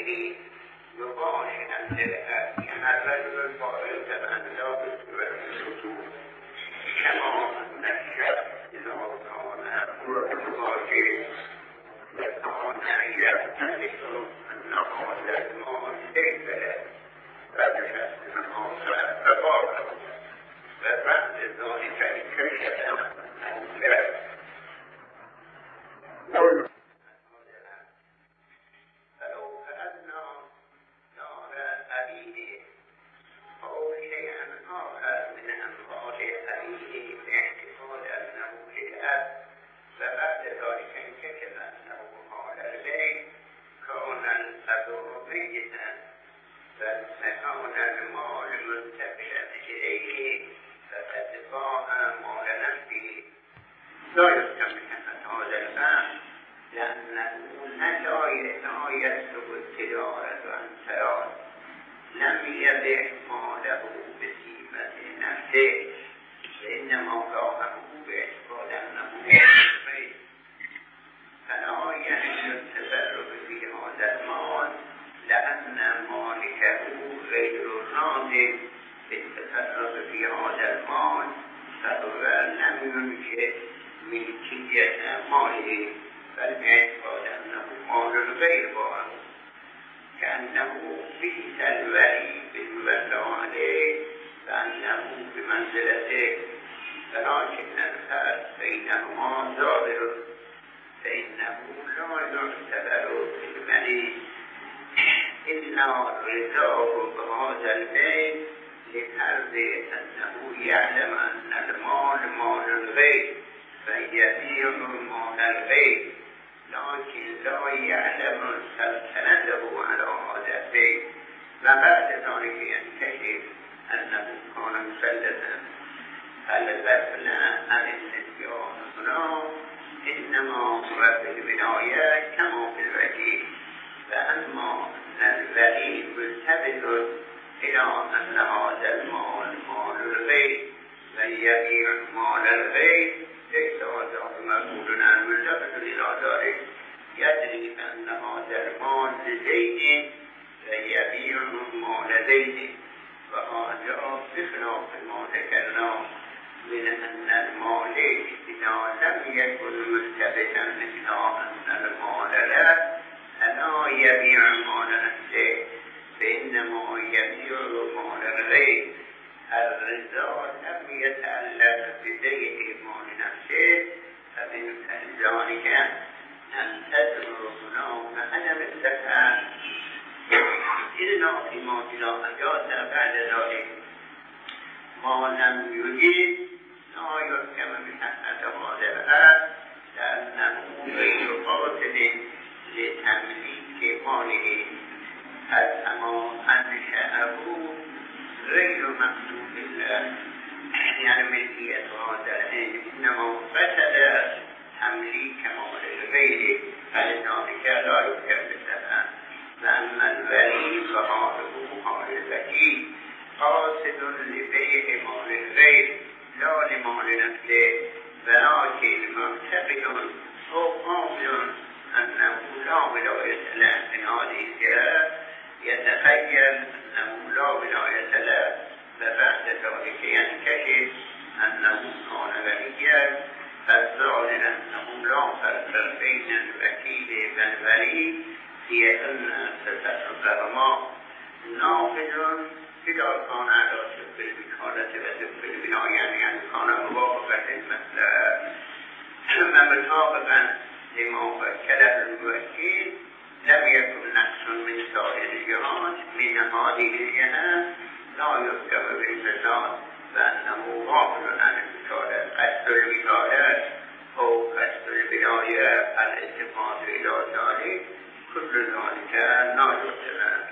الذي يباشر السلعة يعني الرجل الفارغ أن لا تسبب الرسول كما أن الشخص إذا كان مباشر يكون يختلف أن هذا المال ليس له فبحسب المال فبارك فبعد ذلك انكشف فلو فعلنا دار أبيه أو شيئا آخر من أموال أبيه باعتقاد أنه للأب فبعد ذلك انكشف أنه مال البيت كون الأب ميتا فكون المال منتقلا إليه فقد باع مال نفسه لا يستمكن هذا الفهم لأنه لا يسلب التجارة عن ثلاث لم يبع ماله بقيمة نفسه فإنما باعه باعتقاد أنه مال فلا يحل التصرف في هذا المال لأن مالكه غير راضٍ بالتصرف في هذا المال فهو لم ينشئ ملكية ماله بل باعتقاد أنه مال غير باع كأنه بئس الولي بالمولى عليه فأنه بمنزلته ولكن الفرق بينهما ظاهر فإنه لا يعتبر بالولي إلا رضاه بهذا البيت لفرض أنه يعلم أن المال مال الغير فيبيع مال الغير لكن لا يعلم سلطنته على هذا البيت وبعد ذلك ينكشف أنه كان مسلطا فالغفل عن النسيان هنا إنما هو في البداية كما في الوكيل فأما الولي ملتفت إلى أن هذا المال مال الغير فيبيع مال الغير ليس هذا مقبول عن ملتفت إلى ذلك يدري أن هذا المال لزيد فيبيع مال زيد وهذا بخلاف ما ذكرنا من أن المالك إذا لم يكن ملتفتا إلى أن المال له ألا يبيع مال نفسه فإنما يبيع مال الغير الرضا لم يتعلق ببيع مال نفسه فمن ذلك أن تدعو هناك عدم الزكاة إلا فيما إذا أجاز بعد ذلك ما لم يجد لا يحكم بحقة هذا الأب لأنه غير قاتل لتمليك ماله كما أنشأه غير مقصود الله يعني ملكية هذا العلم إنما فسد تمليك مال الغير فلذلك لا يحكم بالزكاة فأما الولي فحاله حال الوكيل قاصد لبيع مال الغير لا لمال نفسه ولكن معتقد أو قابل أنه لا ولاية له من هذه الجهة يتخيل أنه لا ولاية له فبعد ذلك ينكشف أنه كان وليا فالظاهر أنه لا فرق بين الوكيل والولي هي أن تصرفهما ناقض إذا كان على سبيل الوكالة وسبيل الولاية يعني كان موافقا للمسألة أما مطابقا لما وكله الوكيل لم يكن نقص من سائر الجهات من هذه الجهات لا يحكم بالفساد فأنه غافل عن الوكالة قصد الوكالة أو قصد الولاية الالتفات إلى ذلك كل ذلك لا يحكم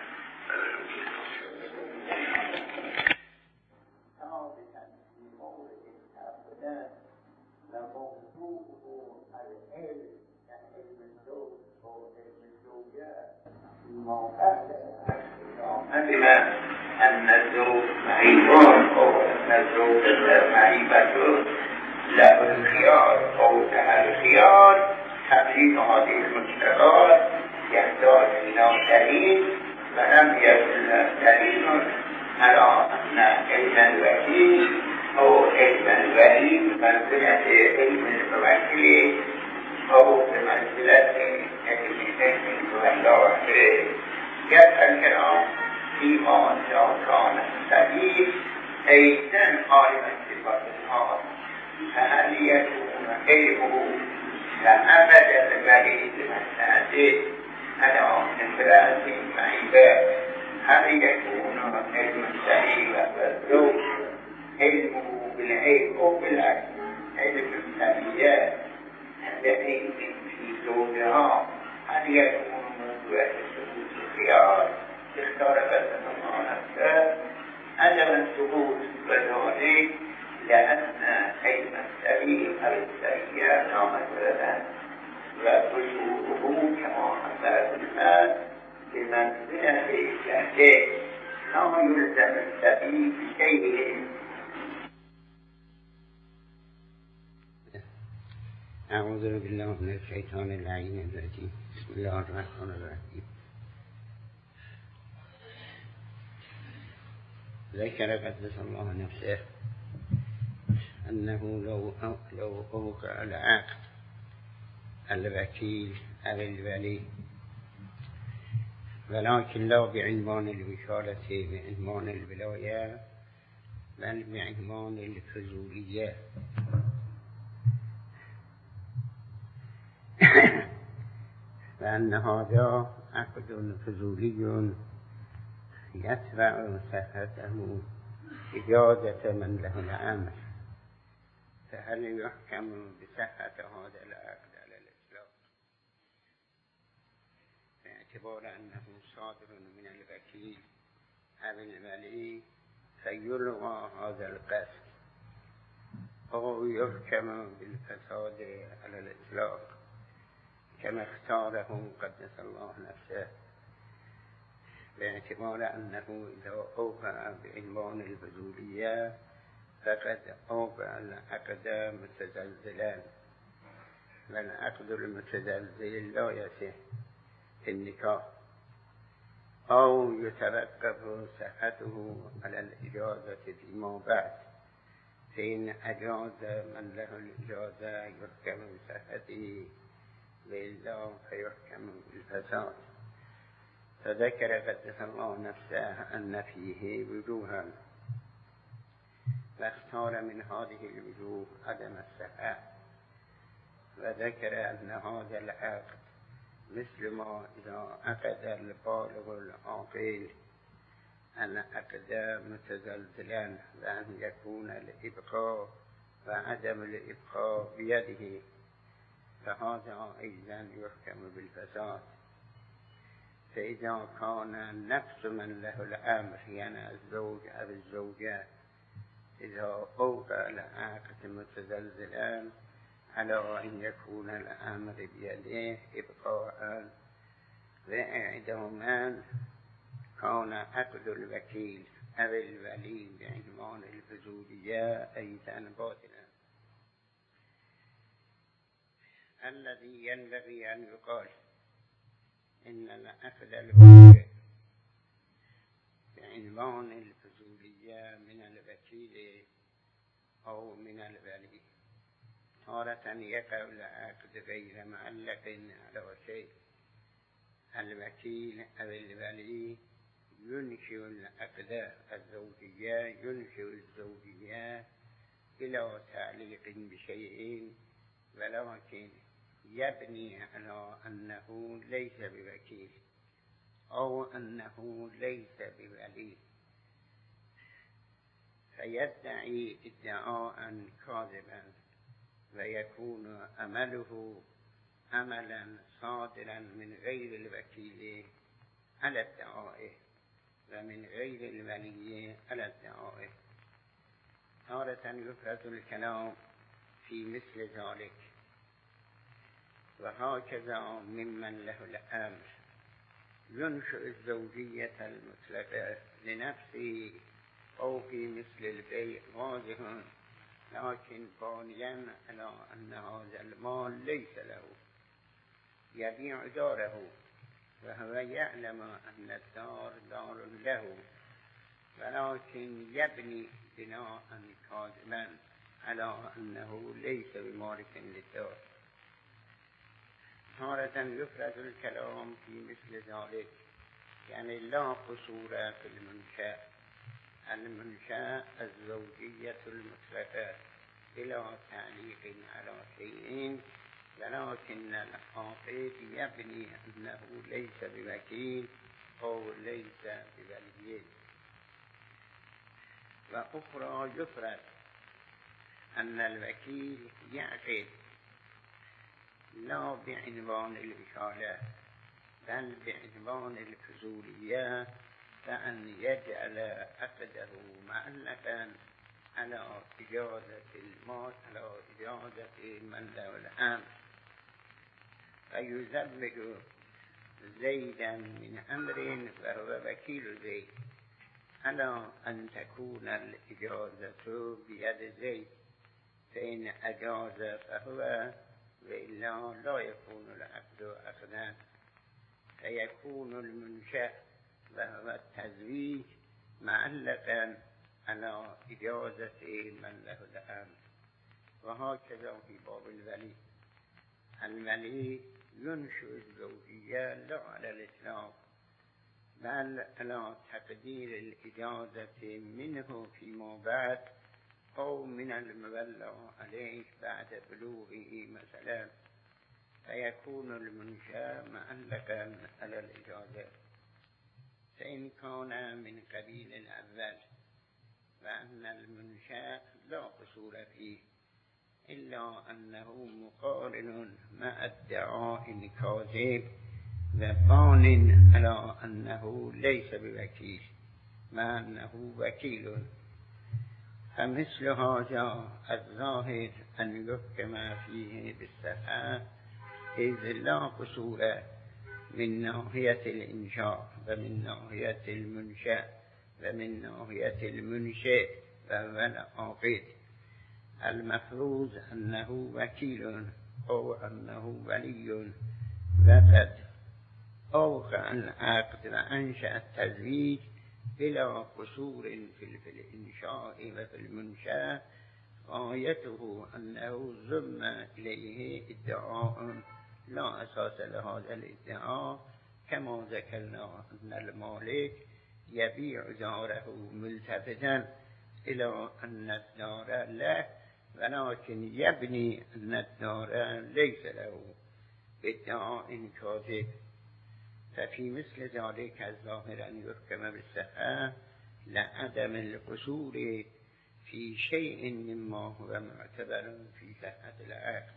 بما أن الزوج معيبان أو أن الزوج معيبة له الخيار أو لها الخيار تمليك هذه المشتريات يحتاج إلى دليل ولم يكن دليل على أن علم الوكيل أو علم الولي بمنزلة علم الموكل أو بمنزلة علم الولاة. يبقى الكلام فيما إذا كان السبيل أيضا عالما بصفات الحال، فهل يكون علمه كأبد الولي بمنزلة على انفراد معيبات؟ هل يكون علم السبيل والزوج علمه بالعلم أو بالعكس؟ علم السبيل الذي في زوجها هل يكون موضوع الثبوت الخيار اختار الله نفسه عدم الثبوت وذلك لأن علم السبيل أو السبيل نامزردا وبشوره كما أثبت المال بمنزلة الجهل لا يلزم السبيل بشيء. أعوذ بالله من الشيطان اللعين الرجيم. بسم الله الرحمن الرحيم. ذكر قدس الله نفسه أنه لو أوقع العقد الوكيل أو الولي ولكن لا بعنوان الوكالة بعنوان الولاية بل بعنوان الفضولية، فأن هذا عقد فضولي يتبع صحته إجازة من له الأمر، فهل يحكم بصحة هذا العقد على الإطلاق باعتبار أنه صادر من الوكيل أو الولي فيلغى هذا القصد، أو يحكم بالفساد على الإطلاق كما اختاره قدس الله نفسه باعتبار أنه إذا أوقع بعنوان الفضولية فقد أوقع العقد متزلزلا، والعقد المتزلزل لا يصح في النكاح، أو يتوقف صحته على الإجازة فيما بعد، فإن أجاز من له الإجازة يحكم بصحته وإلا فيحكم بالفساد. فذكر قدس الله نفسه أن فيه وجوها، واختار من هذه الوجوه عدم الصحة، وذكر أن هذا العقد مثل ما إذا عقد البالغ العاقل أن عقد متزلزلا وأن يكون الإبقاء وعدم الإبقاء بيده، فهذا أيضا يحكم بالفساد. فإذا كان نفس من له الأمر يعني الزوج أو الزوجة إذا أوقع العقد متزلزلا على أن يكون الأمر بيده إبقاء وإعداما، كان عقد الوكيل أو الولي بعنوان الفضولية أيضا باطلا. الذي ينبغي أن يقال إن العقد الواقع بعنوان الفضولية من الوكيل أو من الولي تارة يقع العقد غير معلق على شيء، الوكيل أو الولي ينشئ العقد الزوجية ينشئ الزوجية بلا تعليق بشيء، ولكن يبني على أنه ليس بوكيل أو أنه ليس بولي، فيدعي ادعاء كاذبا ويكون عمله عملا صادرا من غير الوكيل على ادعائه ومن غير الولي على ادعائه. تارة يفرد الكلام في مثل ذلك، وهكذا ممن له الأمر ينشئ الزوجية المطلقة لنفسه أو في مثل البيع واضح، لكن بانيا على أن هذا المال ليس له، يبيع داره وهو يعلم أن الدار دار له، ولكن يبني بناء كاذبا على أنه ليس بمالك للدار. تارة يفرد الكلام في مثل ذلك، يعني لا قصور في المنشأ. المنشأ الزوجية المطلقة بلا تعليق على شيء، ولكن العاقد يبني أنه ليس بوكيل أو ليس بولي. وأخرى يفرد أن الوكيل يعقد لا بعنوان الوكالة بل بعنوان الفضولية، فأن يجعل عقده معلقا على إجازة المال، على إجازة من له الأمر، فيزوج زيدا من أمر وهو وكيل زيد على أن تكون الإجازة بيد زيد، فإن أجاز فهو، وإلا لا يكون العقد عقدا. فيكون المنشأ وهو التزويج معلقا على إجازة من له الأمر. وهكذا في باب الولي، الولي ينشئ الزوجية لا على الإطلاق بل على تقدير الإجازة منه فيما بعد أو من المولى عليه بعد بلوغه مثلا، فيكون المنشأ معلقا على الإجازة. فإن كان من قبيل الأول وأن المنشأ لا قصور فيه إلا أنه مقارن مع ادعاء كاذب وبان على أنه ليس بوكيل مع أنه وكيل، فمثل هذا الظاهر أن يحكم فيه بالصحة، إذ لا قصور من ناحية الإنشاء ومن ناحية المنشأ ومن ناحية المنشئ وهو العاقد. المفروض أنه وكيل أو أنه ولي، وقد أوقع العقد وأنشأ التزويج بلا قصور في الإنشاء وفي المنشأ، غايته أنه ضم إليه ادعاء لا أساس لهذا الادعاء، كما ذكرنا أن المالك يبيع داره ملتفتا إلى أن الدار له، ولكن يبني أن الدار ليس له بادعاء كاذب. ففي مثل ذلك الظاهر أن يحكم بالصحة لعدم القصور في شيء مما هو معتبر في صحة العقد.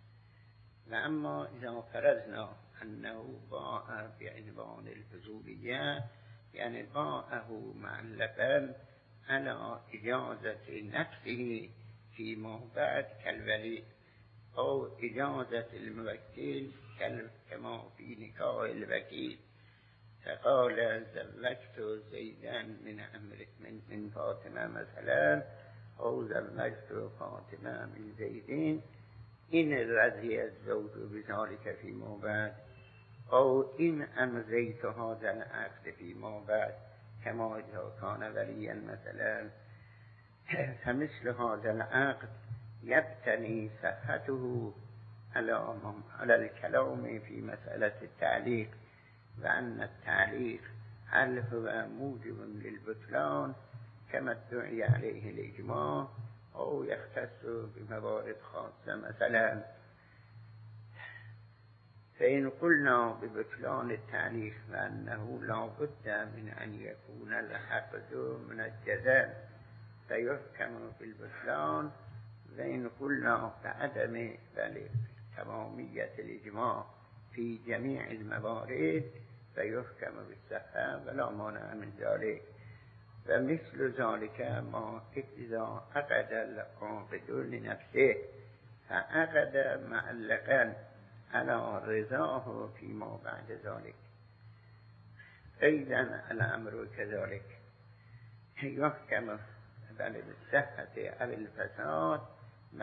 وأما إذا فرضنا أنه باع بعنوان الفضولية، يعني باعه معلقا على إجازة نفسه فيما بعد كالولي، أو إجازة الموكل كما في نكاح الوكيل، فقال زوجت زيدا من فاطمة مثلا، أو زوجت فاطمة من زيد، إن رضي الزوج بذلك فيما بعد، أو إن أمضيت هذا العقد فيما بعد كما إذا كان وليا مثلا. فمثل هذا العقد يبتني صحته على الكلام في مسألة التعليق، وأن التعليق هل هو موجب للبطلان كما ادعي عليه الإجماع، أو يختص بموارد خاصة مثلا. فإن قلنا ببطلان التعليق وأنه لا بد من أن يكون العقد منجزا فيحكم بالبطلان، وإن قلنا بعدم تمامية الإجماع في جميع الموارد فيحكم بالصحة ولا مانع من ذلك. ومثل ذلك ما إذا عقد العاقد لنفسه فعقد معلقا على رضاه فيما بعد ذلك، أيضا الأمر كذلك يحكم بالصحة أو الفساد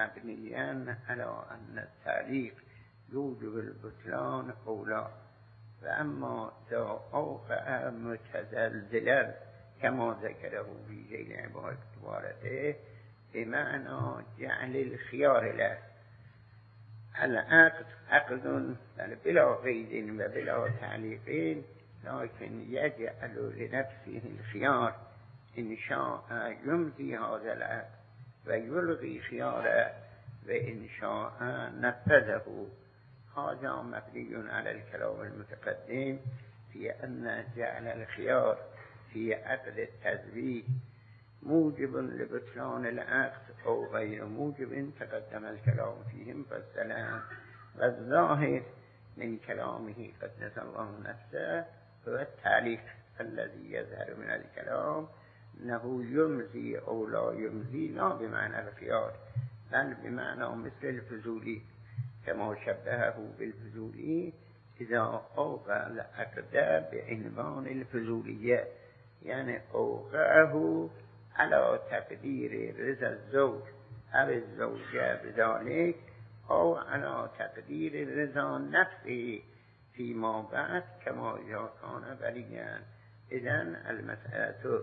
مبنيا على أن التعليق يوجب البطلان أو لا. و اما دا اوقع متزلزلا كما ذكره في ذيل عبارته بمعنى جعل الخيار له. العقد عقد بلا قيد وبلا تعليق، لكن يجعل لنفسه الخيار إن شاء يمضي هذا العقد ويلغي خياره وإن شاء نفذه. هذا مبني على الكلام المتقدم في أن جعل الخيار في عقد التزويج موجب لبطلان العقد أو غير موجب تقدم الكلام فيه مفصلا، والظاهر من كلامه قدس الله نفسه هو التعليق الذي يظهر من الكلام أنه يمضي أو لا يمضي، لا بمعنى الخيار بل بمعنى مثل الفضولي كما شبهه بالفضولي إذا أوقع العقد بعنوان الفضولية، يعني أوقعه على تقدير رضا الزوج أو الزوجة بذلك أو على تقدير رضا نفسه فيما بعد كما إذا كان وليا. إذن المسألة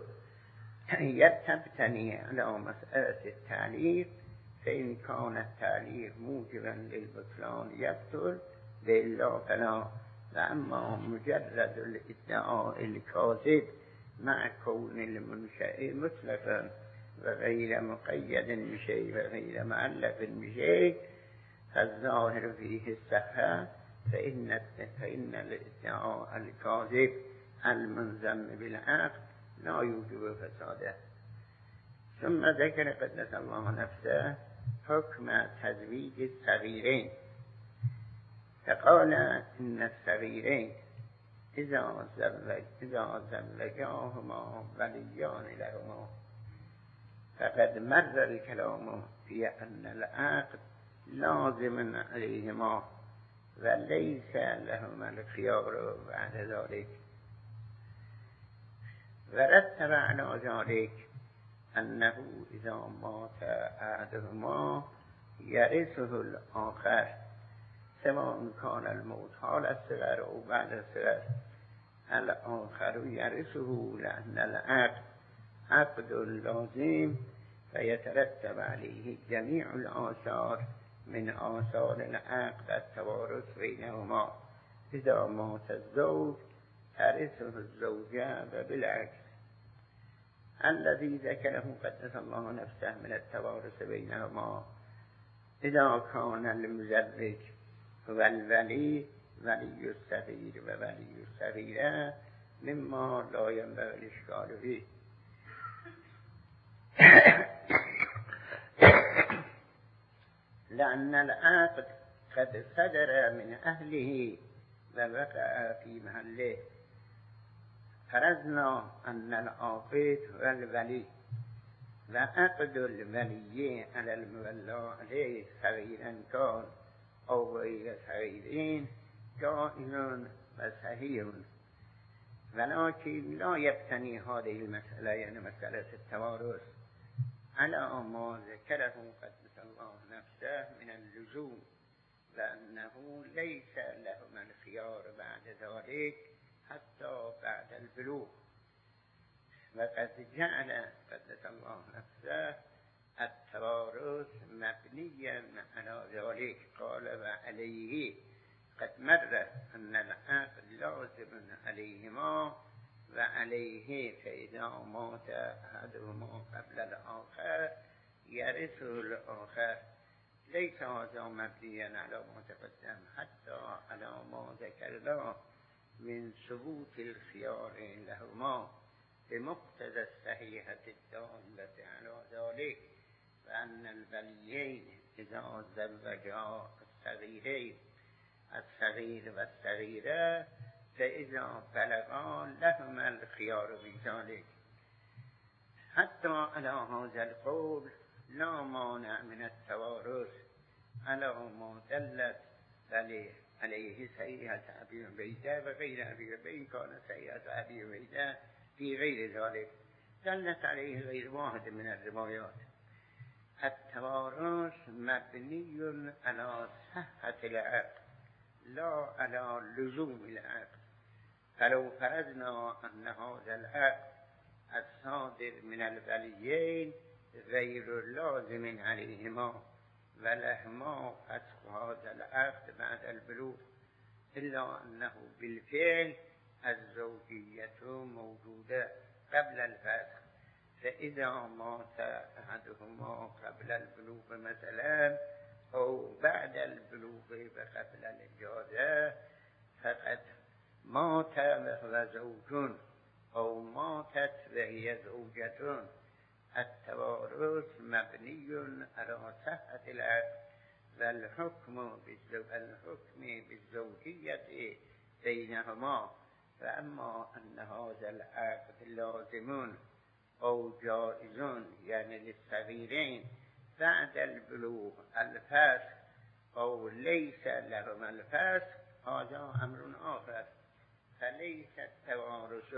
تبتني على مسألة التعليق، فإن كان التعليق موجبا للبطلان يبطل وإلا فلا. وأما مجرد الادعاء الكاذب مع كون المنشأ مطلقا وغير مقيد بشيء وغير معلق بشيء فالظاهر فيه الصحة، فإن الادعاء الكاذب المنظم بالعقد لا يوجب فساده. ثم ذكر قدس الله نفسه حكم تزويج الصغيرين، فقال إن الصغيرين إذا زوجاهما وليان لهما فقد مر الكلام في أن العقد لازم عليهما وليس لهما الخيار بعد ذلك. ورتب على ذلك أنه إذا مات أحدهما يرثه الآخر سواء كان الموت حال الصغر أو بعد الصغر، الآخر يرثه لأن العقد عقد لازم فيترتب عليه جميع الآثار من آثار العقد التوارث بينهما. إذا مات الزوج ترثه الزوجة وبالعكس. الذي ذكره قدس الله نفسه من التوارث بينهما إذا كان المزوج هو الولي ولي الصغير وولي الصغيرة مما لا ينبغي الإشكال فيه. لأن العقد قد صدر من أهله ووقع في محله. فرضنا أن العاقد هو الولي وعقد الولي على المولى عليه صغيرا كان أو غير صغيرين جائز وصحيح، ولكن لا يبتني هذه المسألة يعني مسألة التوارث على ما ذكره قدس الله نفسه من اللزوم، لأنه ليس لهما الخيار بعد ذلك حتى بعد البلوغ. وقد جعل قدس الله نفسه التوارث مبنيا على ذلك. قال وعليه قد مر أن العقد لازم عليهما وعليه فإذا مات أحدهما قبل الآخر يرثه الآخر. ليس هذا مبنيا على ما تقدم حتى على ما ذكرنا من ثبوت الخيار لهما بمقتضى الصحيحة الدالة على ذلك، وأن الوليين إذا زوجا الصغيرين الصغير والصغيرة فإذا بلغا لهما الخيار بذلك. حتى على هذا القول لا مانع من التوارث على ما دلت عليه صحيحة أبي عبيدة وغير أبي عبيدة. كان صحيحة أبي عبيدة في غير ذلك دلت عليه غير واحد من الروايات. التوارث مبني على صحة العقد لا على لزوم العقد. فلو فرضنا أن هذا العقد الصادر من الولیین غیر لازم عليهما ولهما فسخ هذا العقد بعد البلوغ إلا أنه بالفعل الزوجية موجودة قبل الفسخ، فإذا مات أحدهما قبل البلوغ مثلا أو بعد البلوغ وقبل الإجازة فقد مات وهو زوج أو ماتت وهي زوجة التوارث مبني على صحة العقد والحكم بالزوجية بينهما. فأما أن هذا العقد لازم أو جائز يعني للصغيرين بعد البلوغ الفسخ أو ليس لهما الفسخ هذا أمر آخر، فليس التوارث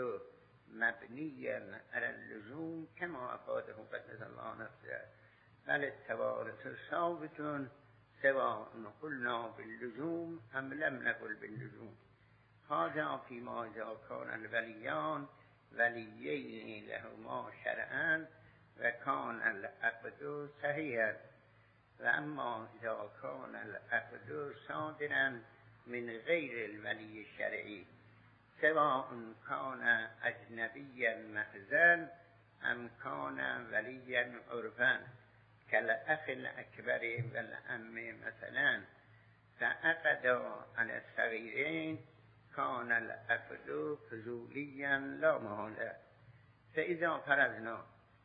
مبنيا على اللزوم كما أفاده قدس الله نفسه، بل التوارث ثابت سواء قلنا باللزوم أم لم نقل باللزوم. هذا فيما إذا كان الوليان وليين لهما شرعا وكان العقد صحيحا، وأما إذا كان العقد صادرا من غير الولي الشرعي سواء كان أجنبيا محضا أم كان وليا عرفا كالأخ الأكبر والأم مثلا، فعقد على الصغيرين كان العقد فضوليا لا محالة. فإذا فرضنا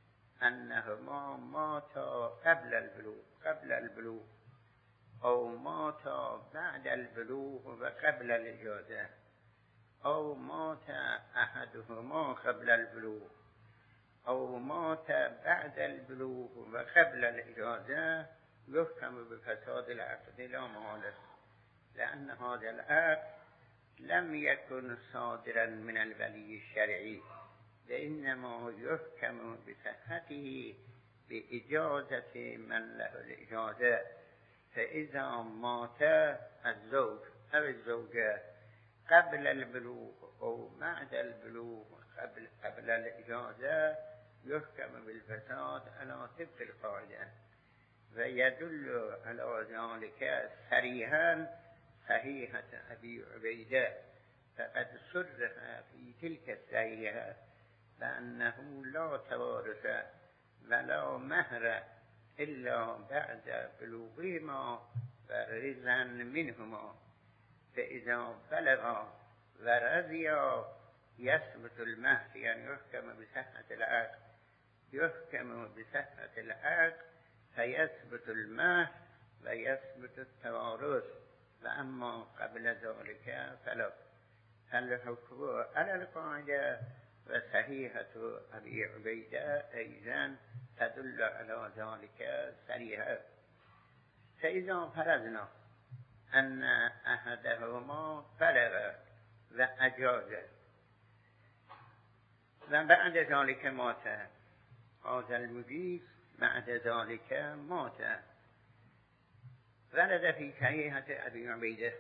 أنهما ماتا قبل البلوغ أو ماتا بعد البلوغ وقبل الإجازة أو مات أحدهما قبل البلوغ أو مات بعد البلوغ وقبل الإجازة يحكم بفساد العقد لا محالة، لأن هذا العقد لم يكن صادرا من الولي الشرعي، وإنما يحكم بصحته بإجازة من له الإجازة. فإذا مات الزوج أو الزوجة قبل البلوغ أو بعد البلوغ قبل الإجازة يحكم بالفساد على طبق القاعدة، ويدل على ذلك صريحا صحيحة أبي عبيدة، فقد صرح في تلك الصحيحة بأنه لا توارث ولا مهر إلا بعد بلوغهما ورضا منهما، فإذا بلغا ورضيا يثبت المهر، يعني يحكم بصحة العقد، يحكم بصحة العقد فيثبت المهر ويثبت التوارث، وأما قبل ذلك فلا. فالحكم على القاعدة وصحيحة أبي عبيدة أيضا تدل على ذلك صريحا. فإذا فرضنا أن أحدهما بلغ وأجاز وبعد ذلك مات، هذا المجيز بعد ذلك مات، ورد في صحيحة أبي عبيدة،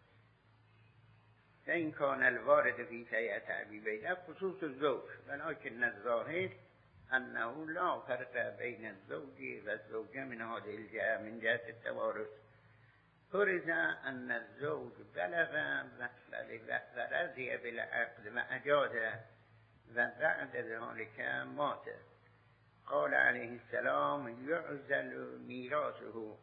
فإن كان الوارد في صحيحة أبي عبيدة خصوص الزوج، ولكن الظاهر أنه لا فرق بين الزوج والزوجة من هذه الجهة من جهة التوارث. فرض أن الزوج بلغ ورضي بالعقد وأجاز وبعد ذلك مات، قال عليه السلام يعزل ميراثه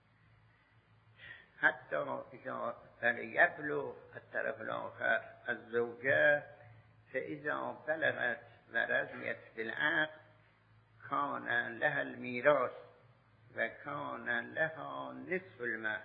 حتى إذا يبلغ الطرف الآخر الزوجة، فإذا بلغت ورضيت بالعقد كان لها الميراث وكان لها نصف المال،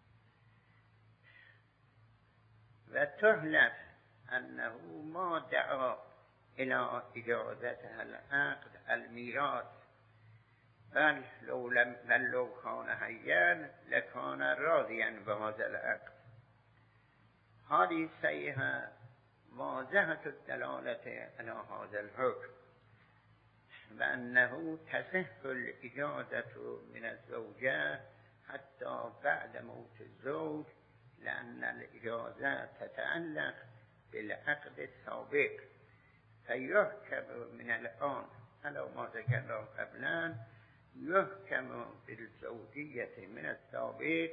وتحلف أنه ما دعا إلى إجازتها العقد الميراث، بل لو كان حيا لكان راضيا بهذا العقد. هذه الصحيحة واضحة الدلالة على هذا الحكم، بأنه تصح الإجازة من الزوجة حتى بعد موت الزوج، لأن الإجازة تتعلق بالعقد السابق فيحكم من الآن على ما ذكرنا قبلا، يحكم بالزوجية من السابق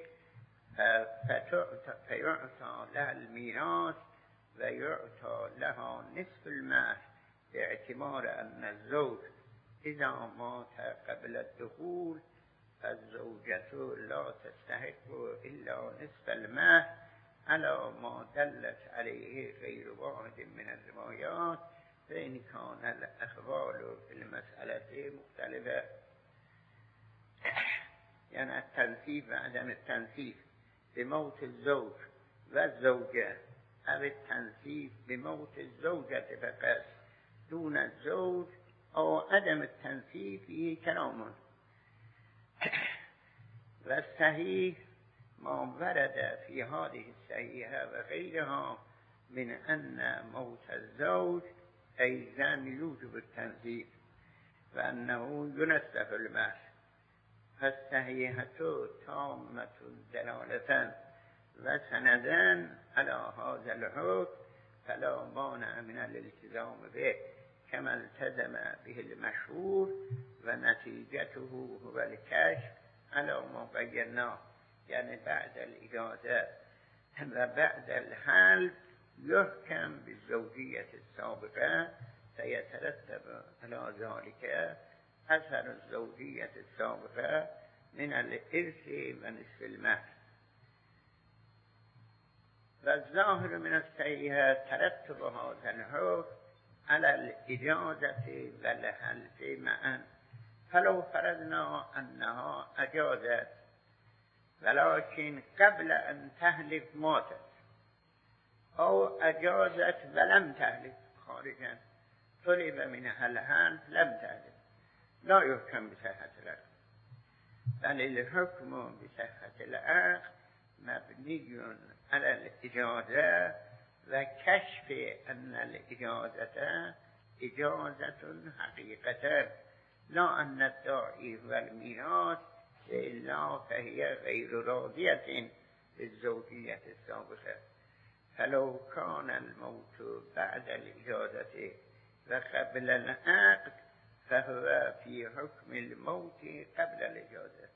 فيعطى لها الميراث ويعطى لها نصف المال، باعتبار أن الزوج إذا مات قبل الدخول فالزوجة لا تستحق إلا نصف المال، على ما دلت عليه غير واحد من الروايات، فإن كان الأخبار في المسألة مختلفة. يعني التنصيف وعدم التنصيف بموت الزوج والزوجة، أو التنصيف بموت الزوجة فقط دون الزوج، أو عدم التنصيف فيه كلام. والصحيح ما ورد في هذه الصحيحة وغيرها من أن موت الزوج أيضا يوجب التنصيف وأنه ينصف المال. فالصحيحة تامة دلالة وسندا على هذا الحكم، فلا مانع من الالتزام به كما التزم به المشهور، ونتيجته هو الكشف على ما بيناه، يعني بعد الإجازة وبعد الحل يحكم بالزوجية السابقة، فيترتب على ذلك أثر الزوجية السابقة من الإرث ونصف المال. والظاهر من الصحيحة ترتب هذا الحكم على الإجازة والحلف معا، فلو فرضنا أنها أجازت ولكن قبل أن تهلك ماتت، أو أجازت ولم تهلك خارجا طلب منها الحلف لم تهلك، لا يحكم بصحة العقد، بل الحكم بصحة العقد مبني على الإجازة وكشف أن الإجازة إجازة حقيقة، لا أن الداعي والميراث إلا فهي غير راضية بالزوجية السابقة. فلو كان الموت بعد الإجازة وقبل العقد فهو في حكم الموت قبل الإجازة.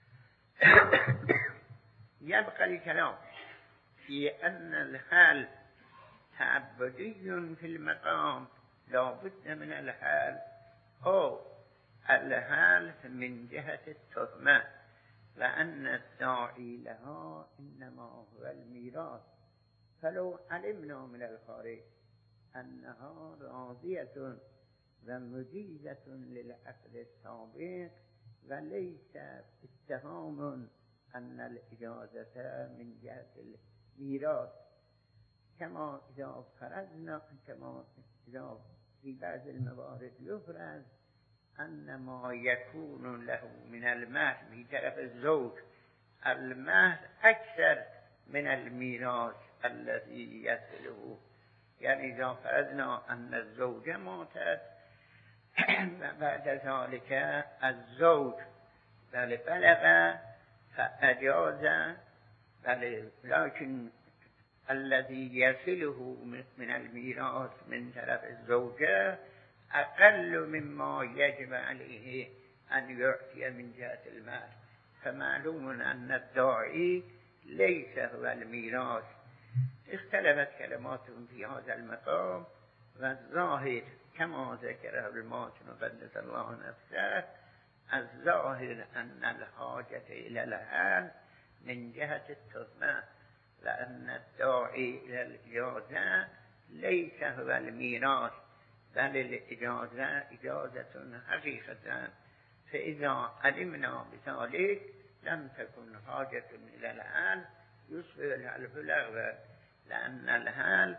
يبقى الكلام في أن الحال تعبدي في المقام، لا بد من الحال، أو الحال من جهة التهمة، وأن الداعي لها إنما هو الميراث. فلو علمنا من الخارج أنها راضية ومجيزة للعقد السابق وليس اتهام أن الإجازة من جهة الميراث، كما إذا فرضنا، كما إذا في بعض الموارد يفرض أن ما يكون له من المهر في طرف الزوج المهر أكثر من الميراث الذي يصله. يعني إذا فرضنا أن الزوجة ماتت وبعد ذلك الزوج بلغ فأجاز، لكن الذي يصله من الميراث من طرف الزوجة أقل مما يجب عليه أن يعطي من جهة المال، فمعلوم أن الداعي ليس هو الميراث. اختلفت كلماتهم في هذا المقام، والظاهر كما ذكره الماتن قدس الله نفسه، الظاهر أن الحاجة إلى الحال من جهة التهمة، لأن الداعي إلى الإجازة ليس هو الميراث، بل الإجازة إجازة حقيقة. فإذا علمنا بذلك لم تكن حاجة إلى الحال يشبه الحلف الأغلى، لأن الحال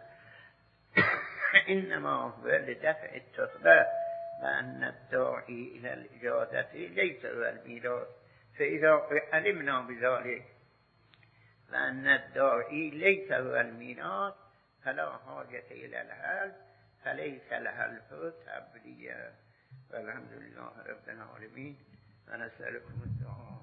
إنما هو لدفع التهمة، وأن الداعي إلى الإجازة ليس هو الميراث. فإذا علمنا بذلك وأن الداعي ليس هو الميراث فلا حاجة إلى الحلف، فليس الحلف تعبديا. والحمد لله رب العالمين، ونسألكم الدعاء.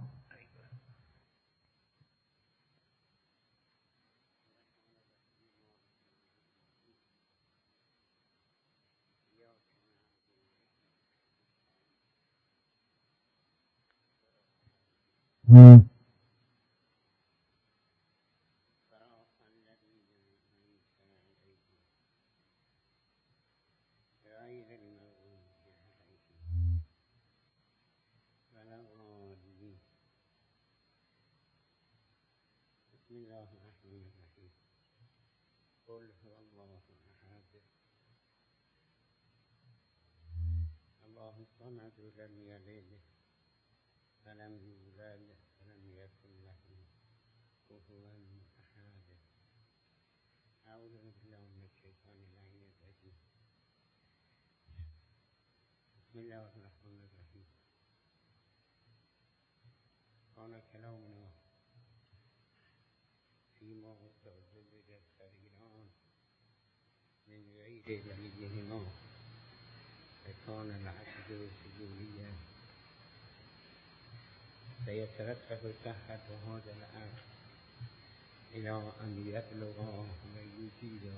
بسم الله الرحمن الرحيم. قل هو الله أحد الله الصمد لم يلد ولم يولد ولم يكن له كفوا أحد. أعوذ بالله من الشيطان اللعين الرجيم. بسم الله الرحمن الرحيم. كان كلامنا فيما تزوج السريران من غير وليهما فكان العقد سجوليا فيترتب صحة هذا العقد إلى أن يبلغا ويزيدا،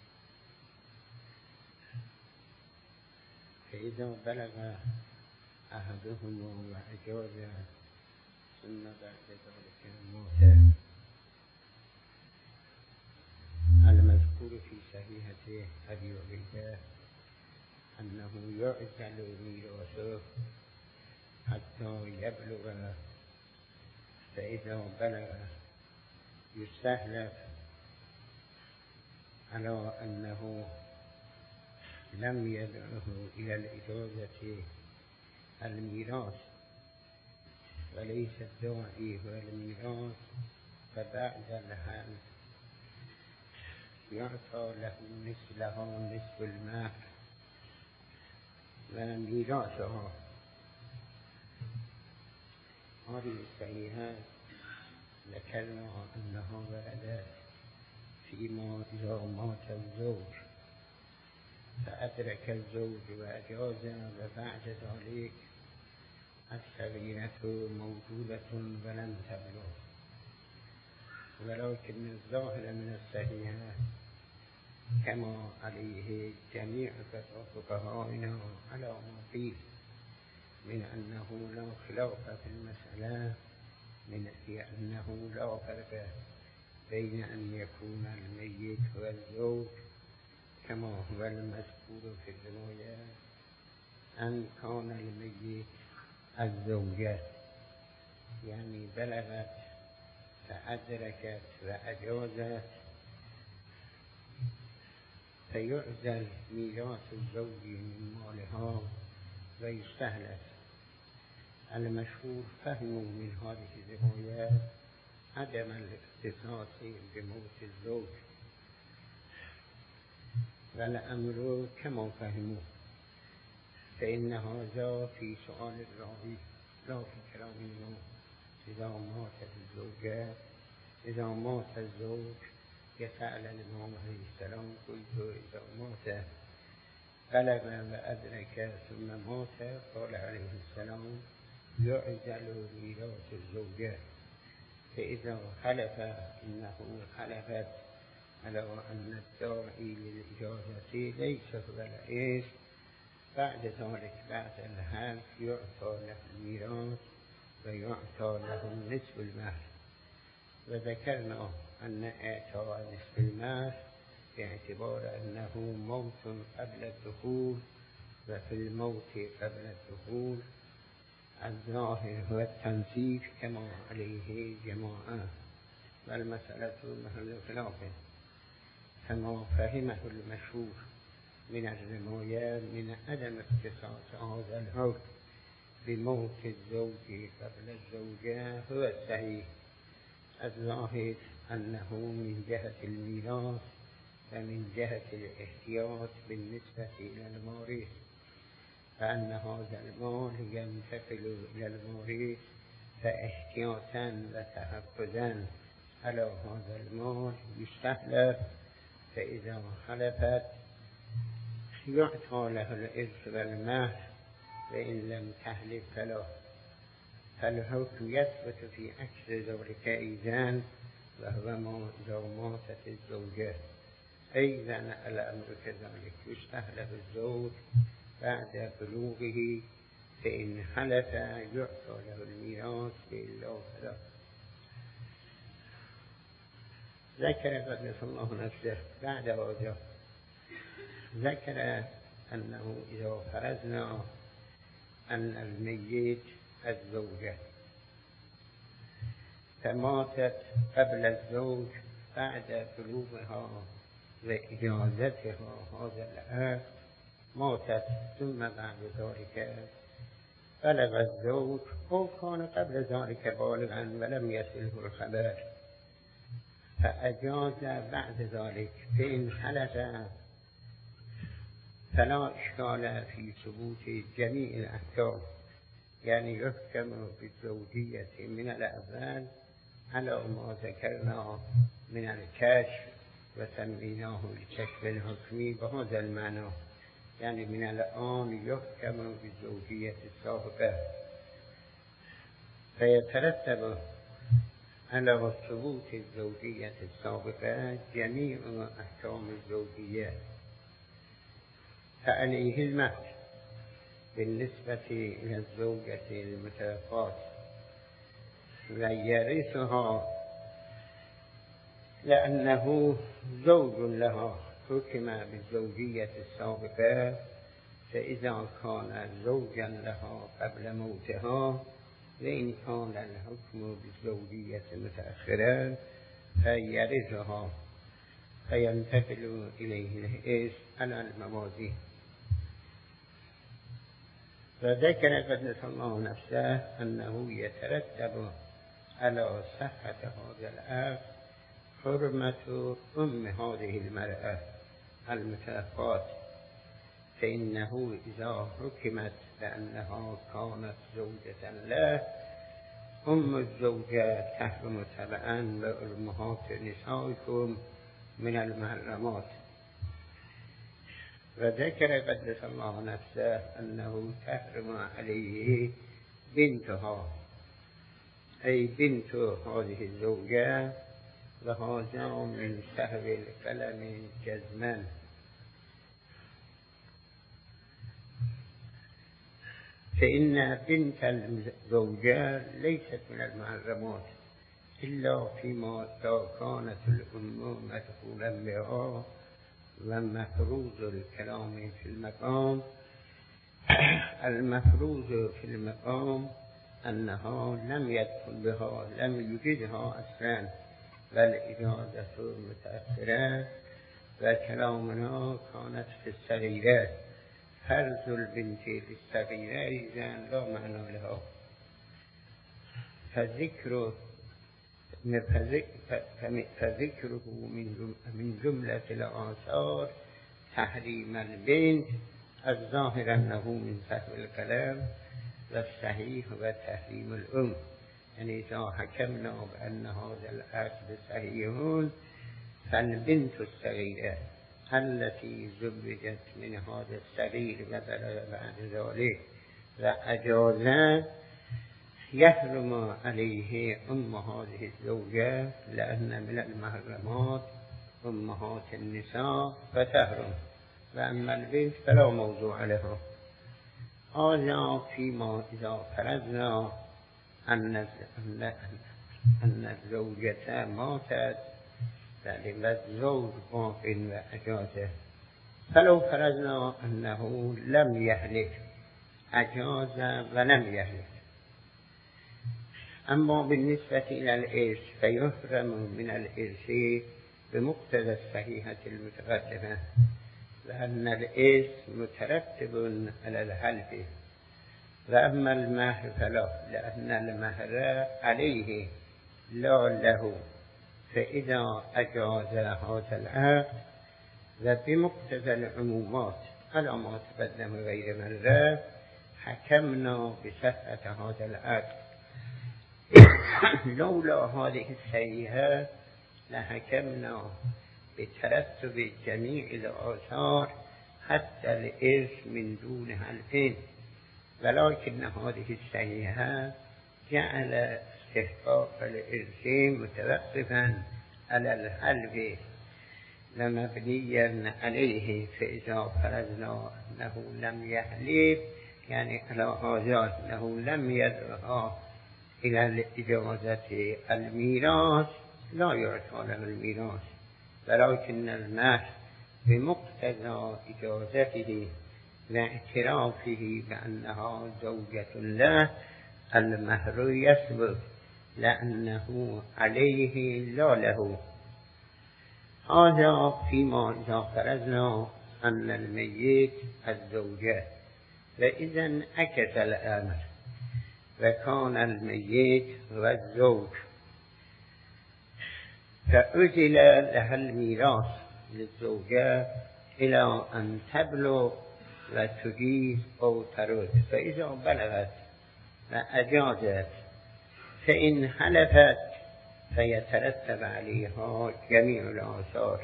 فإذا بلغ أحدهما وأجاز ثم بعد ذلك مات، المذكور في صحيحة أبي هريرة أنه يعزل ميراثه حتى يبلغ، فإذا بلغ يستحلف على أنه لم يدعه إلى الإجازة الميراث وليس الداعي هو الميراث، فبعد الحمل يعطى له نصف المهر وميراثها. هذه الصحيحة ذكرنا أنها وردت فيما إذا مات الزوج فأدرك الزوج وأجاز وبعد ذلك السريرة موجودة ولم تبلغ، ولكن الظاهر من الصحيحة كما عليه جميع فقهائنا على ما قيل من أنه لا خلاف في المسألة، في أنه لا فرق بين أن يكون الميت هو الزوج كما هو المذكور في الرواية أن كان الميت الزوجة، يعني بلغت فأدركت وأجازت، فيعزل ميراث الزوج من مالها ويستهلك. المشهور فهم من هذه الرواية عدم الاختصاص بموت الزوج، والأمر كما فهموا، فإن هذا في سؤال الراوي لا في كلام الناس. إذا مات الزوج يسأل الإمام عليه السلام قلت إذا مات بلغ وأدرك ثم مات قال عليه السلام يعزل ميراث الزوجة، فإذا حلف إنه حلفت على أن الداعي للإجازة ليس هو العز، بعد ذلك بعد الحلف يعطى له الميراث ويعطى له نصف المهر. وذكرنا أن إعطاء نصف المهر باعتبار أنه موت قبل الدخول، وفي الموت قبل الدخول الظاهر هو التنصيف كما عليه جماعة، والمسألة محل خلاف، كما فهمه المشهور من الرواية من عدم اختصاص هذا الحكم بموت الزوج قبل الزوجة هو الصحيح. الظاهر أنه من جهة الميراث ومن جهة الاحتياط بالنسبة إلى المواريث، فأن هذا المال ينتقل إلى المواريث، فاحتياطا وتحفظا على هذا المال يستحلف، فإذا حلفت يعطى له الإرث والمهر، وإن لم تحلف فلا، فالحكم يثبت في عكس ذلك أيضا، وهو ما إذا ماتت الزوجة أيضا الأمر كذلك، يستحلف الزوج بعد بلوغه فإن حلف يعطى له الميراث إلا فلا. ذكر قدس الله نفسه بعد هذا، ذكر أنه إذا فرضنا أن الميت الزوجة فماتت قبل الزوج بعد بلوغها وإجازتها هذا العقد، ماتت ثم بعد ذلك بلغ الزوج أو كان قبل ذلك بالغا ولم يصله الخبر فأجاز بعد ذلك، فإن حلف فلا إشكال في ثبوت جميع الأحكام، يعني يحكم بالزوجية من الأول على ما ذكرنا من الكشف وسميناه الكشف الحكمي بهذا المعنى، يعني من الآن يحكم بالزوجية السابقة، فيترتب على ثبوت الزوجية السابقة جميع أحكام الزوجية، فعليه المهر بالنسبة إلى الزوجة المتوفاة ويرثها لأنه زوج لها، حكم بالزوجية السابقة، فإذا كان زوجا لها قبل موتها وإن كان الحكم بالزوجية متأخرا فيرثها فينتقل إليه الإرث على الموازي. فذكر قدس الله نفسه أنه يترتب على صحة هذا العقد حرمة أم هذه المرأة المتوفاة، فإنه إذا حكمت بأنها كانت زوجة له أم الزوجة تحرم تبعا وأمهات نسائكم من المحرمات. وذكر قدس الله نفسه أنه تحرم عليه بنتها أي بنت هذه الزوجة، وهذا من سهو القلم جزما، فإن بنت الزوجة ليست من المحرمات إلا فيما كانت الأم مدخولا بها، ومفروض الكلام في المقام المفروض في المقام أنها لم يدخل بها، لم يوجدها أصلا، بل إجازة متأخرة، وكلامنا كانت في الصغيرة، فرض البنت للصغيرة إذن لا معنى لها، فذكره من جملة الآثار تحريم البنت، الظاهر أنه من سهو الكلام، والصحيح وتحريم الأم، يعني إذا حكمنا بأن هذا العقد صحيح فالبنت الصغيرة التي زوجت من هذا الصغير وبلغ بعد ذلك وأجاز يحرم عليه أم هذه الزوجة، لأن من المحرمات أمهات النساء فتحرم، وأما البنت فلا موضوع له. هذا فيما إذا فرضنا أن الزوجة ماتت والزوج باق وأجازه، فلو فرضنا أنه لم يهلك أجاز ولم يهلك. أما بالنسبة إلى الإرث فيحرم من الإرث بمقتضى الصحيحة المتقدمة، لأن الإرث مترتب على الحلف، وأما المهر فلا، لأن المهر عليه لا له، فإذا أجاز هذا العقد وبمقتضى العمومات على ما تقدم غير مرة حكمنا بصحة هذا العقد. لولا هذه الصحيحة لحكمنا بترتب جميع الآثار حتى الإرث من دون حلفين، ولكن هذه الصحيحة جعل استحقاق الإرث متوقفا على الحلف ومبنيا عليه، فإذا فرضنا أنه لم يحلف يعني على آزاد أنه لم يدعها إلى الإجازة الميراث لا يعطى له الميراث، ولكن المهر بمقتضى إجازته واعترافه بأنها زوجة له المهر يثبت لأنه عليه لا له. هذا فيما إذا فرضنا أن الميت الزوجة، وإذا انعكس الأمر وكان الميت والزوج فأجل لها الميراث للزوجة إلى أن تبلغ وتجيز أو ترد، فإذا بلغت وأجازت فإن حلفت فيترتب عليها جميع الآثار،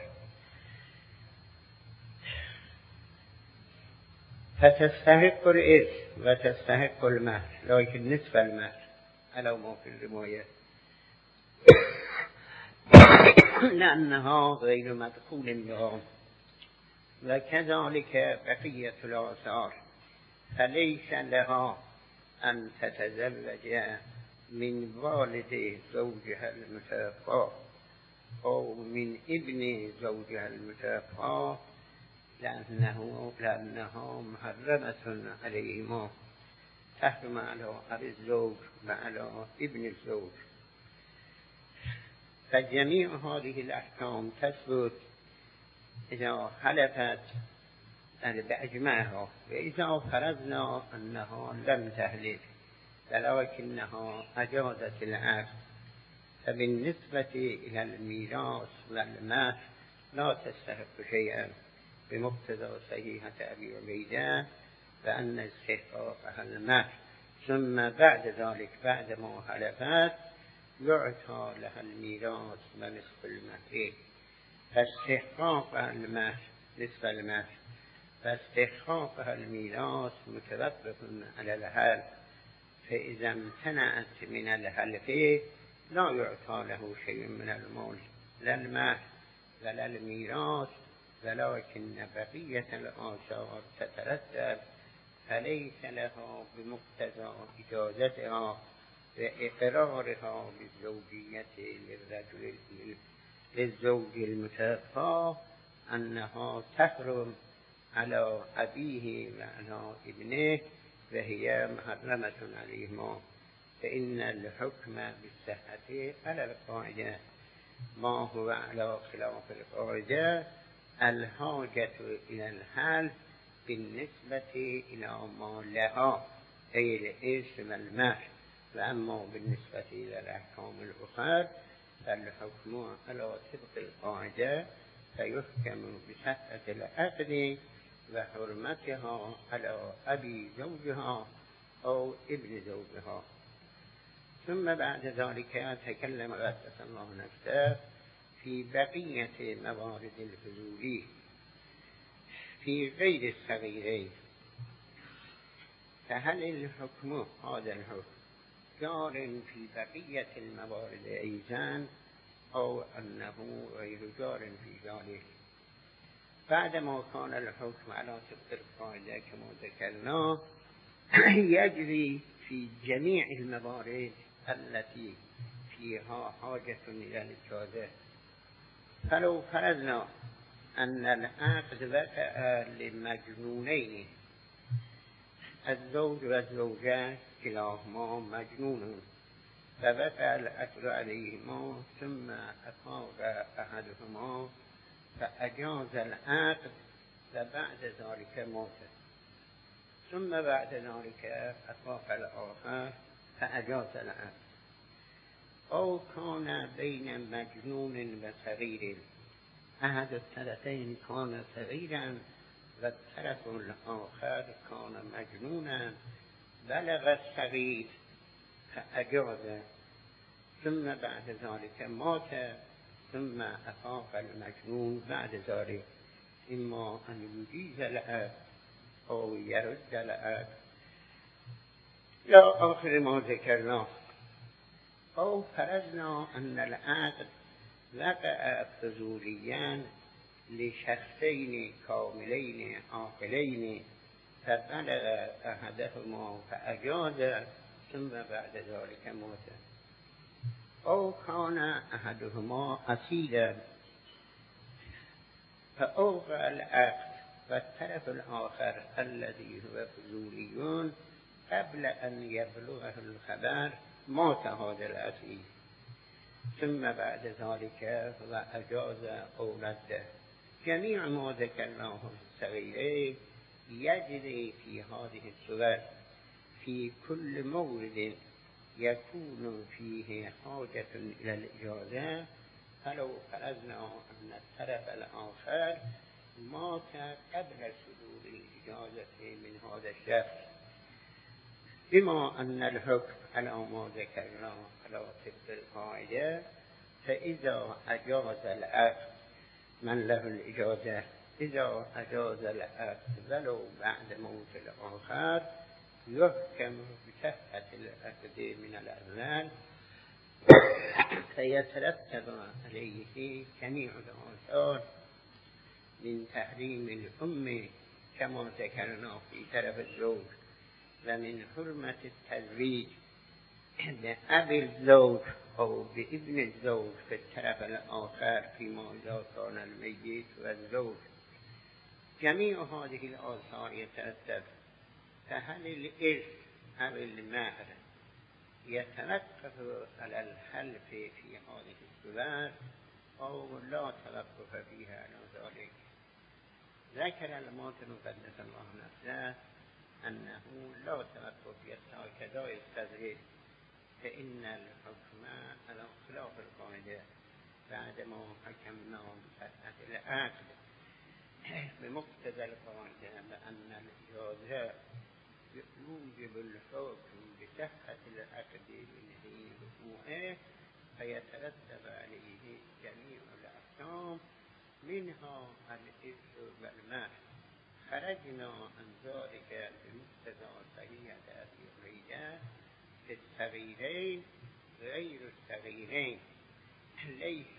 فتستحق الإثم وتستحق المهر، لكن نصف المهر على ما في الرواية لأنها غير مدخول بها. وكذلك بقية الآثار، فليس لها أن تتزوج من والد زوجها المتوفى أو من ابن زوجها المتوفى لأنها محرمة عليهما، تحرم على أبي الزوج وعلى ابن الزوج. فجميع هذه الأحكام تثبت إذا حلفت بأجمعها، وإذا فرضنا أنها لم تحلف ولكنها أجازت العقد، فبالنسبة إلى الميراث والمهر لا تستحق شيئا بمقتضى صحيحة أبي عبيدة وأن استحقاقها المهر، ثم بعد ذلك بعد ما حلفت يعطى لها الميراث ونصف المهر، فاستحقاقها المهر نصف المهر فاستحقاقها الميراث متوقف على الحلف، فإذا امتنعت من الحلف لا يعطى له شيء من المال لا المهر ولا الميراث، ولكن بقية الآثار تترتب، فليس لها بمقتضى إجازتها وإقرارها بالزوجية للزوج المتوفى أنها تحرم على أبيه وعلى ابنه وهي محرمة عليهما، فإن الحكم بالصحة على القاعدة، ما هو على خلاف القاعدة الحاجة إلى الحلف بالنسبة إلى ما لها أي الإرث والمهر، وأما بالنسبة إلى الأحكام الأخرى فالحكم على طبق القاعدة فيحكم بصحة العقد وحرمتها على أبي زوجها أو ابن زوجها. ثم بعد ذلك تكلم قدس الله نفسه في بقية موارد الفضول في غير الصغيرين، فهل الحكم هذا الحكم جار في بقية الموارد أيضا أو أنه غير جار في ذلك؟ بعدما كان الحكم على طبق القاعدة كما ذكرنا يجري في جميع الموارد التي فيها حاجة إلى الإجازة. فلو فرضنا أن العقد وقع لمجنونين، الزوج والزوجة كلاهما مجنون، فوقع العقد عليهما ثم أفاق أحدهما فأجاز العقد وبعد ذلك مات، ثم بعد ذلك أفاق الآخر فأجاز العقد، أو كان بين مجنون وصغير، أحد الطرفين كان صغيرا والطرف الآخر كان مجنونا، بلغ الصغير فأجاز، ثم بعد ذلك مات، ثم أفاق المجنون بعد ذلك، إما أن يجيز العقد أو يرد العقد إلى آخر ما ذكرناه. أو فرضنا أن العقد وقع فضوليا لشخصين كاملين عاقلين فبلغ أحدهما فأجاز ثم بعد ذلك مات، أو كان أحدهما أسيرا فأوقع العقد والطرف الآخر الذي هو فضولي قبل أن يبلغه الخبر مات هذا الأسير، ثم بعد ذلك وأجاز أولده. جميع ما ذكرناه في الصغيرين يجري في هذه الصور في كل مورد يكون فيه حاجة إلى الإجازة، فلو فرضنا أن الطرف الآخر مات قبل صدور الإجازة من هذا الشخص، بما أن الحكم على ما ذكرنا على طبق القاعدة، فإذا أجاز العقد من له الإجازة، إذا أجاز العقد ولو بعد موت الآخر يحكم بصحة العقد من الأول، فيترتب عليه جميع الآثار من تحريم الأم كما ذكرنا في طرف الزوج، ومن حرمة التزويج بأب الزوج أو بابن الزوج في الطرف الآخر فيما إذا كان الميت والزوج. جميع هذه الآثار يترتب، فهل الإرث أو المهر يتوقف على الحلف في هذه الصور أو لا توقف فيها على ذلك؟ ذكر الماتن قدس الله نفسه أنه لا توقف يستهكذا يستدرك، فإن الحكم على خلاف القاعدة بعدما حكمنا بصحة العقد بمقتضى القاعدة بأن الإجازة يوجب الحكم بصحة العقد من حين وقوعه، فيترتب عليه جميع الأحكام منها الإرث والمهر. خرجنا عن ذلك بمقتضى صحيحة أبي هريرة في الصغيرين غير الصغيرين ليس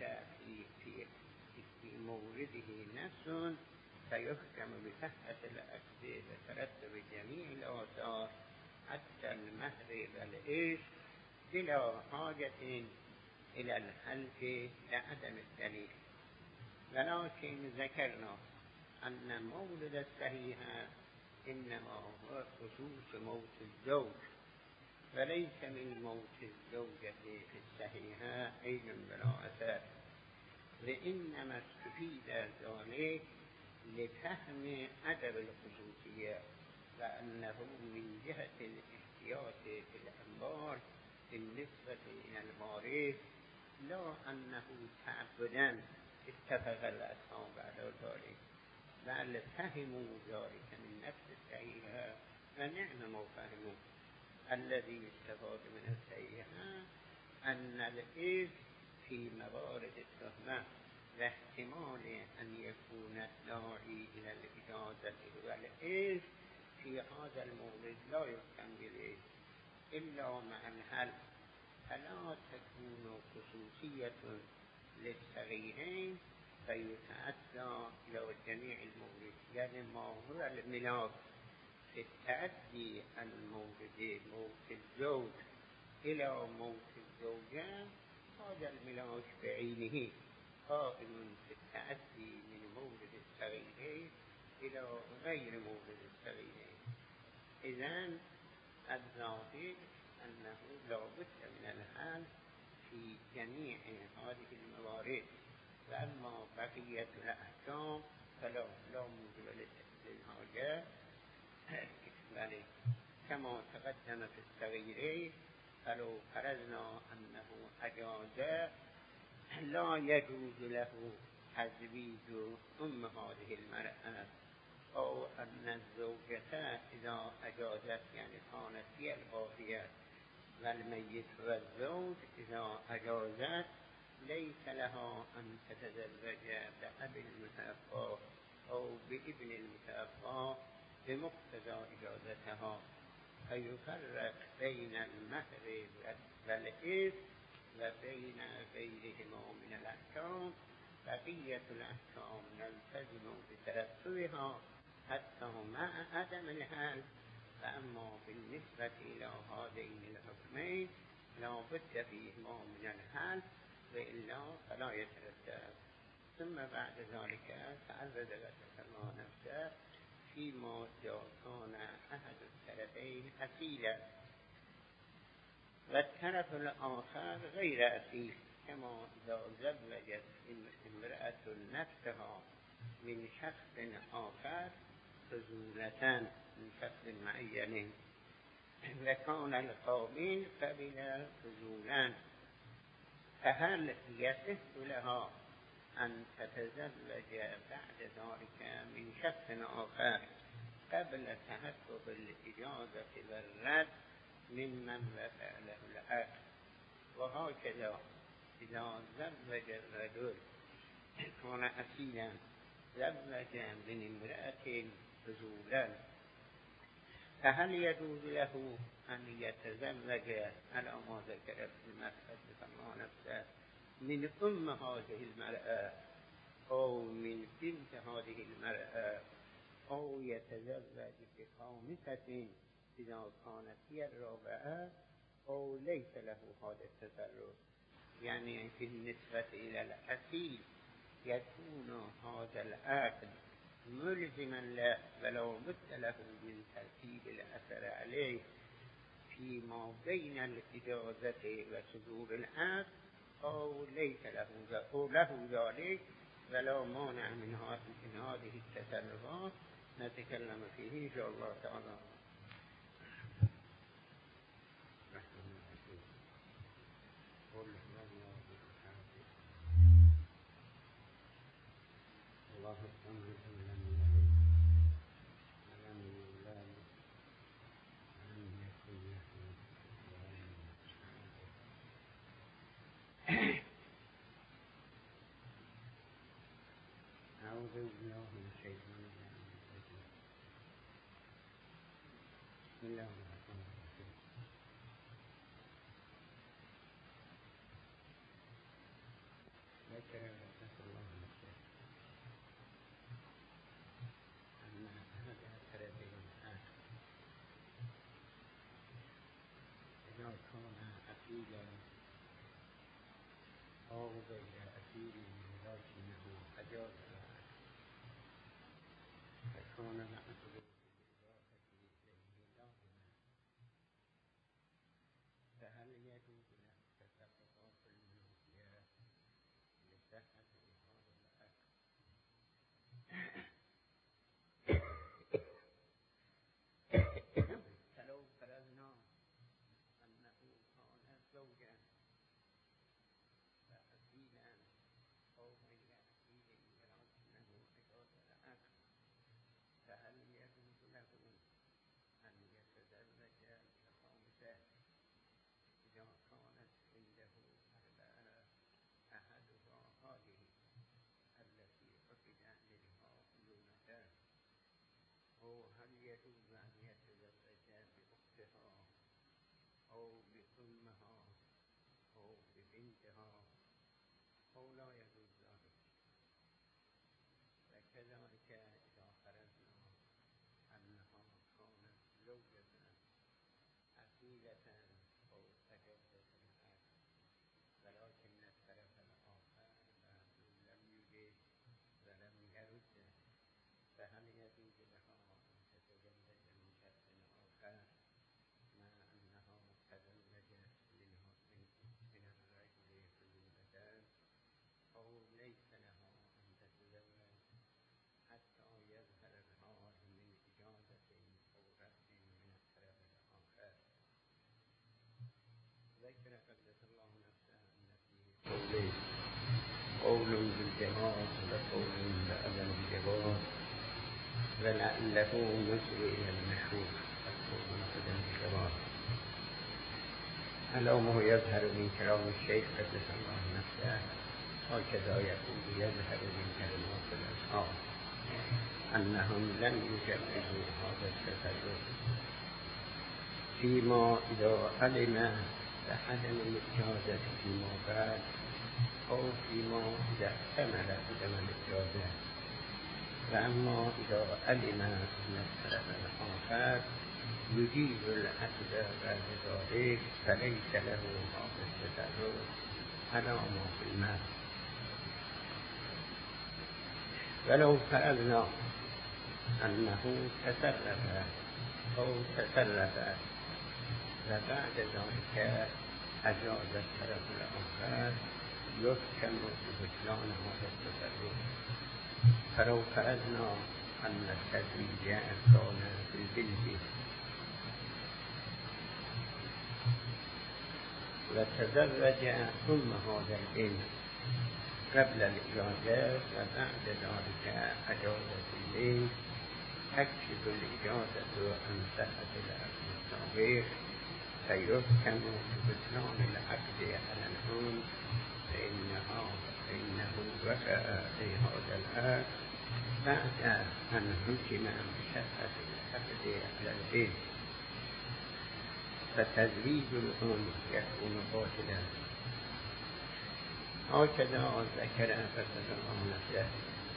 في مورده نفس فيحكم بصحة العقد وترتب جميع الآثار حتى المهر والإرث بلا حاجة إلى الحلف لعدم الدليل. ولكن ذكرنا أن مورد الصحيح إنما هو خصوص موت الزوج، وليس من موت الزوجة في الصحيحة عين بلا أثر، وإنما استفيد ذلك لفهم أدب الخصوصية، وأنه من جهة الاحتياط في الأنبار بالنسبة إلى المواريث، لا أنه تعبدا اتفق الأصحاب على ذلك، بل فهموا ذلك من نفس الصحيحة، ونعم ما فهموا. الذي يستفاد من الصحيحة أن الإرث في موارد التهمة واحتمال أن يكون الداعي إلى الإجازة والإرث في هذا المورد لا يحكم بالإرث إلا مع الحل، فلا تكون خصوصية للصغيرين فيتأتى إلى جميع المورد. يعني ما هو الملاك في التأدي عن موت الزوج إلى موت الزوجة، هذا الملاك بعينه قائم في التأدي من مورد الصغيرين إلى غير مورد الصغيرين. إذن الظاهر أنه لا بد من الحل في جميع هذه الموارد، وأما بقية الأحكام فلا موجب للحاجة، بل كما تقدم في الصغيرين فلو فرضنا أنه أجاز لا يجوز له تزويج أم هذه المرأة، أو أن الزوجة إذا أجازت يعني كانت هي الباقية، والميت والزوج إذا أجازت ليس لها أن تتزوج بأب المتوفى أو بابن المتوفى بمقتضى إجازتها، فيفرق بين المهر والإرث وبين غيرهما من الأحكام. بقية الأحكام نلتزم بترتبها حتى مع عدم الحل. فأما بالنسبة إلى هذين الحكمين لا بد فيهما من الحل وإلا فلا يترتب. ثم بعد ذلك تعرض وتسمى نفسه فيما كان أحد الطرفين أصيلا والطرف الآخر غير أصيل، كما إذا زوجت امرأة نفسها من شخص آخر فزولة من شخص معين وكان القابل قبل فزولا، فهل يصح لها أن تتزوج بعد ذلك من شخص آخر قبل تحقق الإجازة والرد ممن وقع له العقد؟ وهكذا إذا زوج الرجل كان أصيلا زوج من امرأة فزولا، فهل يجوز له أن يتزوج على ما ذكر في المسألة سماه نفسه من أم هذه المرأة أو من بنت هذه المرأة، أو يتزوج بخامسة إذا كانت هي الرابعة، أو ليس له هذا التصرف؟ يعني بالنسبة إلى الأصيل يكون هذا العقد ملزما له ولا بد له من ترتيب الأثر عليه فيما بين الإجازة وصدور العقد، أو ليس له ذلك ولا مانع من هذه التصرفات نتكلم فيه إن شاء الله تعالى. الله الصمد لم يلد ولم يولد ولم يكن له كفوا أحد. أعوذ بالله من الشيطان الرجيم. بسم الله الرحمن الرحيم. ذكر رسول الله نفسه أن هذا الطرفين الآخر إذا كان أصيلا أو غير أصيل ولكنه أجاز فكان العقد بالإضافة إليه لازما، فهل يجوز له التصرفات المناسبة لصحة هذا العقد؟ فلو فرضنا أنه كان زوجا فأصيلا أو غير أصيل ولكنه أجاز العقد، فهل يجوز له أن يتزوج بخامسة إذا كانت عنده أربعة أحدها هذه التي عقد عليها أمومته، أو هل يجوز أن يتزوج بأختها أو بأمها أو ببنتها أو لا يجوز ذلك؟ وكذلك إذا فرضنا أنها كانت زوجة أصيلة أو أجازة العقد ولكن الطرف الآخر لم يجد ولم يرد، فهل يجوز لها أن تتزوج من شخص آخر مع أنها تزوجت من الرجل فزولة، أو ليس لها أن تتزوج حتى يظهر الحال من إجازة أو رد من الطرف الآخر؟ ذكر قدس الله نفسه أن فيه قولين: قول بالجواز وقول بعدم الجواز، ولعله يصل إلى المشهور القول بعدم الجواز. الأمر يظهر من كلام الشيخ قدس الله نفسه هكذا يقول: يظهر من كلمات الأصحاب أنهم لم يجوزوا هذا التصرف فيما إذا علم بعدم الإجازة فيما بعد، أو فيما إذا احتمل عدم الإجازة. و اما اذا علم ان الطرف الاخر یجیز العقد بعد ذلك فلیس له حق التصرف علی ما فی المال. ولو فرضنا انه تصرف او تصرف و بعد ذلك اجاز الطرف الاخر يحكم ببطلان هذا التصرف. فلو فرضنا ان التزویج كان في البنت وتزوج ثم هذا البنت قبل الإجازة وبعد ذلك أجاز في البنت تكشف الإجازة عن صحة العقد السابق فيحكم ببطلان العقد على الأم فإنه وقع في هذا العقد بعد أن حكم بصحة العقد على البنت فتزويج الأم يكون باطلا. هكذا ذكر فسر نفسه.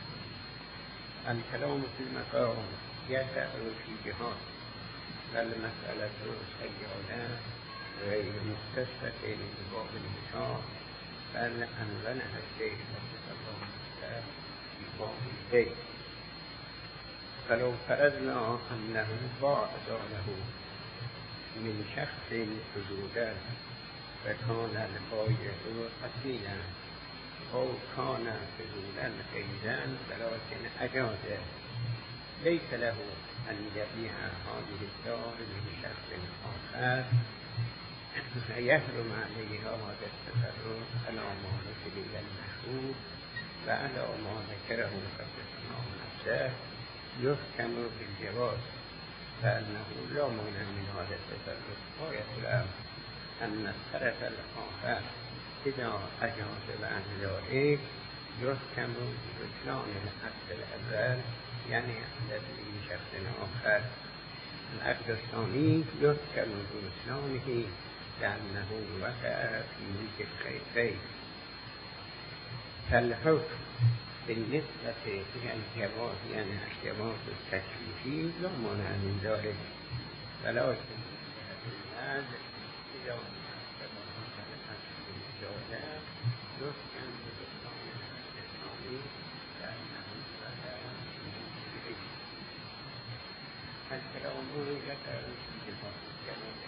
الكلام في المقام يقع في جهات والمسألة سيئة غير مختصة بباب النكاح بل أنزلها الشيخ رحمه الله في باب البيع. فلو فرضنا أنه باع له من شخص حدودا فكان البائع أصيلا أو كان حدودا قيدا ولكن أجازه ليس له أن يبيع هذه الدار من شخص آخر فيحرم عليه هذا التصرف على ما نقل إلى المشهور وعلى ما ذكره فسر نفسه يحكم بالجواز فأنه لا مانع من هذا التصرف. غاية الأمر أن الطرف الآخر إذا أجاز بعد ذلك يحكم ببطلان العقد الأول يعني الذي شخص آخر. العقد الثاني يحكم ببطلانه لأنه وقع في ملك الخيرين. فالحكم بالنسبة إلى الجواز يعني الجواز التكليفي لا مانع من ذلك ولكن الآن إذا يحكم ببطلان العقد الثاني لأنه وقع في ملك الخيرين. الكلام ذكر في الجواز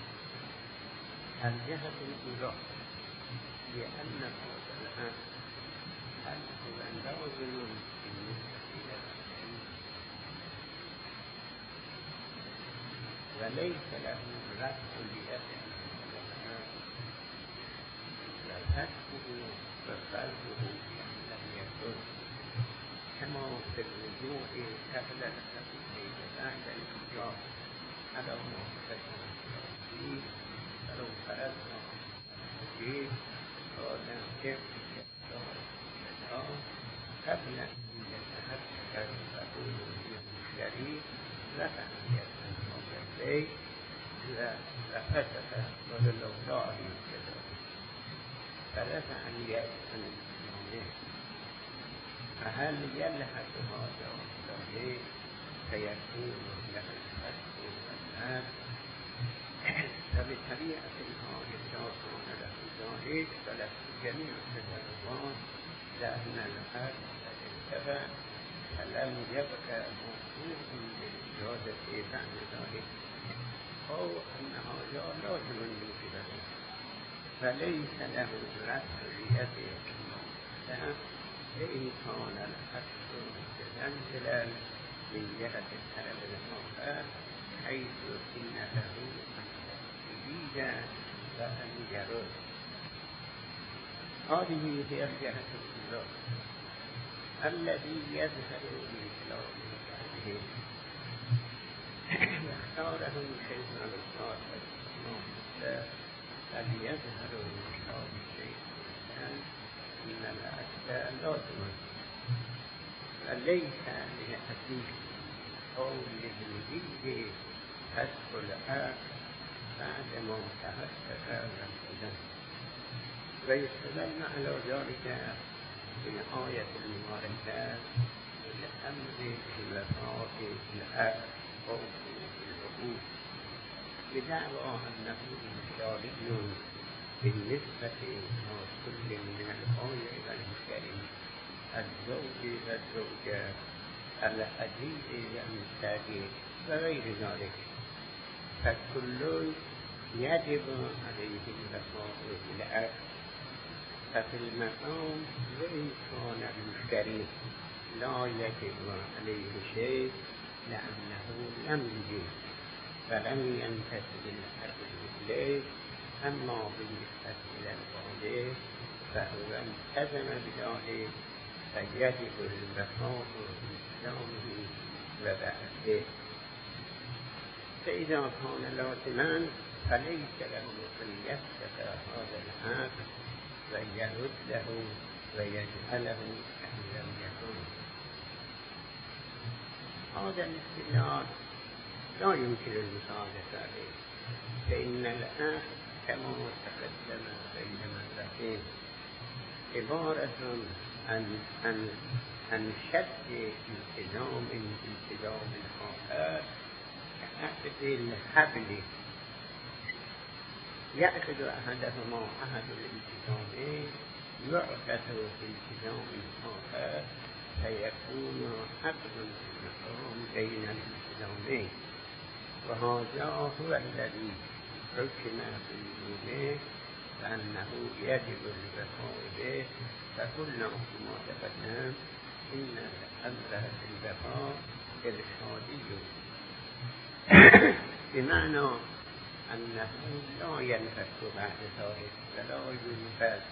الجهة الأولى لأن هذا العقد هو لازم بالنسبة إلى الشيء وليس له رفع لأجل وفتحه وفرضه لم يكن كما في الرجوع قبل التفصيل بعد الإجراء على ما تقدم فيه. فلو فرضنا التفصيل قال كيف قبل أن يتحقق القبول المشتري رفع يده البيع وفتح وللأوضاع كذلك فرفع اليد عن الإسلام. فهل يلحق هذا الصحيح فيكون له الفتح والآن فبطبيعة الحال إذا كان له ذلك فله جميع التصرفات لأن العقد انتهى فلم يبقى موضوع للإجازة بعد ذلك أو أن هذا لازم من قبله فليس له رفع بيده الموضوع فإن كان العقد متزلزلا من جهة الطرف الآخر حيث إن له أن يريد وأن يرد. هذه هي الجهة الأولى الذي يظهر من كلام هذه واختاره شيخنا الأستاذ الذي يظهر من كلام الشيخ الإنسان إن العقد لازم وليس لأبيه أو لابنه حسب العقد بعد ما تحقق الانتظام. ويستدل على ذلك من آية المباركة الأمر بالوفاء بالعهد أو بالعقود بدعوى أنه شاري بالنسبة إلى كل من البائع والمشتري الزوج والزوجة العزيز والمستأجر وغير ذلك، فكل يجب عليه الوفاء بالعهد. ففي المقام وإن كان المشتري لا يجب عليه شيء لأنه لم يجب فلم ينتسب العقد إليه، أما بالنسبة إلى البائع فهو التزم بذلك فيجب الوفاء بإلزامه وبعده. فإذا كان لازما فليس له أن يفسخ هذا العقد ويرده ويجعله كأن لم يكن. هذا الاستدلال لا يمكن المساعدة عليه، فإن العقد كما تقدم بين مرتين عبارة عن شد التزام آخر كعقد الحبل، يعقد أحدهما أحد الالتزامين يعقد التزام آخر فيكون عقد المقام بين الالتزامين، وهذا هو الذي حكم بوجوده فأنه يجب الوفاء به. فقلنا كما تقدم إن الأمر في الوفاء إرشادي بمعنى أنه لا ينفك بعد ذلك ولا ينفذ.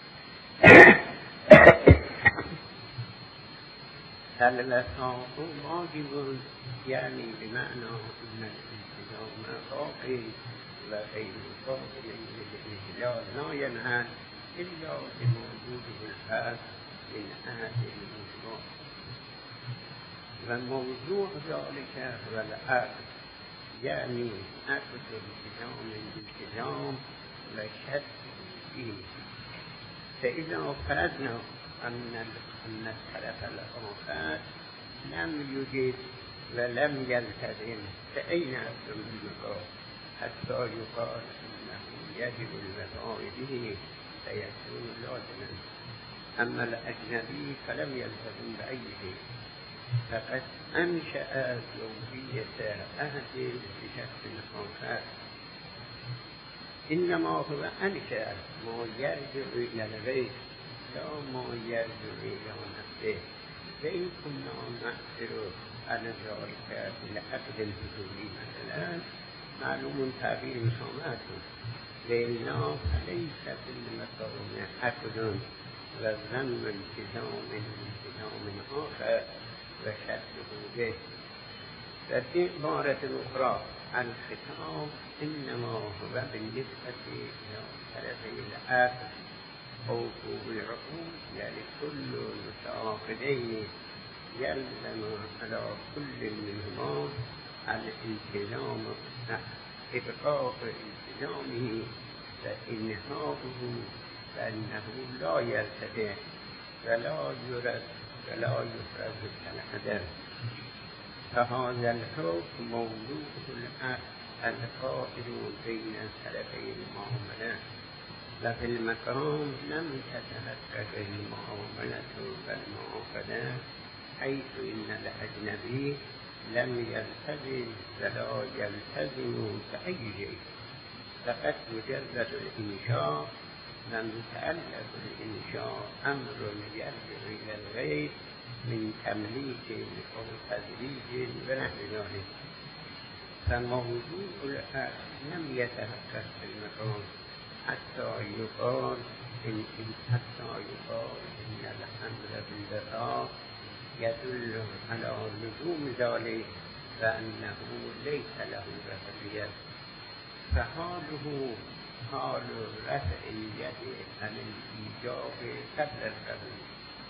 فالوفاء واجب يعني بمعنى أن الالتزام باقي وغير قابل للإجلال لا ينهى إلا بوجوده الحال من عهد الإجماع، وموضوع ذلك هو العقد، يعني عقد الالتزام وشد فيه. فإذا فرضنا أن الطرف الآخر لم يجد ولم يلتزم فأين أصل الوفاء حتى يقال أنه يجب الوفاء به فيكون لازما. أما الأجنبي فلم يلتزم بأي شيء، فقد أنشأ زوجية أهل بشكل آخر، إنما هو أنشأ ما يرجع إلى الغير لا ما يرجع إلى نفسه. فإن كنا نأثر على ذلك بالعقد الحضوري مثلا معلوم تعبير مسامحته، لأنه فليس في المقام عقد وذم التزام آخر وشده به. وفي عبارة أخرى الخطاب إنما هو بالنسبة إلى طرفي العقد أو العقود، يعني كل المتعاقدين يلزم على كل منهما الالتزام إبقاء التزامه فإنهاؤه فإنه لا يرتدع ولا يرد ولا يفرز كالعدم. فهذا الحكم موضوع العقد القائم بين طرفي المعاملة، وفي المقام لم تتحقق المعاملة والمعاقدة، حيث إن الأجنبي لم يلتزم ولا يلتزم بأي شيء، فقط مجرد الإنشاء لم يتعلق الإنشاء أمر يرجع إلى الغير من تمليك أو تدريج ونحو ذلك. فموضوع العقد لم يتحقق في المقام حتى يقال إن الأمر بالوفاء يدل على لزوم ذلك فأنه ليس له رفعية، فحاله حال رفع اليد عن الإيجاب قبل القبول.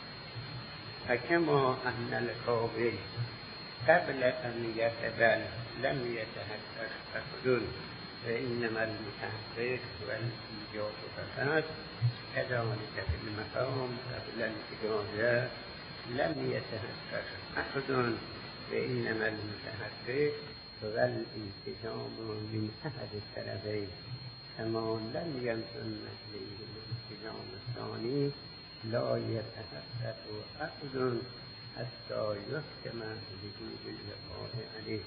فكما أن القابل قبل أن يقبل لم يتحقق قبول فإنما المتحقق هو الإيجاب فقط، كذلك في المقام قبل الإجازة لم يتحقق عقد وإنما المتحقق والالتزام من أحد الطرفين كما لم يمكن مثله الالتزام الثاني لا يتحقق عقد حتى يحكم بوجوب الوفاء عليه.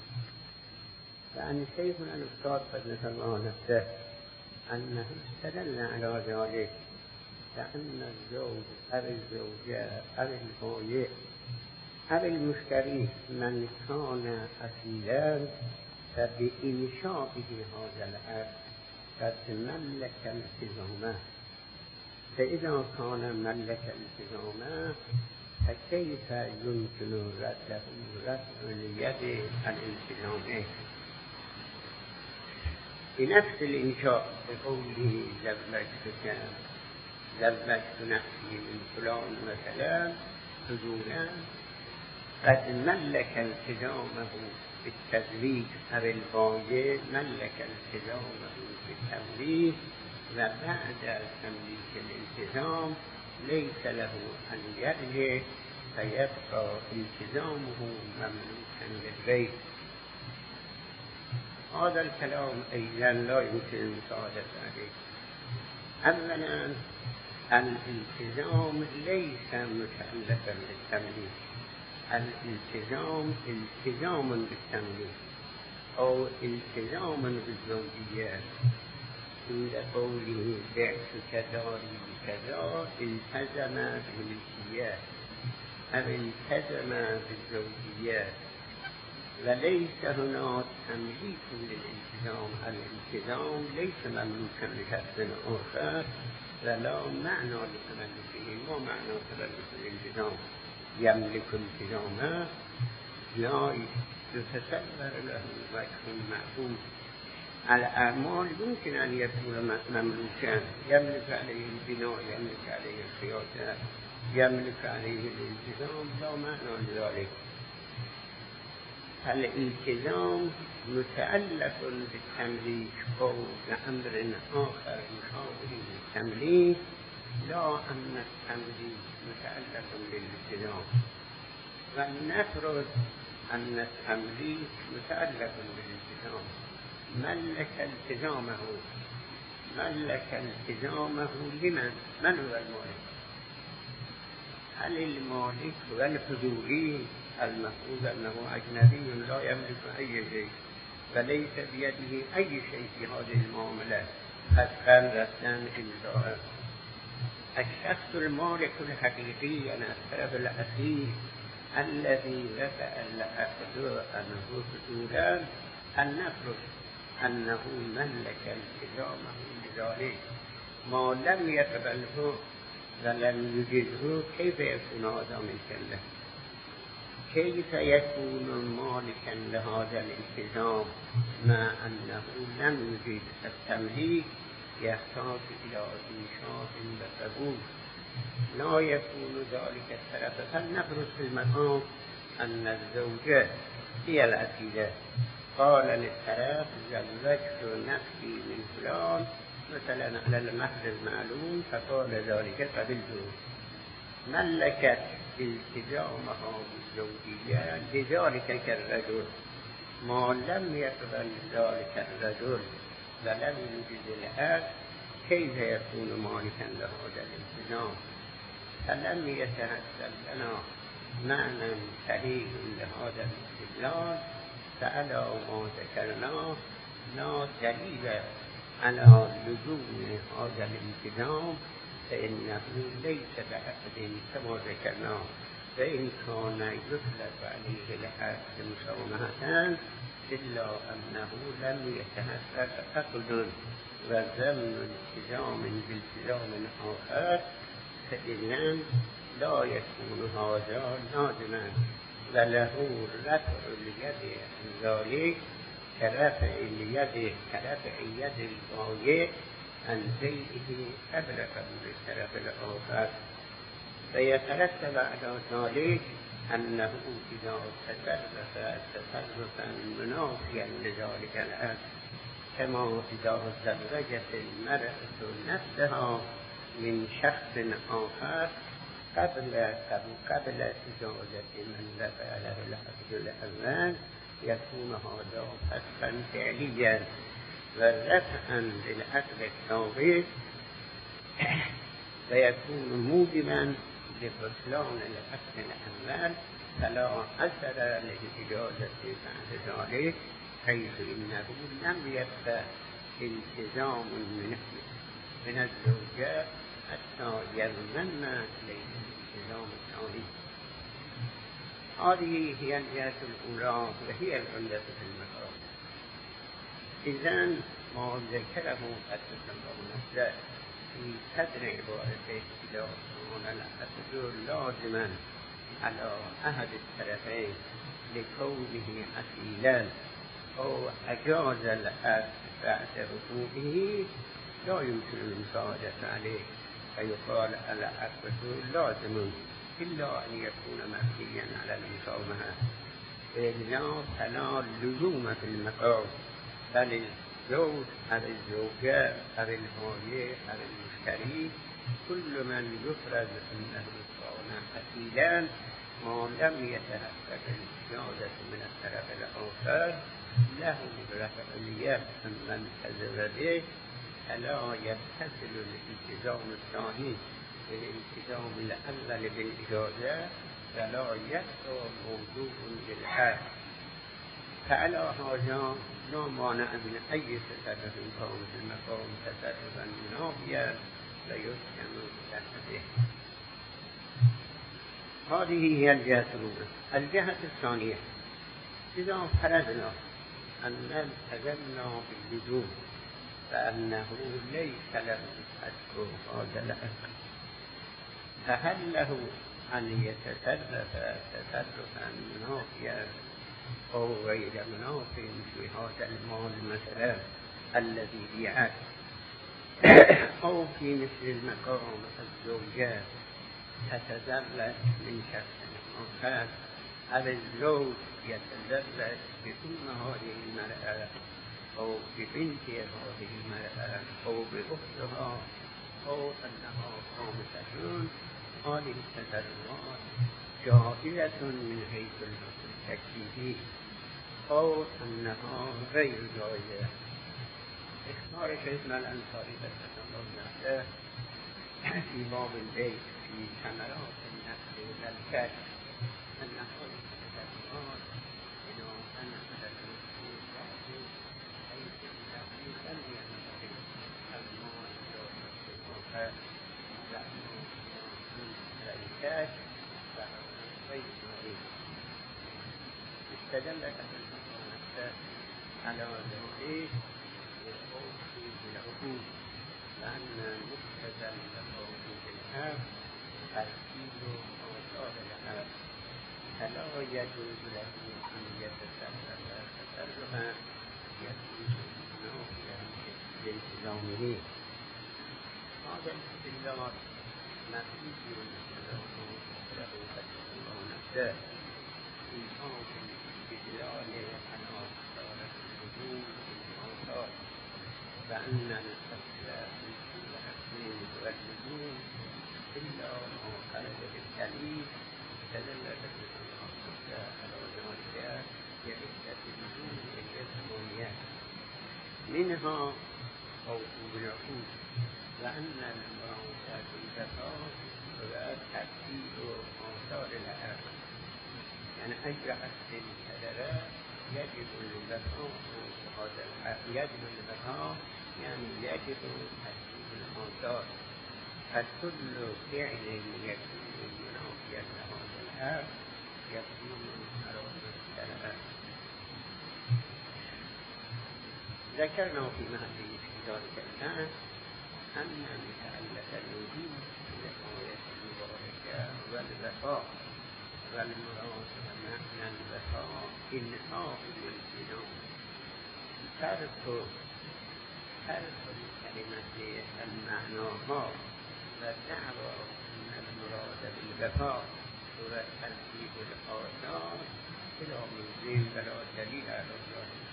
فعن شيخنا الأستاذ قدس الله نفسه أنه استدل على ذلك لأن الزوج أو الزوجة أو البائع أو المشتري من كان أصيلا فبإنشائه هذا العقد قد ملك التزامه، فإذا كان ملك التزامه فكيف يمكن رفع اليد عن التزامه بنفس الإنشاء بقوله زوجت نفسي من فلان مثلا حضورا قد ملك التزامه بالتزويج أو البائع ملك التزامه بالتمليك وبعد تمليك الالتزام ليس له أن يرجع فيبقى التزامه مملوكا للغير. هذا الكلام أيضا لا يمكن المساعدة عليه. أولا الالتزام ليس متعلقا بالتمليك، الالتزام التزام بالتمليك أو التزام بالزوجية. عند قوله بعتك داري بكذا التزم بالملكية أو التزم بالزوجية، وليس هناك تمليك للالتزام. الالتزام ليس مملوكا لشخص آخر ولا معنى لتملكه. ما معنى تملك الالتزام؟ يملك التزامه لا يتصور له وجه معقول. الأعمال يمكن أن يكون مملوكا، يملك عليه البناء، يملك عليه السياسة، يملك عليه الالتزام، لا معنى لذلك. الالتزام متعلق بالتمليك أو بأمر آخر يشابه التمليك، لا أن التمليك متعلق بالالتزام. ولنفرض أن التمليك متعلق بالالتزام، ملك التزامه لمن؟ من هو المالك؟ هل المالك هو الحضوري المفروض أنه أجنبي لا يملك أي شيء فليس بيده أي شيء في هذه المعاملة فتحا رسلا إمضاء؟ الشخص المالك الحقيقي أنا الطرف الأصيل الذي رفع العقد عنه حضورا أن نفرض أنه ملك التزامه لذلك ما لم يقبله ولم يجده، كيف يكون هذا ملكا له؟ كيف يكون مالكا لهذا الالتزام مع أنه لم يجد التمليك؟ يحتاج إلى إنشاء وقبول، لا يكون ذلك الطرف. فلنفرض في المقام أن الزوجة هي الأسيرة، قال للطرف زوجت نفسي من فلان مثلا على المهر المعلوم، فقال ذلك قبلته، ملكت التزامها بالزوجية لذلك كالرجل. ما لم يقبل ذلك الرجل ولم يجد العقد، كيف يكون مالكا لهذا الالتزام؟ فلم يتحصل لنا معنى صحيح لهذا الاستدلال، فعلى ما ذكرناه لا دليل على لزوم هذا الالتزام، فإنه ليس بعقد كما ذكرناه. فإن كان يطلق عليه العقد مسامحة إلا أنه لم يتحقق عقد وضمن التزام بالتزام آخر، فإذن لا يكون هذا نادما وله رفع اليد عن ذلك كرفع يد البائع عن بيعه قبل قبول الطرف الآخر. فيترتب على ذلك أنه إذا تصرف تصرفا منافيا لذلك العقد، كما إذا زوجت المرأة نفسها من شخص آخر قبل إجازة من ذكر له العقد الأول يكون هذا فسخا فعليا، ورفعا للعقد الثاني ويكون موجبا لبطلان العقد الأول، فلا أثر للإجازة بعد ذلك، حيث إنه لم يبقى التزام من الزوجة حتى يضمن عليه الالتزام الثاني. هذه هي الجهة الأولى وهي العلة في المقام. إذن ما ذكره أسس الله في قدر عبارته إذا كان العقد لازما على أحد الطرفين لكونه أصيلا أو أجاز العقد بعد وقوعه لا يمكن المساعدة عليه، فيقال العقد لازم إلا أن يكون مبنيا على المسامحة، وإلا فلا لزوم في المقام، بل الزوج أو الزوجة أو الهاية أو المشتري كل من يفرض أنه كان أصيلا ما لم يتحقق الإجازة من الطرف الآخر له رفع اليد من كذب به، فلا يتصل الالتزام الثاني بالالتزام الأول بالإجازة، فلا يبقى موضوع للحد. فعلى هذا لا مانع من أي تصرف كان في المقام تصرفا منافيا ويحكم بصحته. هذه هي الجهة الأولى. الجهة الثانية، إذا فرضنا أن التزمنا باللزوم فأنه ليس له حق هذا الحق، فهل له أن يتصرف تصرفا منافيا أو غير مناف في هذا المال مثلا الذي بعقد، أو في مثل المقام الزوجة تتزوج من شخص آخر، أو الزوج يتزوج بأم هذه المرأة أو ببنت هذه المرأة أو بأختها أو أنها خامسة، هذه التصرفات جائزة من حيث الحكم التكليفي أو أنها غير جائزة. اختار شيخنا الأنصاري رحمه الله في باب البيت في ثمرات النقل والكسب أن هذه التصرفات إذا كانت على المسؤول بعضه حيث إنه لم ينبغي المال الآخر لأنه على الكسب فهو غير جائز. استدل نفسه على ذلك بالقول بالعقود، لأن مقتضى العقود بالحق ترتيب آثار الحق، فلا يجوز له أن يتصرف تصرفا يكون منافيا لالتزامه. هذا الاستدلال مبني له الله نفسه في باب الاستدلال على آثار الوجود والآثار، فأن الأصل في كل أصل والوجود إلا ما خرج بالدليل دلل به الله على ذلك بعدة وجوه الإسلامية، منها موضوع العقود، وأن المراد بالبقاء هو ترتيب آثار العقد، يعني أي عقد كذا يجب البقاء هذا العقد، يجب البقاء يعني يجب ترتيب الآثار، فكل فعل يكون منافيا لهذا العقد يكون حرام الشرع. ذكرنا في محل ذلك الآن أن متعلق الوجود بالآية المباركة والبقاء، والمراد بمعنى البقاء إنهاء الالتزام، ترك الكلمة المعناها والدعوى أن المراد بالبقاء هو ترتيب الآثار بلا موجب ولا دليل على ذلك،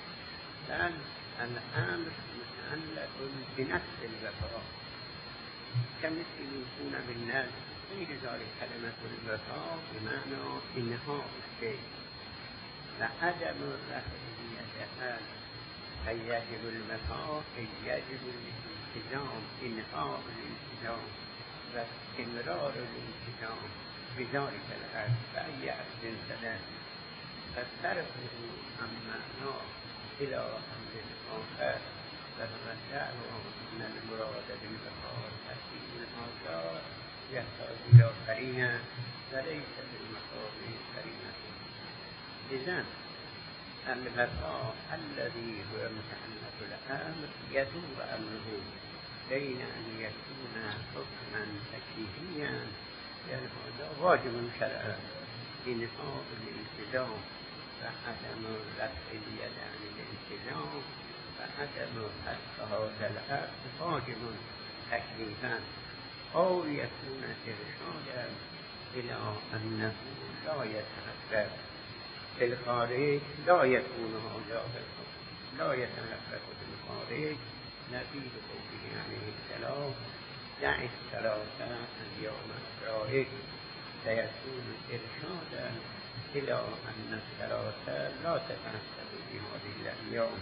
لأن الأمر متعلق بنفس البقاء، كمثل يوفون بالنذر غير ذلك كلمة الوفاء بمعنى إنهاء الشيء وعدم رفعيتها فيجب الوفاء يجب الالتزام إنهاء الالتزام واستمرار الالتزام بذلك العهد فأي عهد سنة فصرفه عن معناه إلى أمر آخر فهو الدعوى أن المراد بالوفاء تحصيل الآثار يحتاج إلى قرينة وليس بالمقام قرينة. إذن الوفاء الذي هو متعلق الأمر يدور أمره بين أن يكون حكما تكليفيا هذا واجب شرعا إنهاء الالتزام وعدم رفع اليد عن الالتزام وعدم حق هذا العقد واجب تكليفا أو يكون إرشادا إلى أنه لا يتحقق في الخارج لا يكون هذا لا يتحقق في الخارج نبيل قوله عليه السلام دع الثلاثة اليوم أفرائك سيكون إرشادا إلى أن الثلاثة لا تتحقق في هذه الأيام.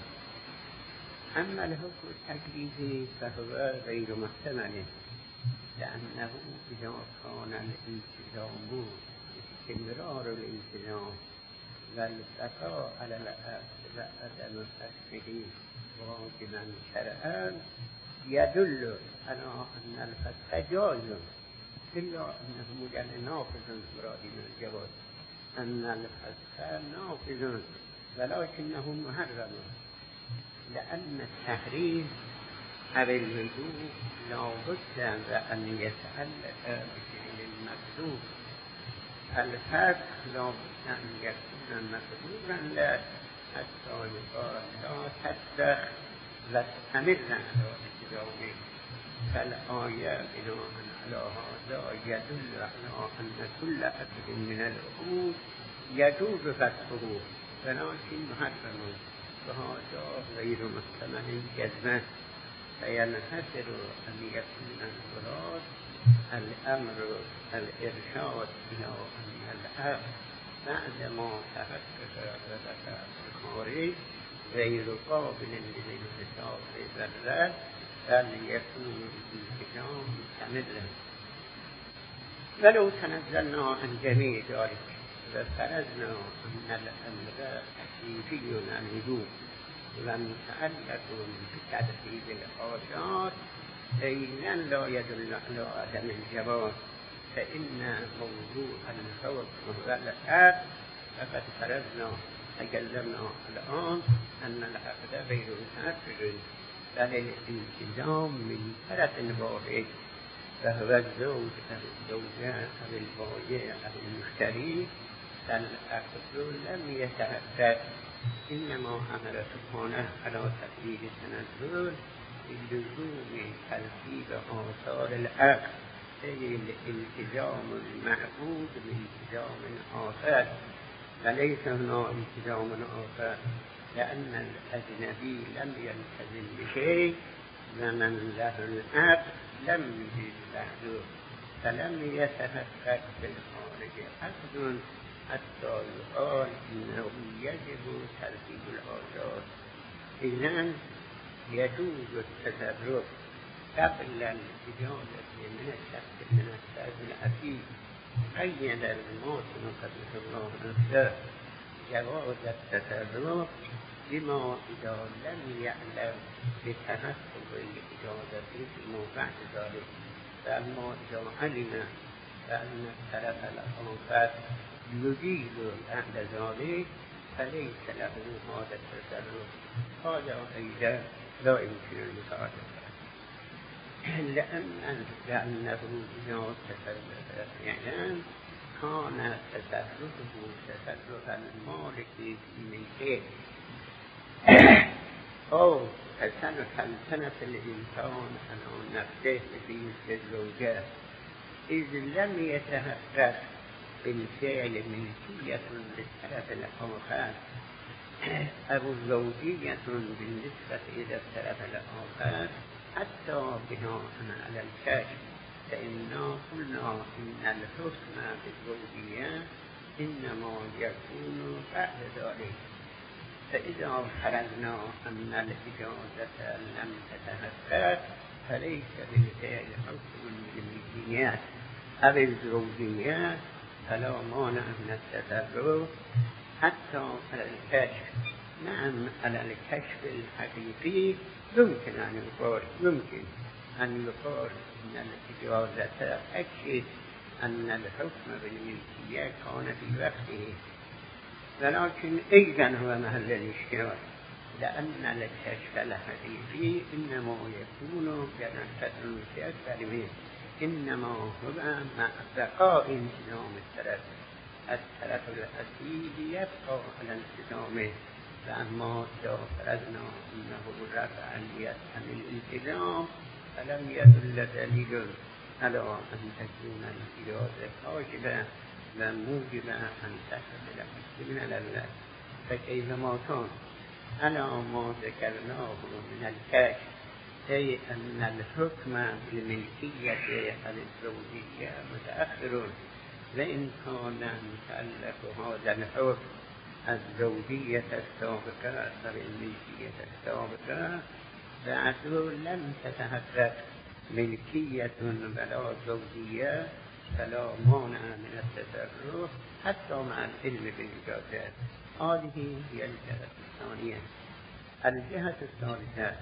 أما الحكم التكليفي فهو غير محتمل لأنه إذا كان الالتزام استمرار الالتزام والبقاء على العهد وعدم فسخه واجبا شرعا يدل على أن الفسخ جائز إلا أنه مجرد نافذ مراد من الجواز أن الفسخ نافذ ولكنه محرم لأن التحريم أو الوجوب لا بد أن يتعلق بفعل المكروه. الفسخ لا بد أن يكون مقدورا له حتى يقال لا تفسخ واستمر على التزامه. فالآية بناء على هذا يدل على أن كل عقد من العقود يجوز فسخه ولكن محرم وهذا غير محتمل جزما فينحصر أن يكون المراد الأمر الإرشاد إلى أن العقد بعدما تحقق وبقى الخارج غير قابل للانحصار بالرد بل يكون الالتزام مستمرا. ولو تنزلنا عن جميع ذلك وفرضنا أن الأمر تكليفي عن الوجوب ومتعلق بتدبير الآثار أيضا لا يدل على عدم الجواز فإن موضوع الحكم وهو العقد فقد فرضنا تكلمنا الآن أن العقد غير متأثر بل الالتزام من طرف واحد فهو الزوج أو الزوجة أو البائع أو المشتري فالعقد لم يتحقق إنما أمر سبحانه على تقليد التنزل بلزوم ترتيب آثار العقد أي الالتزام المعقود بالالتزام آخر وليس هنا التزام آخر لأن الأجنبي لم يلتزم بشيء ومن له العقد لم يجد بعده فلم يتحقق في الخارج عقد حتى يقال إنه يجب ترتيب الآثار. إذن يجوز التصرف قبل الإجازة من الشخص من الشخص الأكيد قيد المواطن قدس الله نفسه جواز التصرف بما إذا لم يعلم بتحقق الإجازة فيما بعد ذلك فأما إذا علم فأن الطرف الآخر يجيز بعد ذلك فليس له هذا التصرف هذا أيضا لا يمكن المصادقة لأنه إذا تصرف فعلا كان تصرفه تصرف المالك في ملكه أو تصرف الإنسان على نفسه في الزوجة إذ لم يتحقق بالفعل ملكية للطرف الآخر أو زوجية بالنسبة إلى الطرف الآخر حتى بناء على الكشف فإنا قلنا إن الحكم بالزوجية إنما يكون بعد ذلك، فإذا فرضنا أن الإجازة لم تتحقق فليس بالفعل حكم بالملكية أو الزوجية، فلا مانع من التصرف حتى على الكشف. نعم على الكشف الحقيقي يمكن أن يقال أن الإجازة تؤكد أن الحكم بالملكية كان في وقته، ولكن أيضا هو محل الإشكال، لأن الكشف الحقيقي إنما يكون بنفسه كلمة، إنما هو مع بقاء انتظام الطرف الأصيل يبقى على انتظامه، فأما إذا فرضنا أنه رفع اليد عن الالتزام فلم يدل دليل على أن تكون الإجازة واجبة وموجبة أن تحصل الحكم من الله، فكيفما كان على ما ذكرناه من الكشف أي أن الحكم بالملكية على الزوجية متأخر، وإن كان متعلق هذا الحكم الزوجية السابقة أو الملكية السابقة بعده لم تتحقق ملكية ولا زوجية، فلا مانع من التصرف حتى مع العلم بالإجازات. هذه هي الجهة الثانية. الجهة الثالثة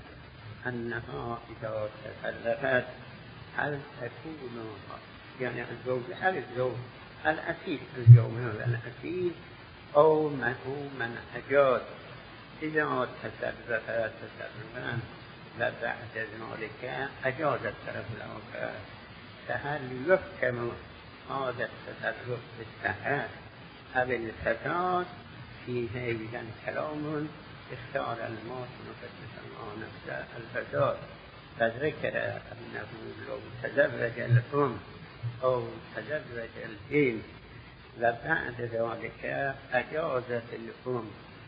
أنها إذا تصرفت هل تكون يعني الزوج هل الزوج الأسير اليوم هذا الأسير أو من أجاز إذا تصرفت تصرفا وبعد ذلك أجاز الطرف الآخر، فهل يحكم هذا التصرف بالصحة أو الفساد؟ فيه أيضا كلام اختار الماتن فتسمى نفسه الفساد، فذكر أنه لو تزوج الأم أو تزوج الابن وبعد ذلك أجازت الأم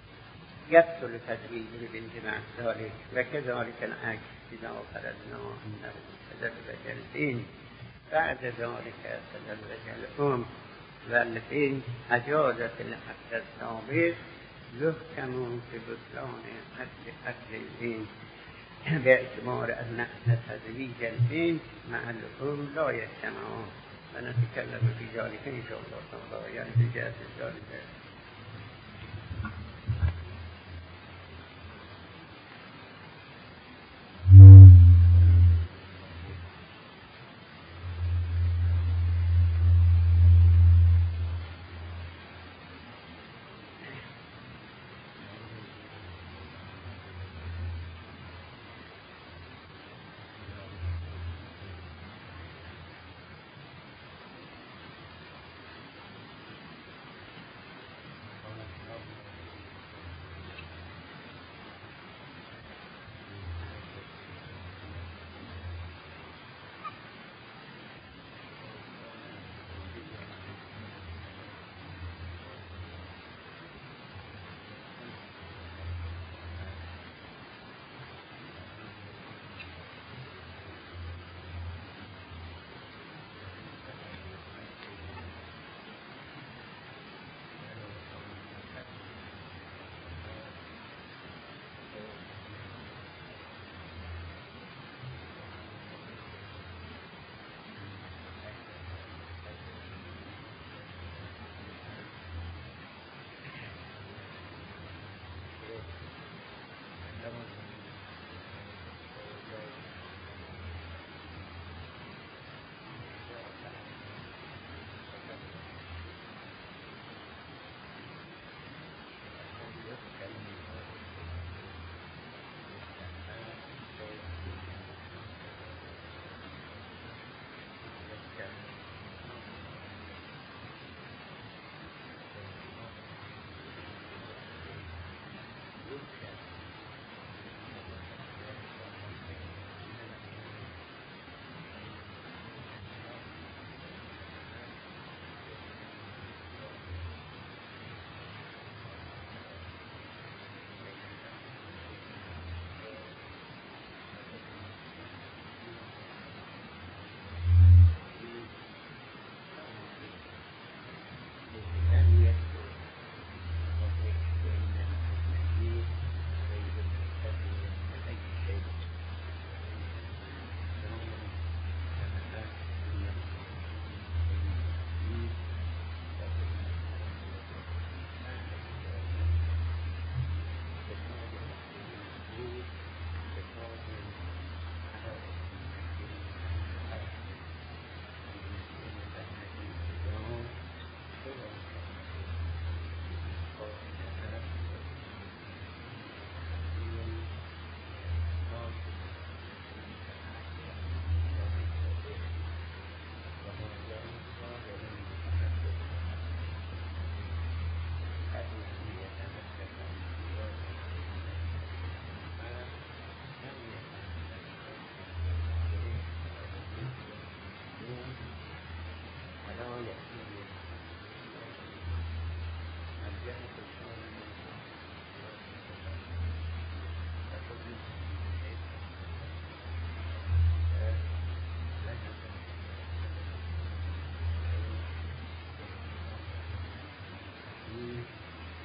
يبطل تزويج البنت مع ذلك، وكذلك العكس إذا فرضنا أنه تزوج البنت بعد ذلك تزوج الأم والبنت أجازت العقد السابق، يحكم ببطلان عقد البنت باعتبار أن تزويج البنت مع الأم لا يجتمعان، ونتكلم في ذلك إن شاء الله تعالى يعني في جهة ذلك.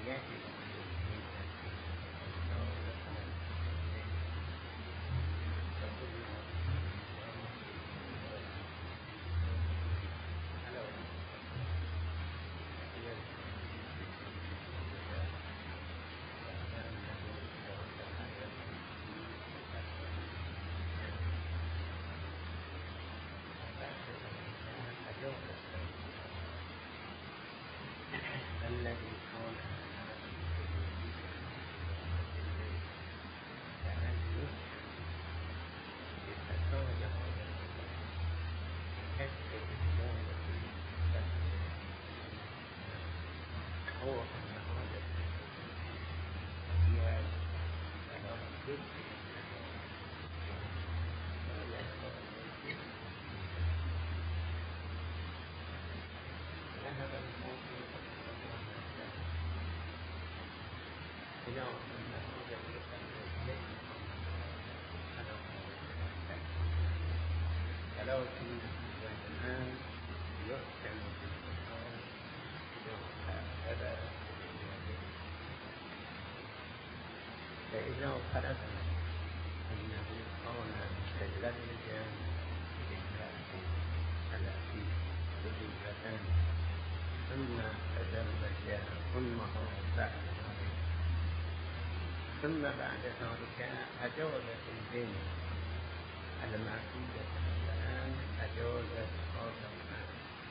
فإذا فرضنا أنه كان تزوجا بالمرأة التي زوجة ثم تزوج أمه بعد ذلك ثم بعد ذلك أجازت البنت المعقودة الآن أجازت خاطبها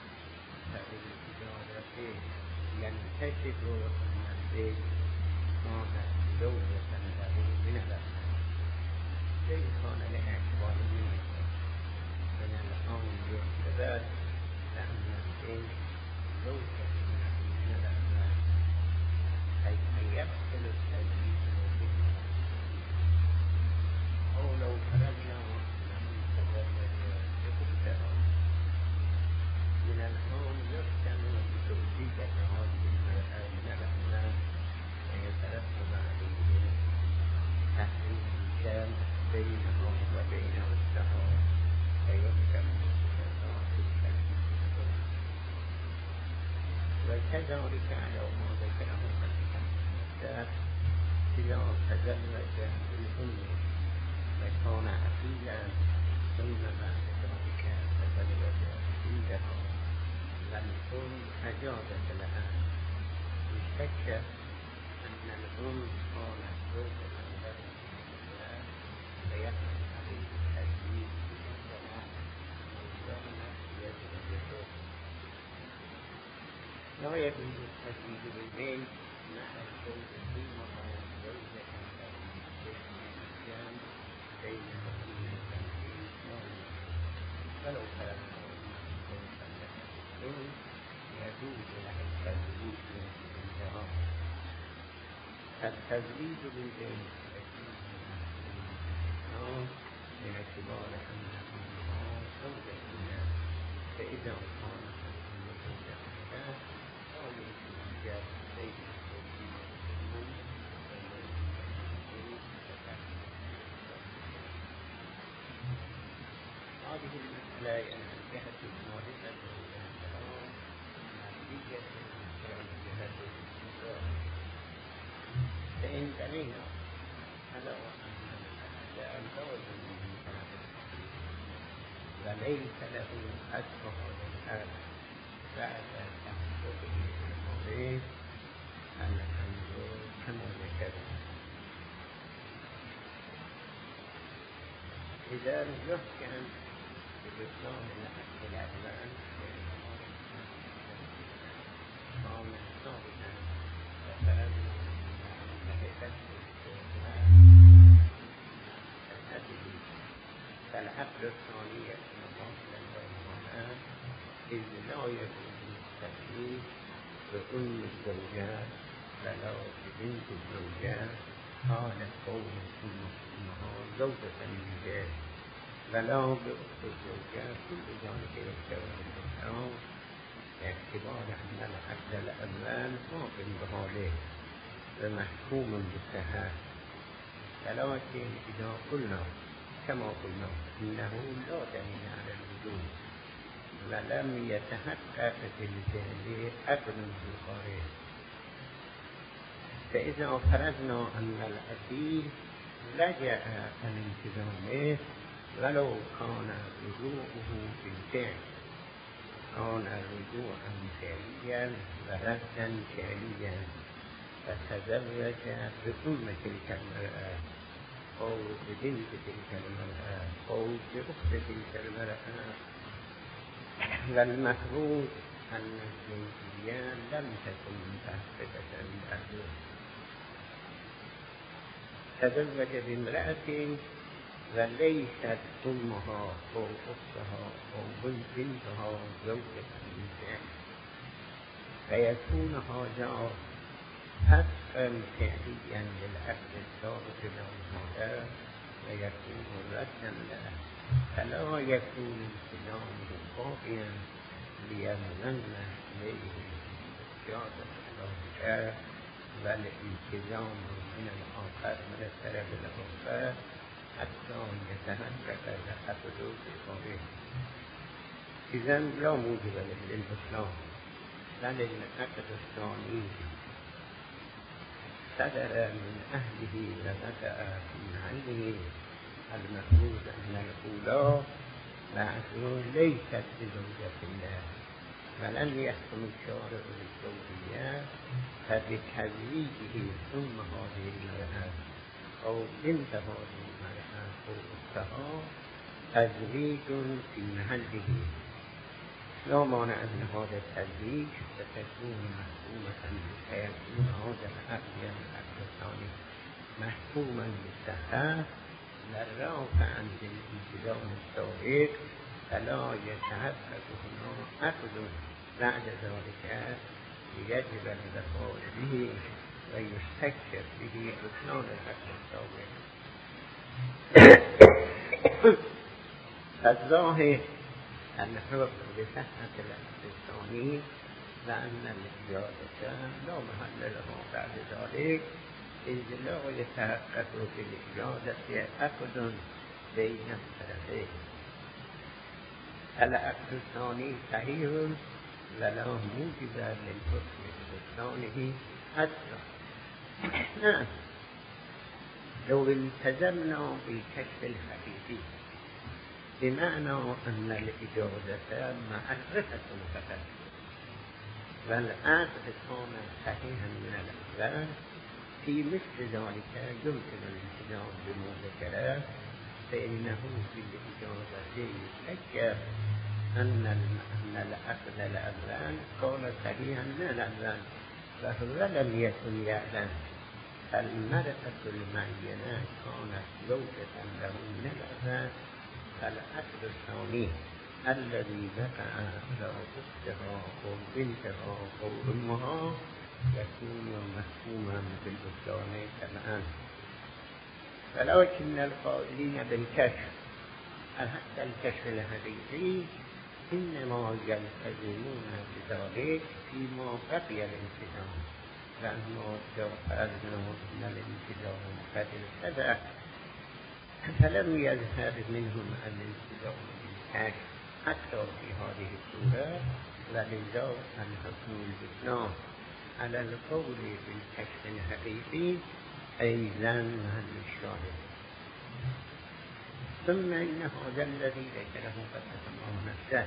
فبالإجازة ينكشف أن البيت كان زوجة له من الأسماء كيف كان لأكبر منه من الأمر يعتبر أن البيت زوجة له من الأسماء حيث يدخل التجديد به أو لو فرضنا أنه تزوج بأخته من الأمر يحتمل بتوجيه هذه المرأة من الأسماء ويترتب عليه تحريم الكلام بينه وبين أخته فيحكم وكذلك على ما ذكره الحديث إذا تزوج بالأم وكان عقيلا ثم بعد ذلك تزوج عقيله لم يكن أجازت لها بشك أن الأم كانت زوجة له فيحكم عليه التجديد بالزواج وكانت يزوجته لا يجوز التجديد بالبيت مع الزوجة وهو زوجة له بالإسلام بينه وبين التنفيذ فلو فرضنا يجوز له التزويج بالزواج التزويج بالبيت باعتبار أنه زوجة له فإذا كان زوجة له أو يتزوج بين هذه المسألة يعني جهة المعرفة والسلام نتيجة جهة النظام فإن بنينا على أن زوج وليس له أسره للأرض بعد تحققه المريض الأمر كما ذكرنا إذا يحكم بإسلام الأعلام قام صادقا وفرضنا فالعقد الثانية مفاصلا بينهما إذ لا يجوز التكليف بأم الزوجات ولا ببنت الزوجات حالة كون أمها زوجة للرجال ولا بأخت الزوجات كل ذلك يشتغل بالإحرام باعتبار أن العقد الأول باطل بحاله ومحكوم بالصحة ولكن إذا قلنا كما قلنا إنه لا دليل على الوجوب ولم يتحقق في الجهل عقد الخارج فإذا فرضنا أن الأسير لجأ عن انتظامه ولو كان رجوعه بالفعل كان رجوعا فعليا وردا فعليا فتزوج بأم تلك المرأة أو ببنت تلك المرأة أو بأخت تلك المرأة، والمفروض أن الزوجية لم تكن متحققة له. تزوج بامرأة وليست أمها أو أختها أو بنتها زوجة بالفعل، فيكون هذا حقا فعليا للعقد السابق بهذا ويكون ردا له، فلا يكون التزامه باقيا ليمنن إليه الإجازة ذلك، بل التزام من الآخر من الطرف الآخر حتى يتحقق العقد بقوله. إذن لا موجب للإسلام، بل العقد الثاني صدر من أهله وبدأ في محله. المفروض أن الأولى معه ليست بزوجة الله، ولم يحكم الشارع بالزوجية، فبتزويجه ثم هذه المرأة أو بنت هذه المرأة أو أختها تزويج في محله، لا مانع من هذا التزويج فتكون محكومة فيكون هذا العقد الثاني محكوما بالصحة والرافعا بالالتزام السابق، فلا يتحقق هنا عقد بعد ذلك يجب الوفاء به ويستكشف به بطلان العقد السابق. الظاهر الحكم بصحة العقد الثاني وأن الإجازة لا محل لها بعد ذلك، إذ لا يتحقق بالإجازة عقد بين الطرفين. العقد الثاني صحيح ولا موجب للحكم ببطلانه أصلا. نعم، لو التزمنا بالكشف الحقيقي بمعنى أن الإجازة معرفة فقط والعقد كان صحيحا من الأول، في مثل ذلك يمكن الالتزام بما ذكره، فإنه في الإجازة يذكر أن العقد الأول كان صحيحا من الأول وهو لم يكن يعلم. المرأة المعينة كانت زوجة له من الأول، فالعقد الثاني الذي وقع على أختها أو بنتها أو أمها يكون محكوما بالبطلان تبعا. ولكن القائلين بالكشف حتى الكشف الحقيقي إنما يلتزمون بذلك فيما بقي الالتزام، لأنه فرضنا أن الالتزام قد ارتفع فلم يظهر منهم الالتزام بالكشف حتى في هذه الصورة، ولذا الحكم البطلان على القول بالكشف الحقيقي أيضا محل الشاهد. ثم إن هذا الذي ذكره قدس الله نفسه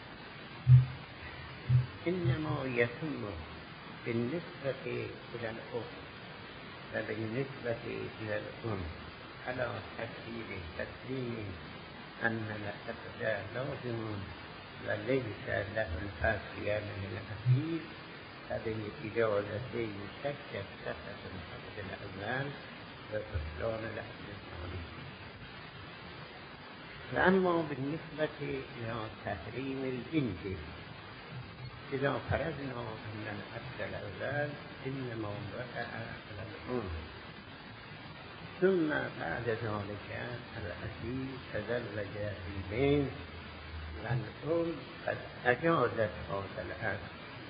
إنما يتم بالنسبة إلى الأخت وبالنسبة إلى الأم على تسليم أن العقد لازم وليس له الخاصية من الأخير، فبالإجازة يشكك صحة العقد الأول وبطلان العقد الثاني. وأما بالنسبة إلى تحريم البنت، إذا فرضنا أن العقد الأول إنما وقع على الأم، ثم بعد ذلك الأخير تزوج البنت والأم قد أجازت هذا العقد،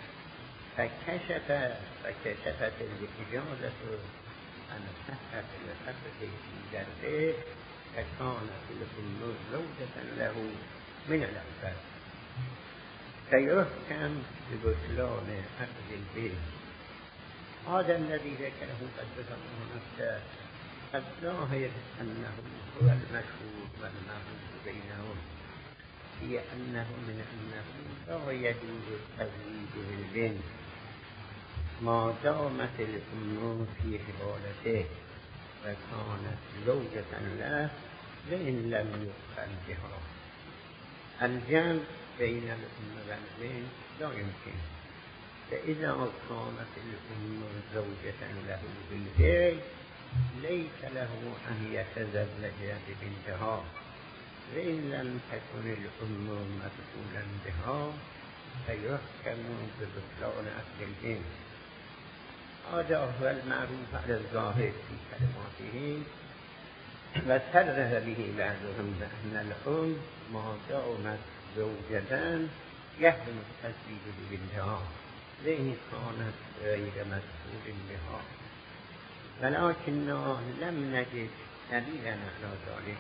فكشفت الإجازة عن صحة العقد في ذلك، فكانت الأم زوجة له من الأول، فيحكم ببطلان عقد البنت هذا الذي ذكره قدس الله نفسه الظاهر أنه هو المشهور والمعروف بينهم هي أنه لا يجوز التزويج بالبنت ما دامت الأم في حبالته وكانت زوجة له وإن لم يدخل بها. الجمع بين الأم والبنت لا يمكن، فإذا كانت الأم زوجة له بالبيت ليس له أن يتزوج ببنتها، وإن لم تكن الأم مسؤولا بها فيحكم ببطلان عقد البنت. هذا هو المعروف على الظاهر في كلماته، وصرح به بعضهم بأن الأم ما دامت زوجة يحرم التزويج ببنتها وإن كانت غير مسؤول بها، ولكننا لم نجد دليلا على ذلك،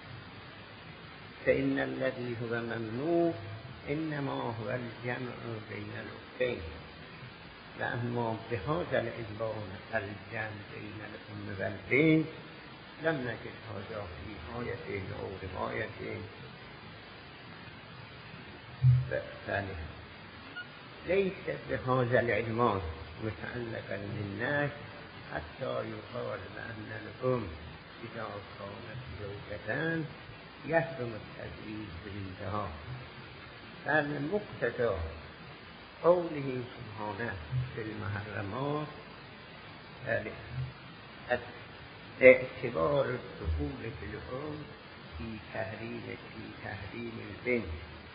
فإن الذي هو ممنوع إنما هو الجمع بين الأختين، وأما بهذا الإجبار الجمع بين الأم والبنت لم نجد هذا في آية أو رواية ثانية. ليس بهذا العنوان متعلقا بالناس حتى يقال بأن الأم إذا كانت زوجتان يحرم التزويج ببنتها، فالمقتضى قوله سبحانه في المحرمات اعتبار الدخول في الأم في تحريم البنت،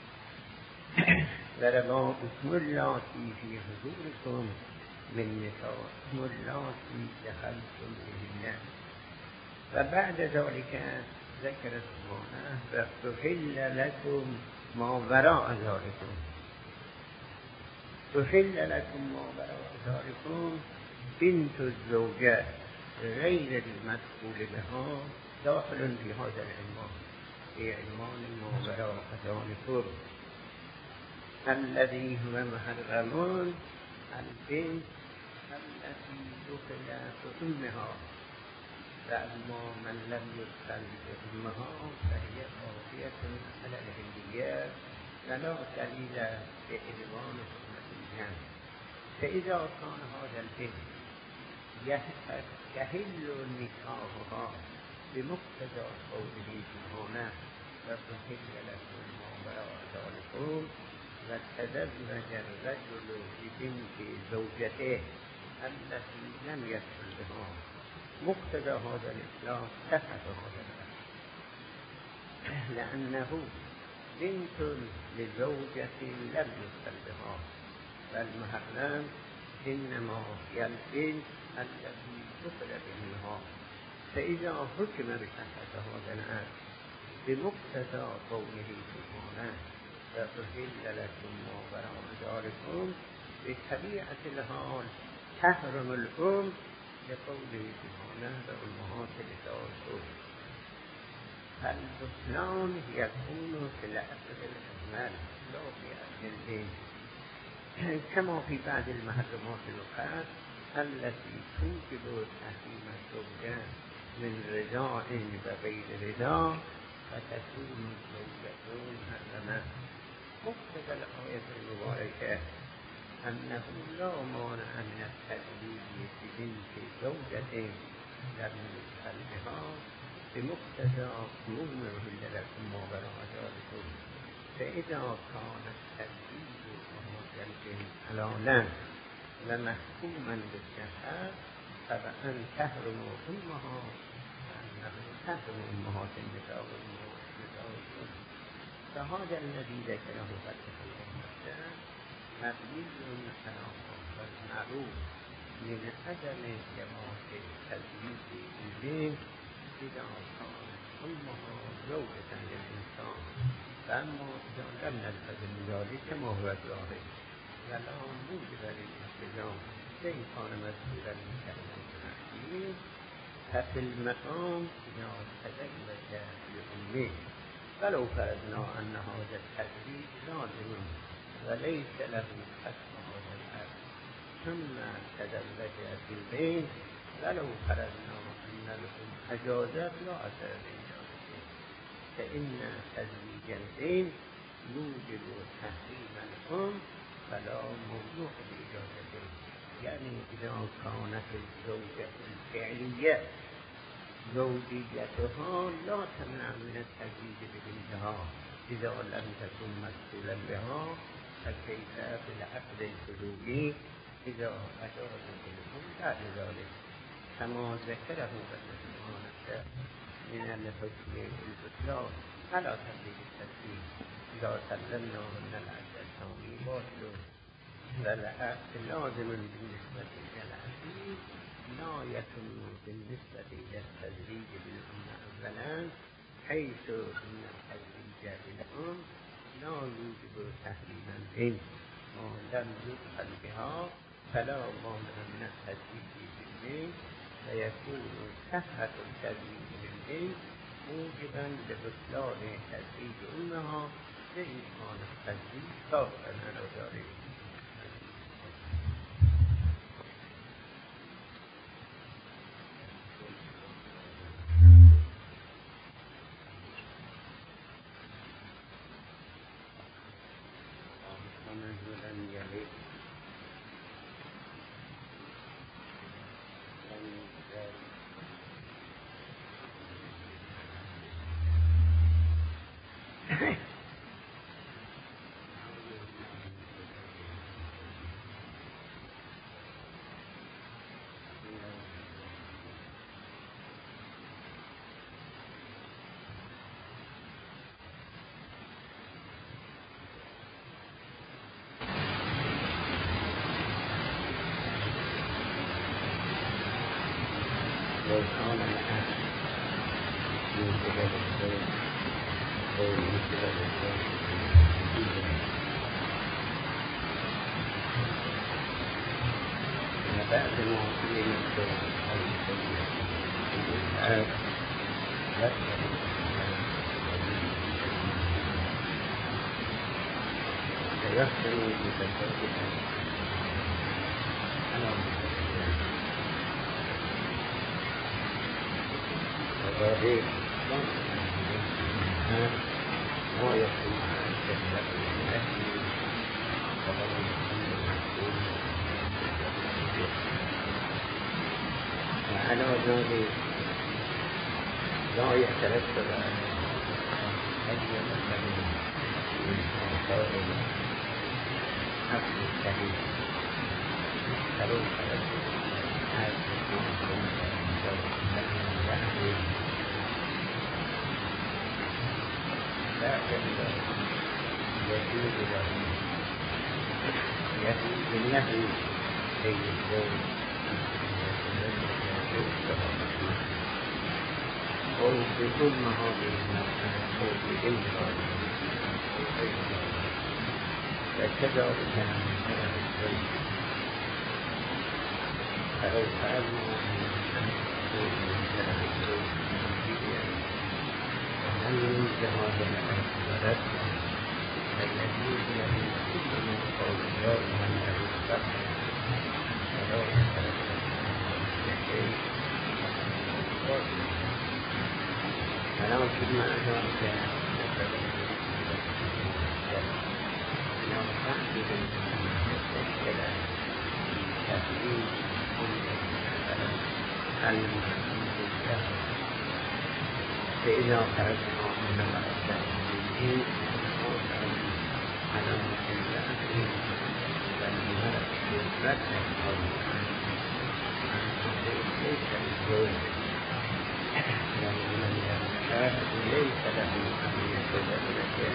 وربائكم اللاتي في حضوركم من نسائكم اللاتي دخلتم بهن. وبعد ذلك ذكر سبحانه وأحل لكم ما وراء ذلكم. أحل لكم ما وراء ذلكم بنت الزوجة غير المدخول بها داخل في هذا العنوان، في عنوان ما وراء ذلكم الذي هو محرم البنت التي دخل بأمها، فأما من لم يدخل بأمها فهي باقية على الهنديات ولا دليل بعنوان حكمة الجمع. فإذا كان هذا البنت يحل نكاحها بمقتضى قوله سبحانه وأحل لكم ما وراء ذلكم، وتزوج الرجل ببنت زوجته التي لم يدخل بها، مقتضى هذا الإسلام صحة هذا الأمر، لأنه بنت لزوجة لم يدخل بها، فالمحرم إنما هي البنت التي دخل بها. فإذا حكم بصحة هذا الأمر بمقتضى قوله سبحانه وأحل لكم ما وراء ذلكم، بطبيعة الحال تحرم الأم لقوله سبحانه وأمهات نسائكم. فالبطلان يكون في العقد الأكمل لا في عقد البنت، كما في بعض المحرمات الأخرى التي توجب تحريم الزوجة من رضاع وغير رضاع فتكون الزوجة محرمة. مقتضى الآية المباركة أنه لا مانع من التزويج ببنت زوجة لم يدخل بها بمقتضى عموم أحل لكم ما وراء ذلكم. فإذا كان التزويج هذا البنت حلالا ومحكوما بالصحة فبأن تحرم أمها فأنه تحرم أمهات النساء وأمهات نسائكم. فهذا الذي ذكره قدس الله نفسه مبني على المعروف من عدم جواز التزويج بالبنت إذا كانت أمها زوجة للإنسان، فأما إذا لم نلتزم بذلك كما هو الظاهر ولا موجب للالتزام فإن كان مسؤولا من كلمة التحريم ففي المقام إذا تزوج لأمه ولو فرضنا أن هذا التزويج لازم وليس له حسب هذا الأمر، فلما تدرج في البين ولو فرضنا أن لهم أجازت لا أثر لإجازته فإن تزويج البين يوجب تحريم الأم فلا موضوع لإجازته. يعني إذا كانت الزوجة الفعلية زوجيتها لا تمنع من التزويج ببنتها إذا لم تكن مسؤولا بها، فكيف بالعقد الزوجي إذا أجاز الأم بعد ذلك كما ذكره رحمه من الحكم البطلان على تبديل التزويج إذا سلمنا أن العقد الثاني باطل والعقد لازم بالنسبة إلى العقد لا يتم بالنسبة إلى التزويج بالأم أولا، حيث أن التزويج بالأم لا يوجب تحريم البنت ما لم يدخل بها فلا مانع من التزويج بالبنت، فيكون صحة التزويج بالبنت موجبا لبطلان تزويج أمها بإمكان التزويج صافا على ذلك. لو كان الأصل من قبل الزوج أو من قبل الزوج بعد المعصية الزوج أو الزوجة الإسعاف فيحسن بتزوجها على وذلك ما يكون عن كثرة الأهل وغير المسؤول وعلى ذلك لا يترتب أي مثل من آثار حفظ الصحيح فلو ترتب لكن يجوز له بالنهي أي الزوج أو بظلم هذه المرأة أو بإنكار فكذلك مثل الزوج فلو فعلنا أن ينزه هذا الولد الذي الذي كل من أولياء من الرزق ولا يترتب شيء ولكن مع ذلك لو تعبد تشكل تحليل فإذا خرجنا من الأشياء الدين على مسلمين فالمرء يتمكن ليس الزوج لأن الشاهد ليس له أن يتزوج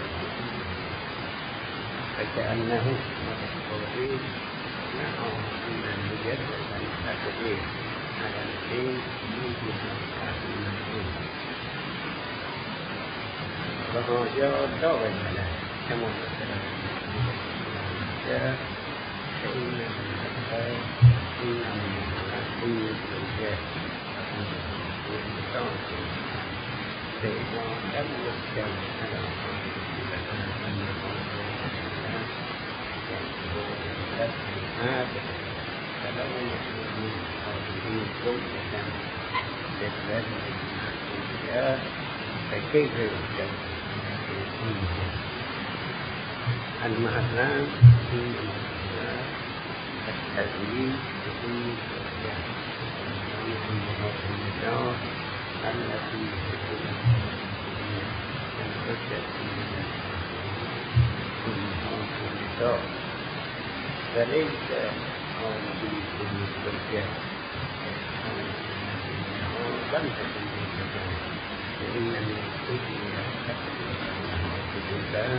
فكأنه مذكورين معه أن مجرد التقدير على الدين يوجب تعظيم الدين وهو جواب دور الملاك كما مثلا فإن الأطفال إنهم يكون الزوجات والنساء فإذا لم يسكن على هذا ولو يكون هذه زوجة للرجل المسؤولية فكيف يحجب المحرم في التزويج بدون زوجة النساء التي تكون النساء فليس هذه الزوجة لم تكن زوجة فإن من كل الزوجان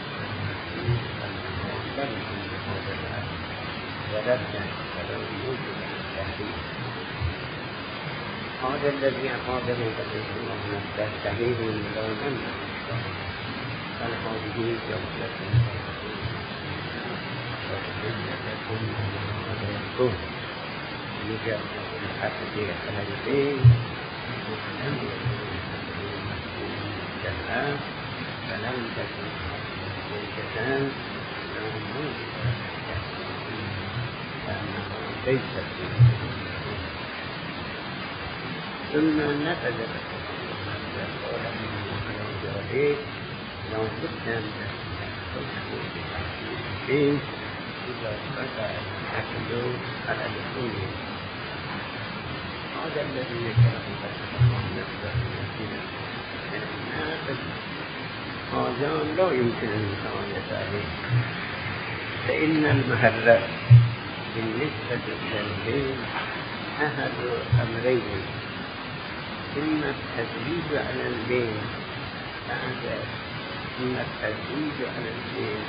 لم يكن هذا الأمر وردا ولو يوجد التحريم هذا الذي أخذه رسول الله نفسه صحيح لو لم بل هذه زوجة وتكون هذا الكون يجب الحق على البيت ولم يكن جمعا فلم تكن زوجتان لو موجد لأنها ليست ثم نفذ قال من لو كنت أن إذا فتح الحكم على الدخول هذا الذي يكره الله نفسه من الناس هذا لا يمكن أن يتعامل عليه فإن المهر بالنسبة للبين أحد أمرين إما التزويج على البين إما التزويج على البين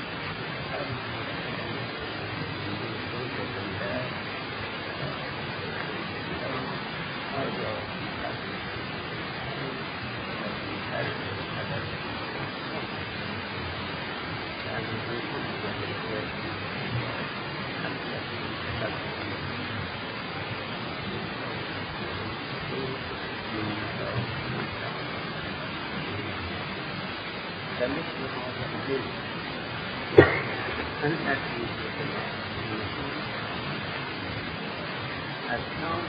فمثل هذا الجزء أن تأتي أثناء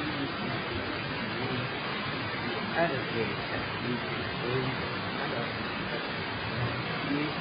أرض التأكيد الكون على التأكيد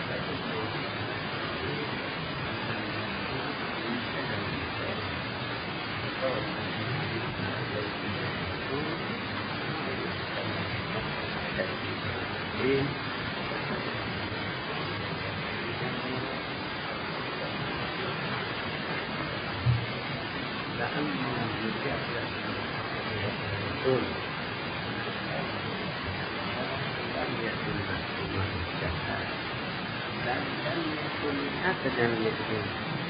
أبدا مثل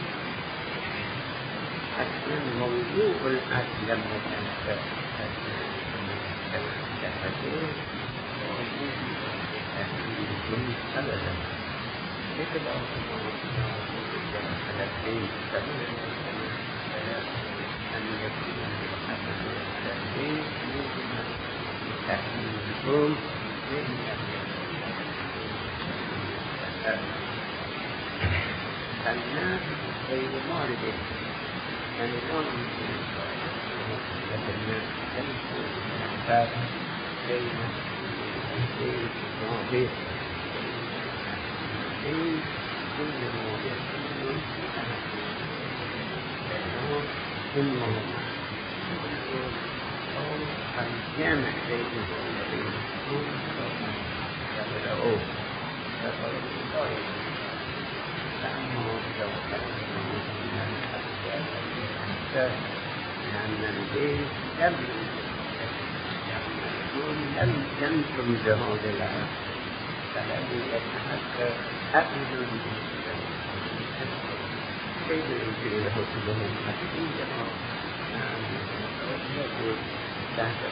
أصلا موضوع الأصل لما كان أبدا مثل أن يكون الأصل الناس غير مارده يعني لا يمكن لكن الناس تنسوا الأحباب بين الشيء واضح كل واضح لأنه ثم الجامع بين الشيء يبدأوه فقالوا الله فأنه لو كان لأن البيت لم ينتم بهذا العهد فالذي يتحقق أبدا كيف يمكن له سبهم حقيقة يقول تحت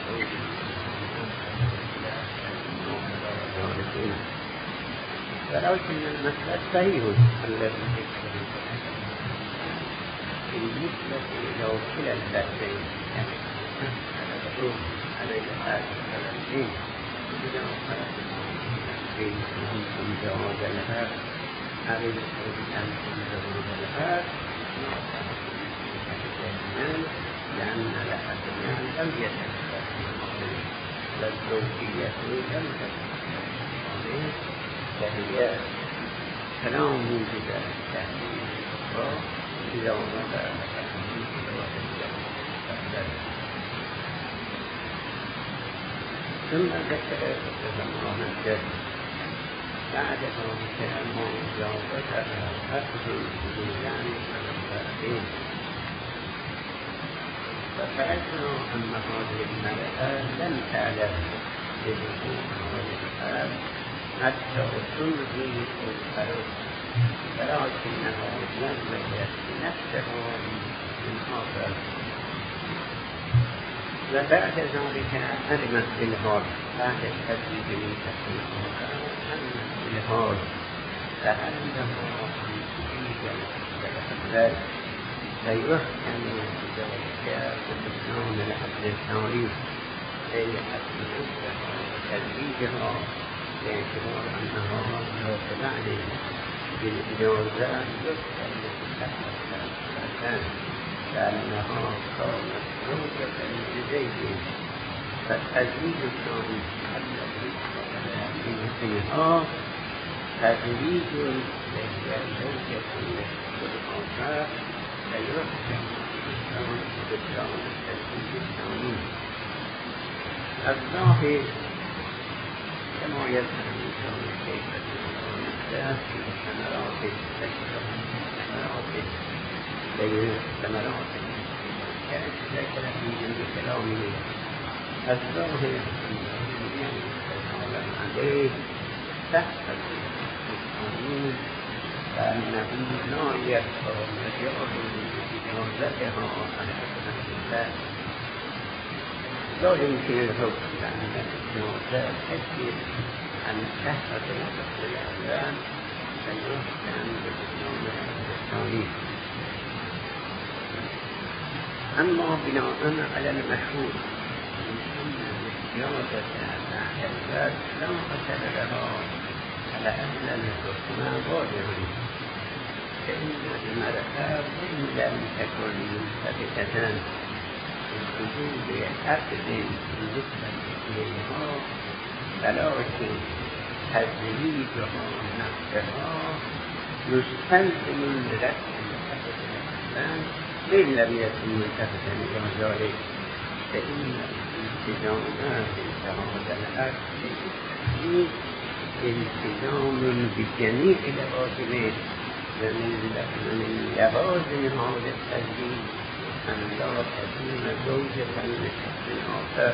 قوله ولكن المسألة صحيح الذي يكفر بالنسبة إلى كلا الذاتين الرسول عليه الصلاة والسلام إذا أخذت الدين أنتم جواز لها عليه الصلاة والسلام جواز لها الاثنين لأن الأحدثان لم يتكلم والزوجية لم تتكلم فهي كلام موجود التحليل الأخرى إذا مضى ثم ذكر الله الجد بعد ذلك أنه جاوزها أخذ الجيلان على الباقين ففعلنا أن هذه المرأة لم تعلم بوقوع هذه الحال حتى تلغي الفرد ولكنها لمست نفسها من آخر وبعد ذلك علمت بالحال بعد التدريب من تحت علمت بالحال فعندها أن تريد الأحلال فيحكم ذلك بإسلام العقل الثاني أي حسب نفسها وتدريجها باعتبار أنها لا تعني بالإجازة يحكم تحت الأحلال لأنها كانت زوجة لزيد فالتزويج الثاني الذي فيها تزويج وهي زوجة للآخر فيحكم بإسلام التزويج الثاني الظاهر كما يظهر من كيف الناس في الثمرات بين الثمرات ذكر في جنب كلامه الظاهر أنه عليه تحت القانون فأنه لا يبقى مجال لإجازتها على أساس الله لا يمكن الحكم لأن الإجازة تكفي أن تحت الأعلام فيحكم بالإسلام الثاني أما بناء على المشهور أن الاجازة بعد الزواج لا أثر لها على أهل الحكم ظاهرا فإن المرأة وإن لم تكن منثبتة بوجود عقد بالنسبة إليها ولكن تزويجها نفسها يستلزم لرسم العقد الإسلام إن لم يكن منتفتا إلى ذلك فإن الالتزامات هذا العقد التزام بجميع لوازمه ومن لوازم هذا التزويج أن لا تكون زوجة لشخص آخر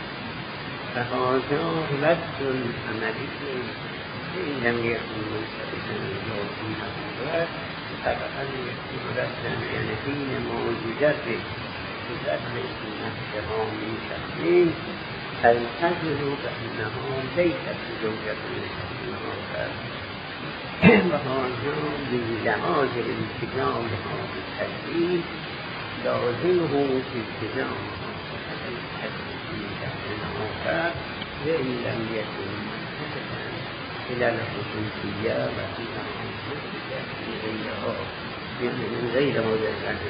فهذا رد عملي إن لم يكن منتفتا إلى ذلك فقد يكون ردا يعني حين موجودات تدرس نفسها من شخصين تنتظر بأنها ليست زوجة لشخص آخر وهذا بلوازم التزامها بالتدريب لازمه في التزامها من شخص آخر وإن لم يكن منتفتا إلى الخصوصية وإلى من غير هذا الرجل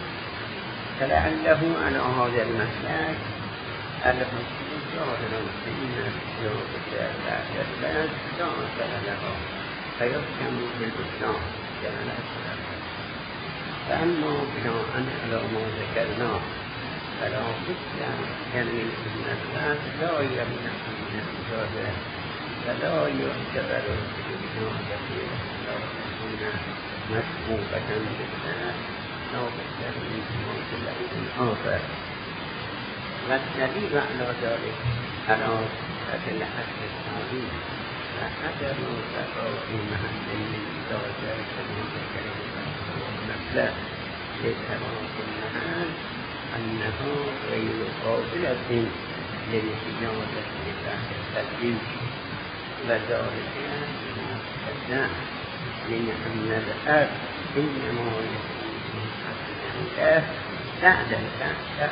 فلعله على هذا المسلك الحكم ظاهرا فإن الزوجة بعد الزواج لا أثر لها فيحكم بالإسلام كما أثر فأما بناء على ما ذكرناه فلا بد كان من الزواج لا يمنع من الزواج فلا يعتبر بالإجازة مسبوقة بالناس أو بالتأمين في آخر والدليل على ذلك على صحة الحد الثاني فعدم بقاء محل من درجات المتكلمة والمبلغ لتمام المحل أنه غير قابلة للإجازة بعد التدريج وذلك أن لأن الأب إنما يكون الله بعد الإجازة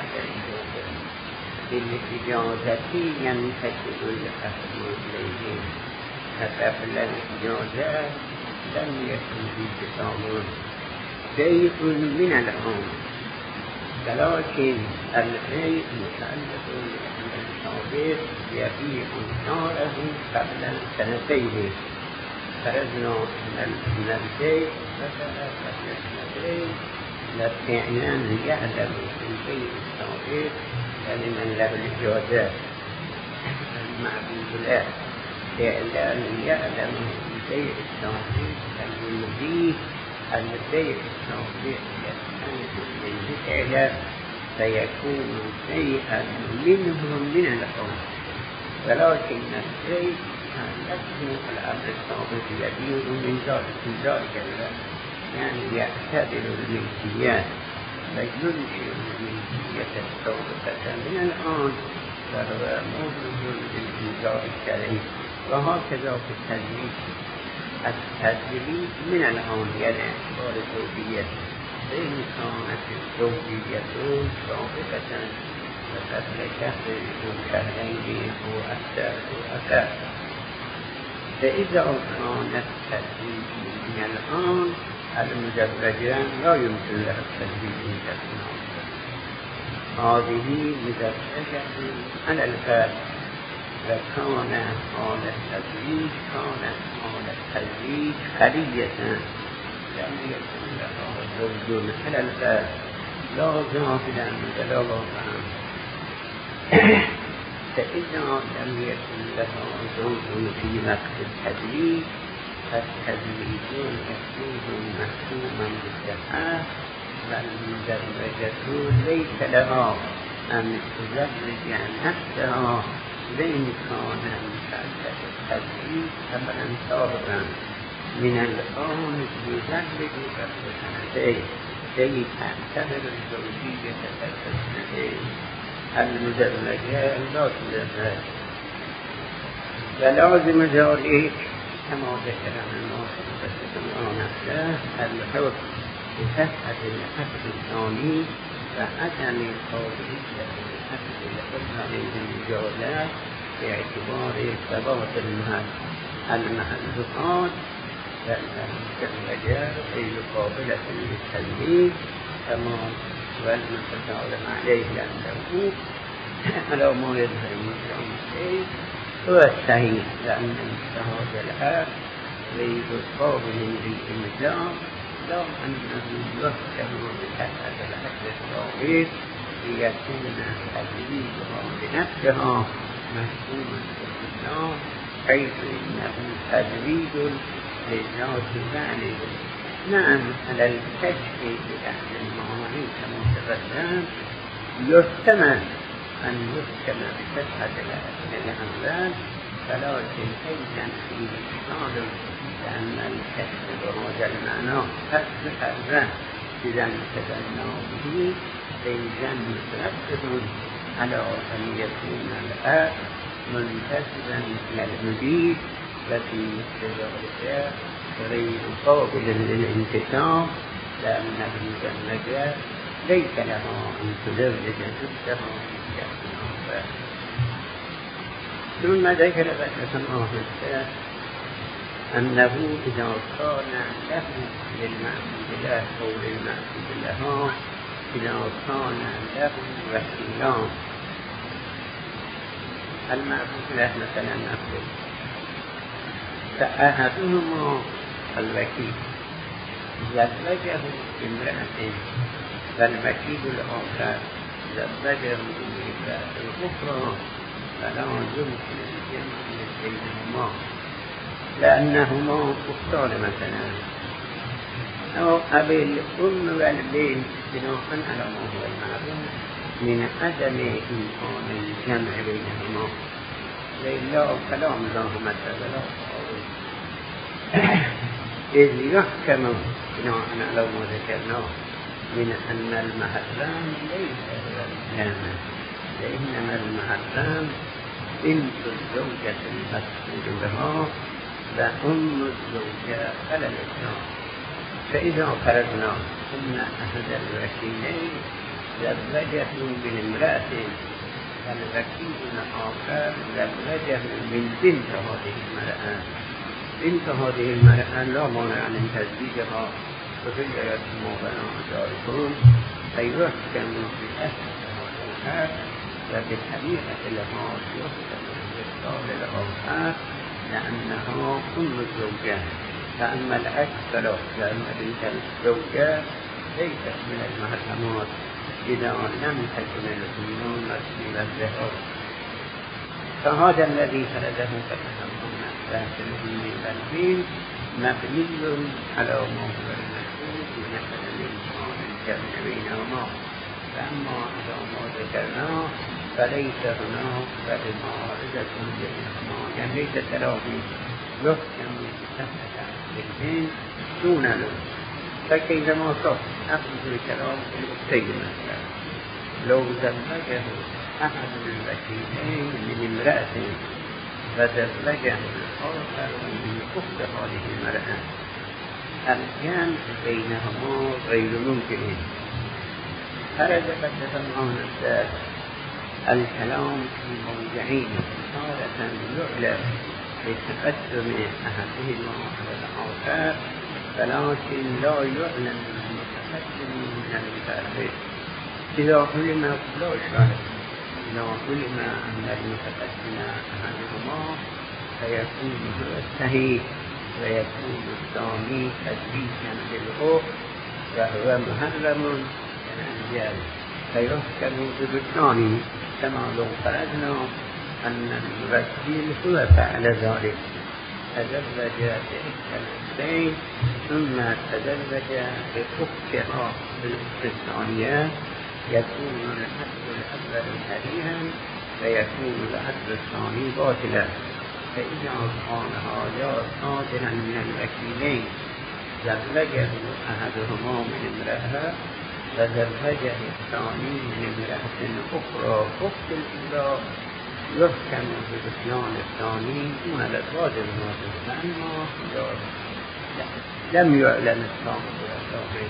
بالإجازة ينتقل الأهل إليه فقبل الإجازة لم يكن في تصامر شيء من الأمر ولكن البيع متعلق بأن الصادق يبيع ناره قبل سنتين. فرضنا أن البيع مثلا قبل سنتين للإعلان يعلم في البيع الصادق لمن له الإجازات المعبود له إعلان يعلم في البيع الصادق المضيف البيع الصادق يستند للفعل فيكون شيئا منهم من الأمر. ولكن الشيء يكون الأمر الصادق يبيع من ذلك يعني يعتبر الملكيات فينشئ الملكية الصادقة من الآن فهو مخرج للإنذار الشرعي. وهكذا في التدريب التدريب من الآن يعني اعتبار الزوجية فإن كانت الزوجية صادقة فقبل شهر أو شهرين أو أكثر. فإذا كانت التدريب من الآن المزوجان لا يمكن لها التدريب من الآن. هذه مزوجة على الفرد وكان حال التزويج خلية لم يكن لها زوج على الفرد لا ظاهرا ولا باطنا. فإذا لم يكن لها زوج في وقت التزويج فالتزويج يكون محكوما بالصحة والمزوجة ليس لها أن تزوج نفسها بإن كان مشاركة التزويج طبعا سابقا من الآن يزوج قبل سنتين كي تعتبر الزوجية قبل سنتين. المزوجة لا تزوج ولازم ذلك كما ذكر الناصر الله نفسه الحكم بصحة العقد الثاني وعدم قابلية العقد الأخرى للمجازات باعتبار ثبات المحذوفات والمزوجة غير قابلة للتلميذ كما والمتساوم عليه أنه على ما يظهر من الشيء هو الصحيح لأن هذا العقد غير قابل للإمضاء لا أنه يحكم بصحة العقد الصغير ليكون تجريبها بنفسها محكوما بالإسلام حيث إنه تجريد للذات بعد نعم على الكشف بأحد المعاني كما تقدم يحتمل أن يحكم بصحة الأموال ولكن أيضا في إشكال لأن الكشف بهذا المعنى فأخذ إذا تدلنا به فإذا مترتب على أن يكون الآب منتسبا إلى المدير التي مثل ذلك غير قابل للانتساب لأن المزوجة ليس لها أن تزوج نفسها في شخص آخر. ثم ذكر بحث آخر أنه إذا كان له للمعبود له أو للمعبود لها إذا كان له وكيلان المعبود له مثلا نقول فأحدهما الوكيل زوجه امرأة والوكيل الآخر زوجه امرأة أخرى فلا يمكن الجمع بينهما لأنهما أختان مثلا أو أبي الأم والبين بناء على ما هو المعروف من عدم إمكان الجمع بينهما لله كلام الله مثلا إذ يحكم بناء على ما ذكرناه من أن المحرم ليس هو الجامع وإنما المحرم بنت الزوجة المسؤول بها وأم الزوجة على الإسلام. فإذا فرضنا أن أحد الوكيلين زوجه من امرأة والوكيل الآخر زوجه من بنت هذه المرأة بنت هذه المرأة لا مانع من تزويجها وفي الآيات ما بين ذلك فيحكم بالأسفل وبالحقيقة لها يحكم بالإبطال الآخر لأنه كل الزوجات. فأما العكس فلا، لأن الزوجات ليست من المحرمات إذا لم تكن الأمور مسؤولة لها. فهذا الذي فرده فتحمل أحداث المهم والدين مبني على ما هو المسؤول بنسبة الإنسان الجمع بينهما. فأما إذا ما ذكرناه فليس هناك فالمعارضة بينهما، يعني ليس تلاقي يحكم بصحة الدين دون له. فكيفما صح أخذ الكلام في الأختين مثلا لو زوجه أحد الوكيلين من امرأة فزوجه الآخر من أخت هذه المرأة، الجمع بينهما غير ممكن. خرج فتفهمون الكلام في موضعين تارة يعلم بتقدم أحدهما على الآخر ولكن لا يعلم المتقدم من المتأخر. إذا علم لا شرط، إذا علم أن المتقدم أحدهما فيكون هو الصحيح ويكون الثاني تدريجا للأخر وهو محرم الأنجال فيحكم بالثاني، كما لو فرضنا أن الوكيل هو فعل ذلك، تزوج بإحدى الأختين ثم تزوج بأختها بالأخت الثانية، يكون الحد الأول صحيحا ويكون الحد الثاني باطلا. فإذا كان هذا صادرا من الوكيلين زوجه أحدهما من امرأة وزوجه الثاني من امرأة أخرى أخت الأولى يحكم ببطلان الثاني دون الصادر الموجود، لأنه لم يعلم الثاني والثاني.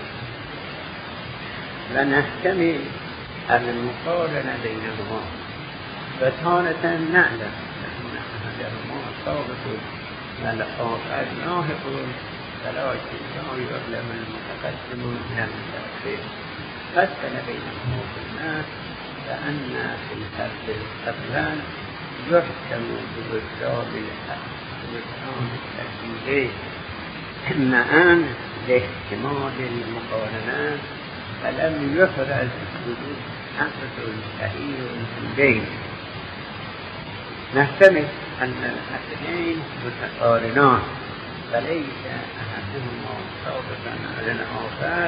ونحتمل المقارنة بينهما، فتارة نعلم أن أحدهما ثابت والآخر لاحق، ولكن لا يعلم المتقدم من المتأخر. فصل بينهما في الناس فأن في الفرد الأول يحكم ببطلان الترتيب معا لاحتمال المقارنة، فلم يفرز وجود حقة صحيح في البين. نحتمل أن الحقين متقارنان فليس أحدهما صادقا على الآخر،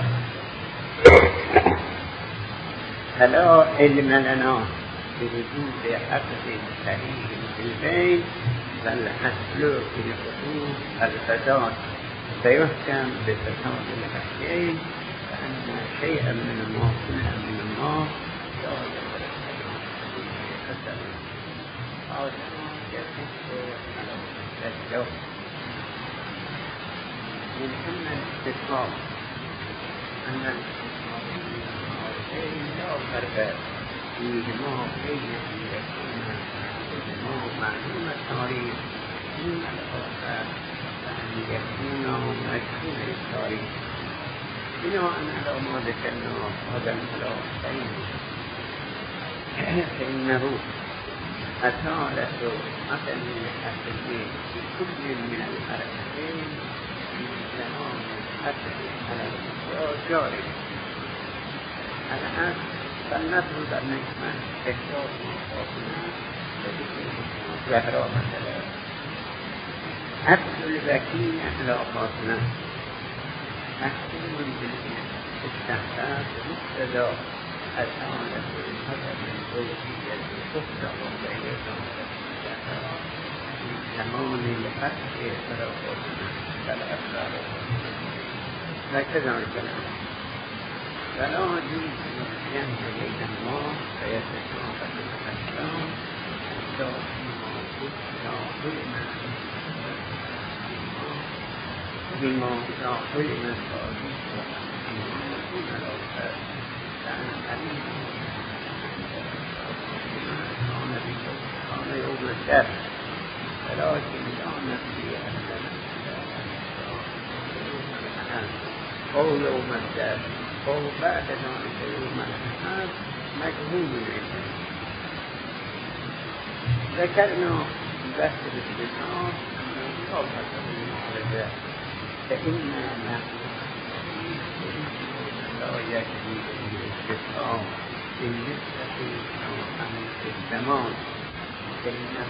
فلا علم لنا بوجود حقة صحيح في البين، فالأصل في الحقوق الفساد، فيحكم بفساد الحقين فأن شيئا منهما كلا منهما لا يقدر أثر. هذا يصف على التجوز من ثم الاستثمار أن الاستثمار لا فرق فيهما بين أن يكون أحدهما معلوم التاريخ دون الآخر وأن يكون مجهول التاريخ. بناء على ما ذكرنا هذا الخلاصين فإنه أثارة مثل الحسنين في كل من الحركتين من زمان الحسن على الأخرى جاري. الآن فلنفرض أن يكون إحداث مخاطنا زهراء مثلا أكل البكين على خاطنا محكوم بالاستحقاق مقتضى الآلة الحسن الزوجية الأخرى وغير ذلك من زمان الحق خلافاتنا كالأفعال هكذا الكلام. فلا يجوز الجمع بينهما فيتساقط الأحكام حتى فيما بما إذا علم الصادق دون الآخر، لأن الحديث كان يوم السبت، ولكن لا نفي أن أو يوم السبت وبعد ذلك يوم الأحد مجهول الإنسان. ذكرنا بحث الاستثناء لا فرق بين المعارضة فإن لا يجري الاستثناء بالنسبة إلى الزمان فإنه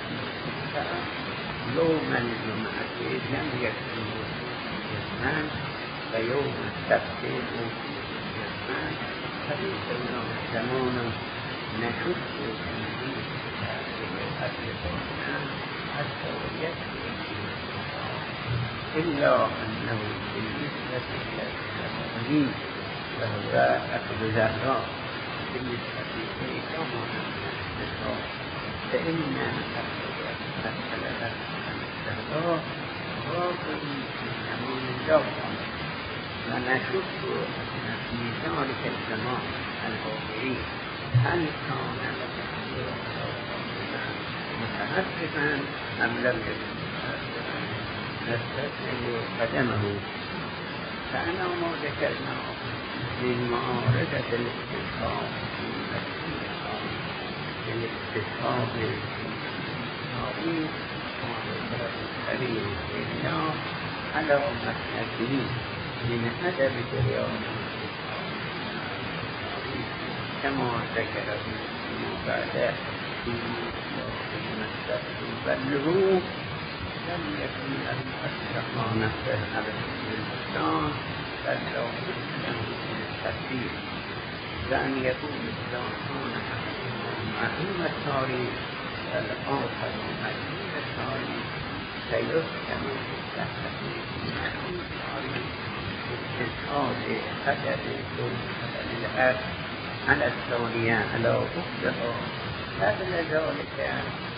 يوم الجمعة لم يكن جسمان ويوم السبت جسمان فليس يوم الزمان نشد تنزيل الأسلام حتى يكفي إلا أنه بالنسبة إلى التقديم وهو أخذ ذراء بالنسبة إليكم فإن أخذ الذراء واقع في زمان الجوع ونشك في ذلك الزمان الواقعي هل كان متحققا أم لم يكن نستثني قدمه فأنا ما ذكرنا من معارضة الاستثقاء الاستثقاء بالتاريخ معارضة الخليل الله على مسألته من أدب جريان كما ذكر فيما بعد في بله لم يكن المؤسسة نفسه على الإنسان بل لو مسلم من التفسير بأن يكون الإنسان معلوم التاريخ والآخر معلوم التاريخ فيحكم بالتحقيق معلوم التاريخ استشهاد قدر الأرض على الثانية على أختها قبل ذلك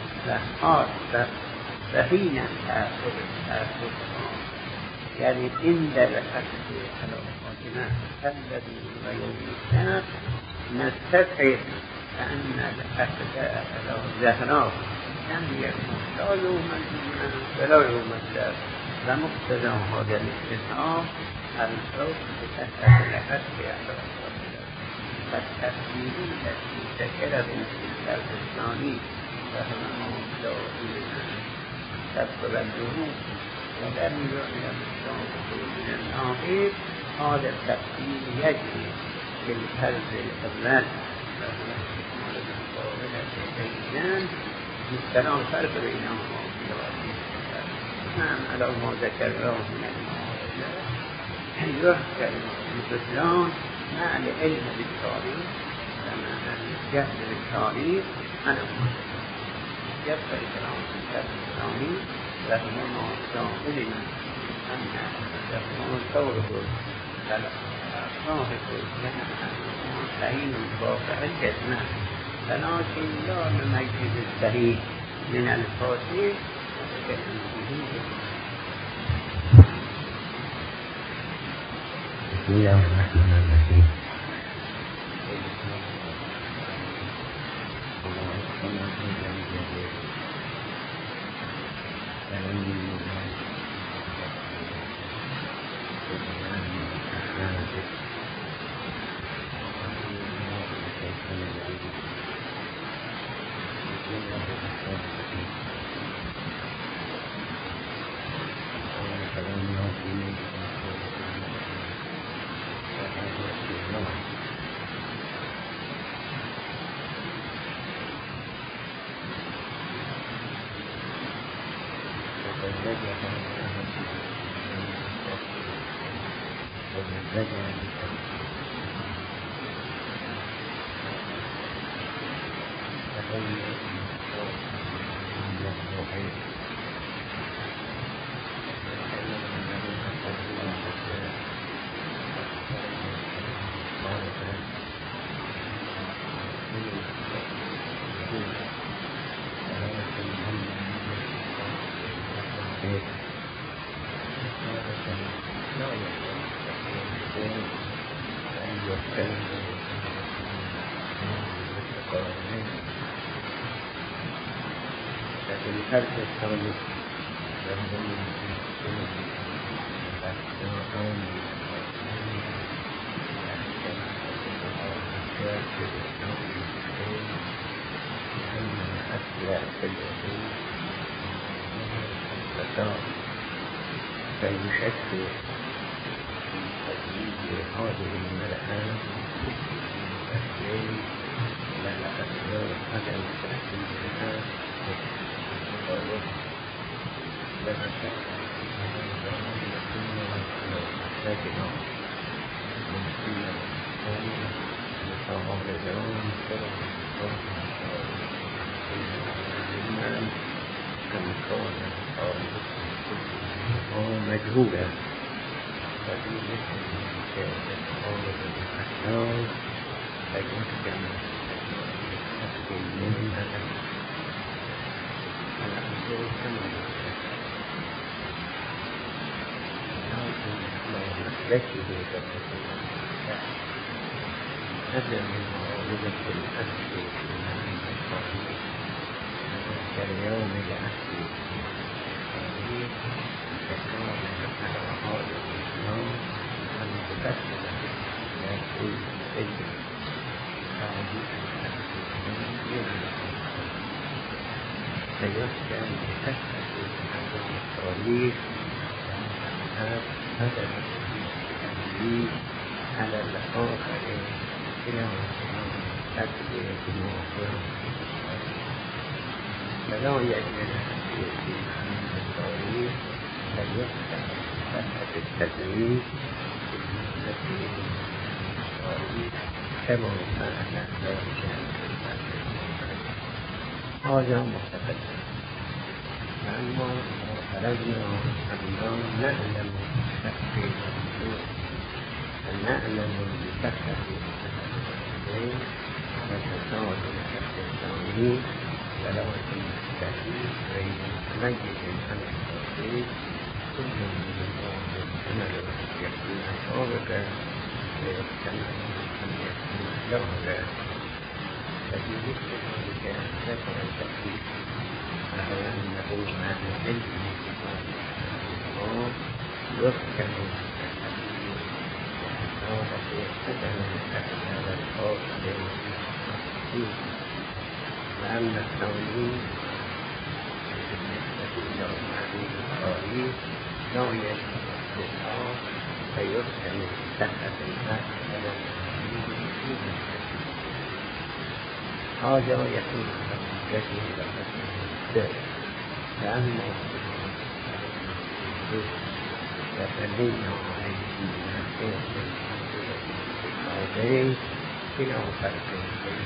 فحين تأخذها يعني عند الأخذ على فاطمة الذي ويوم السبت نستدعي أن الأخذ على الزهراء لم يكن لا يوم الجمعة ولا يوم السبت فمقتضى هذا الاستثناء الحكم بتحت الأخذ على فاطمة فالتفسير الذي ذكره في الدرس الثاني فهو موضوع تقبله ولم يعلم الشاطئ من الآخر هذا التفسير يجري بالفرض الأول وهو استكمال المقابلة بينان بالكلام فرق بينهما على ما ذكره من المعارضة يحكم البطلان مع العلم بالتاريخ ومع الجهل بالتاريخ أنا يبقى الكلام في الكتاب الثاني وهو موضوع علم أن يكون ثوره صاحب تعيين الواقع الجسم ولكن لا نميز الصحيح من الفاسد بسم الله الرحمن الرحيم في الوجود الفساد فيشك في تجديد هذه المرأة التي لا أسرار عدم تأثيرها وتطور لما كان لكنه ممكن أن يتعرضون كمكون هو مجهولة ففي مثل كتعرض الأحلام فيمكن تحصيل من هذا الأمر كما لكن هذا من معارضة الأسل من الصحيح كاليوم الأسل الصحيح تكون على هذا الإسلام أن تبسل يكون سيد صحيح فيحكم بكثرة هذا التاريخ هذا التاريخ على الآخر إلى تكبير الموضوع فلا يجب في التاريخ بل يحكم بكثرة التدريس في التاريخ كما كان ذلك هذا متقدم أما خرجنا أننا نعلم بكثرة الموضوع نعلم بكثرة التدريس وتساعد التدريس ولو أن التدريس غير مجد عن التدريس كل من الأمور أنه يكون سابقا ويحتمل أن يكون جهلا ففي مثل ذلك ذكر التدريس وهو أنه مع العلم يحكم لأن التوحيد بالنسبة إلى المعنى التاريخ لا يجب الخطاب فيحكم بصحة الناس على التوحيد هذا يكون حقيقته لقد لأن فخلينا عليه من إلى فرق بين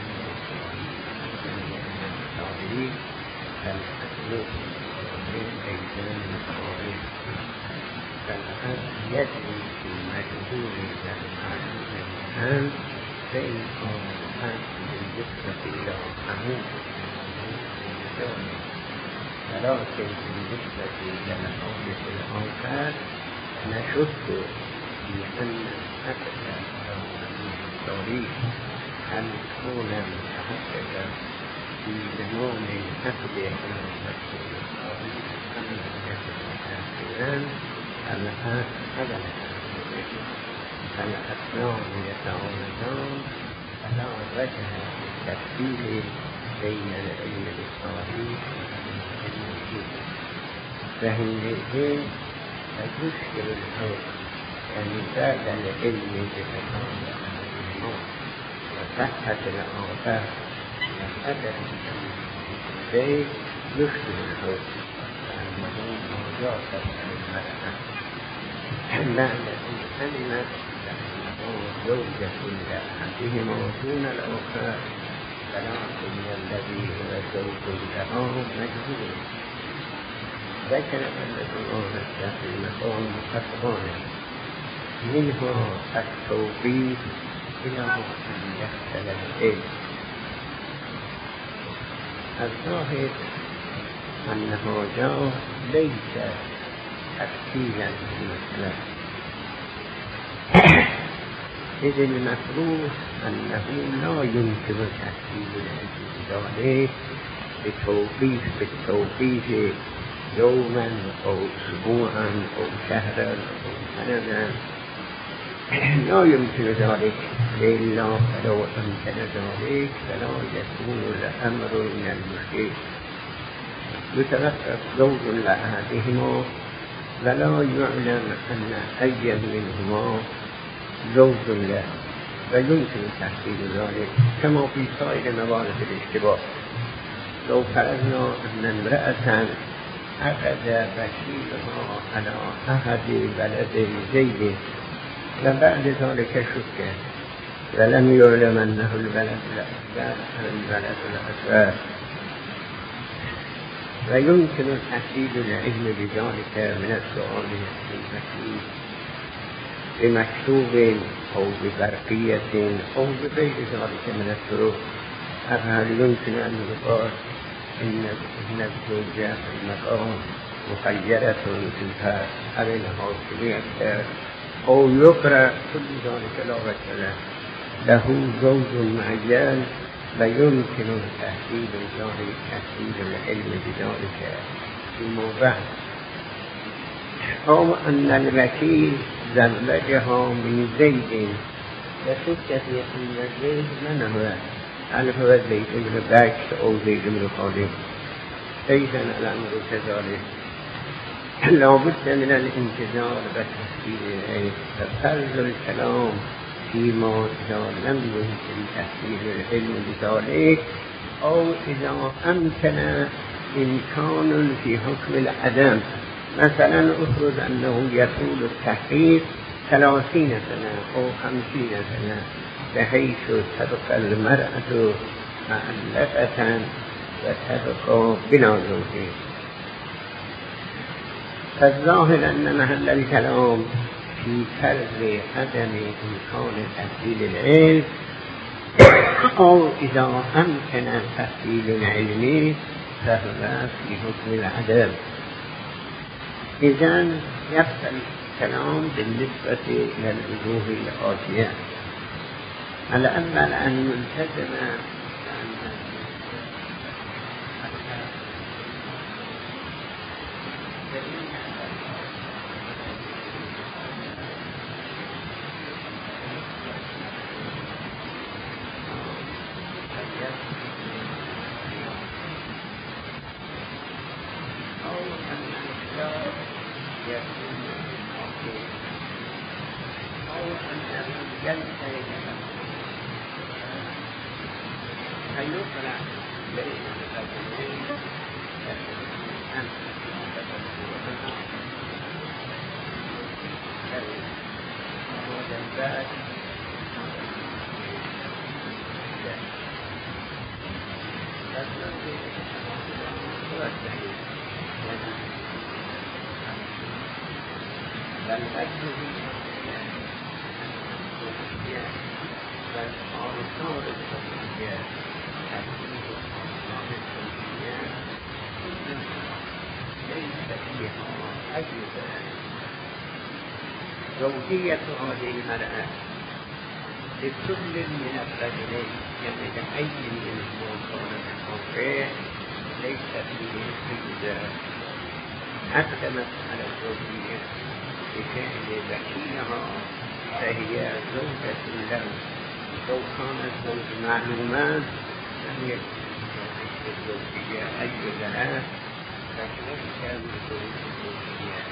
التاريخ والأسلوب بين التاريخ فالآن يجري في مجهول الآن بين الآن بالنسبة إلى عموم ولكن بالنسبة إلى الأمر الآخر نشك بأن أكثر التاريخ أن تكون متحققة في زمان الأخذ عن المسؤول التاريخ أن يكون الآن أبدا الأسنان يتعارضان فلا وجه للتفصيل بين العلم بالتاريخ فحينئذ تشكل الحكم بعد العلم بتفاصيل وصحة الآثار والأدب الشيء يشكل الحكم لأنه موضوع المرأة أن زوجة لأحدهما دون الآخر ولكن الذي هو زوج له مجهول ذكر أن الأمور في المقام مقطعون منه التوبيخ إلى أن يحصل العلم الظاهر أنه جاء ليس تفصيلا في المسألة إذ المفروض أنه لا يمكن تفصيل ذلك بالتوقيف يوما أو أسبوعا أو شهرا أو سنة لا يمكن ذلك إلا فلو أمكن ذلك فلا يكون الأمر من المشرك يترتب زوج لأحدهما ولا يعلم أن أي منهما زوج له ويمكن تحصيل ذلك كما في سائر موارد الاشتباه. لو فرضنا أن امرأة أخذ بشيرها على أحد ولد زيد وبعد ذلك شك ولم يعلم أنه الولد الأكبر أم الولد الأصغر، ويمكن تحصيل العلم بذلك من السؤال البشير بمكتوب أو ببرقية أو بغير ذلك من الطرق. هل يمكن أن يقال إن الزوجة في المقام مخيرة في الفرد على الحاكمية أو يقرأ كل ذلك لا بد له زوج معين ويمكن تحصيل ذلك تحصيل العلم بذلك فيما بعد، أو أن الوكيل زوجها من زيد وشك في أن زيد من هو، هل هو زيد بن بكر أو زيد بن خالد؟ إذا الأمر كذلك لا بد من الانتظار وتحصيل العلم. ففرض الكلام فيما إذا لم يمكن تحصيل العلم بذلك أو إذا أمكن إمكان في حكم العدم. مثلا أفرض أنه يطول التحقيق 30 سنة أو 50 سنة بحيث تبقى المرأة معلقة وتبقى بلا زوج. فالظاهر أن محل الكلام في فرض عدم إمكان تحصيل العلم أو إذا أمكن تحصيل العلم فهو في حكم العدم. إذن يبقى الكلام بالنسبة إلى الوجوه الآتية. الأول أن يلتزم زوجية هذه المرأة لكل من الرجلين، يعني لأي منهما كان الأخرى ليس فيه حجة. حكمت على الزوجية بفعل وكيلها فهي زوجة له. لو كان الزوج معلوما لم يكن الزوجية أي ثلاث فكان الزوجية.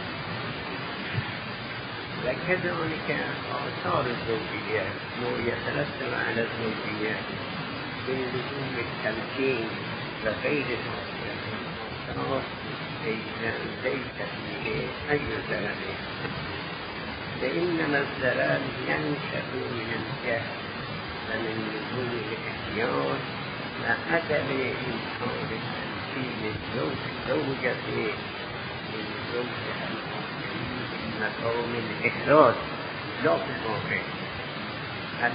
وكذلك آثار الزوجية يترتب على الزوجية بلزوم التمكين وغير ذلك الآثار ليس فيه أي ضرر، فإنما الضرر ينشأ من الجهل ومن لزوم الاختيار وعدم إمكان تمكين الزوجة من زوجها مقام الإخراج لا في الواقع.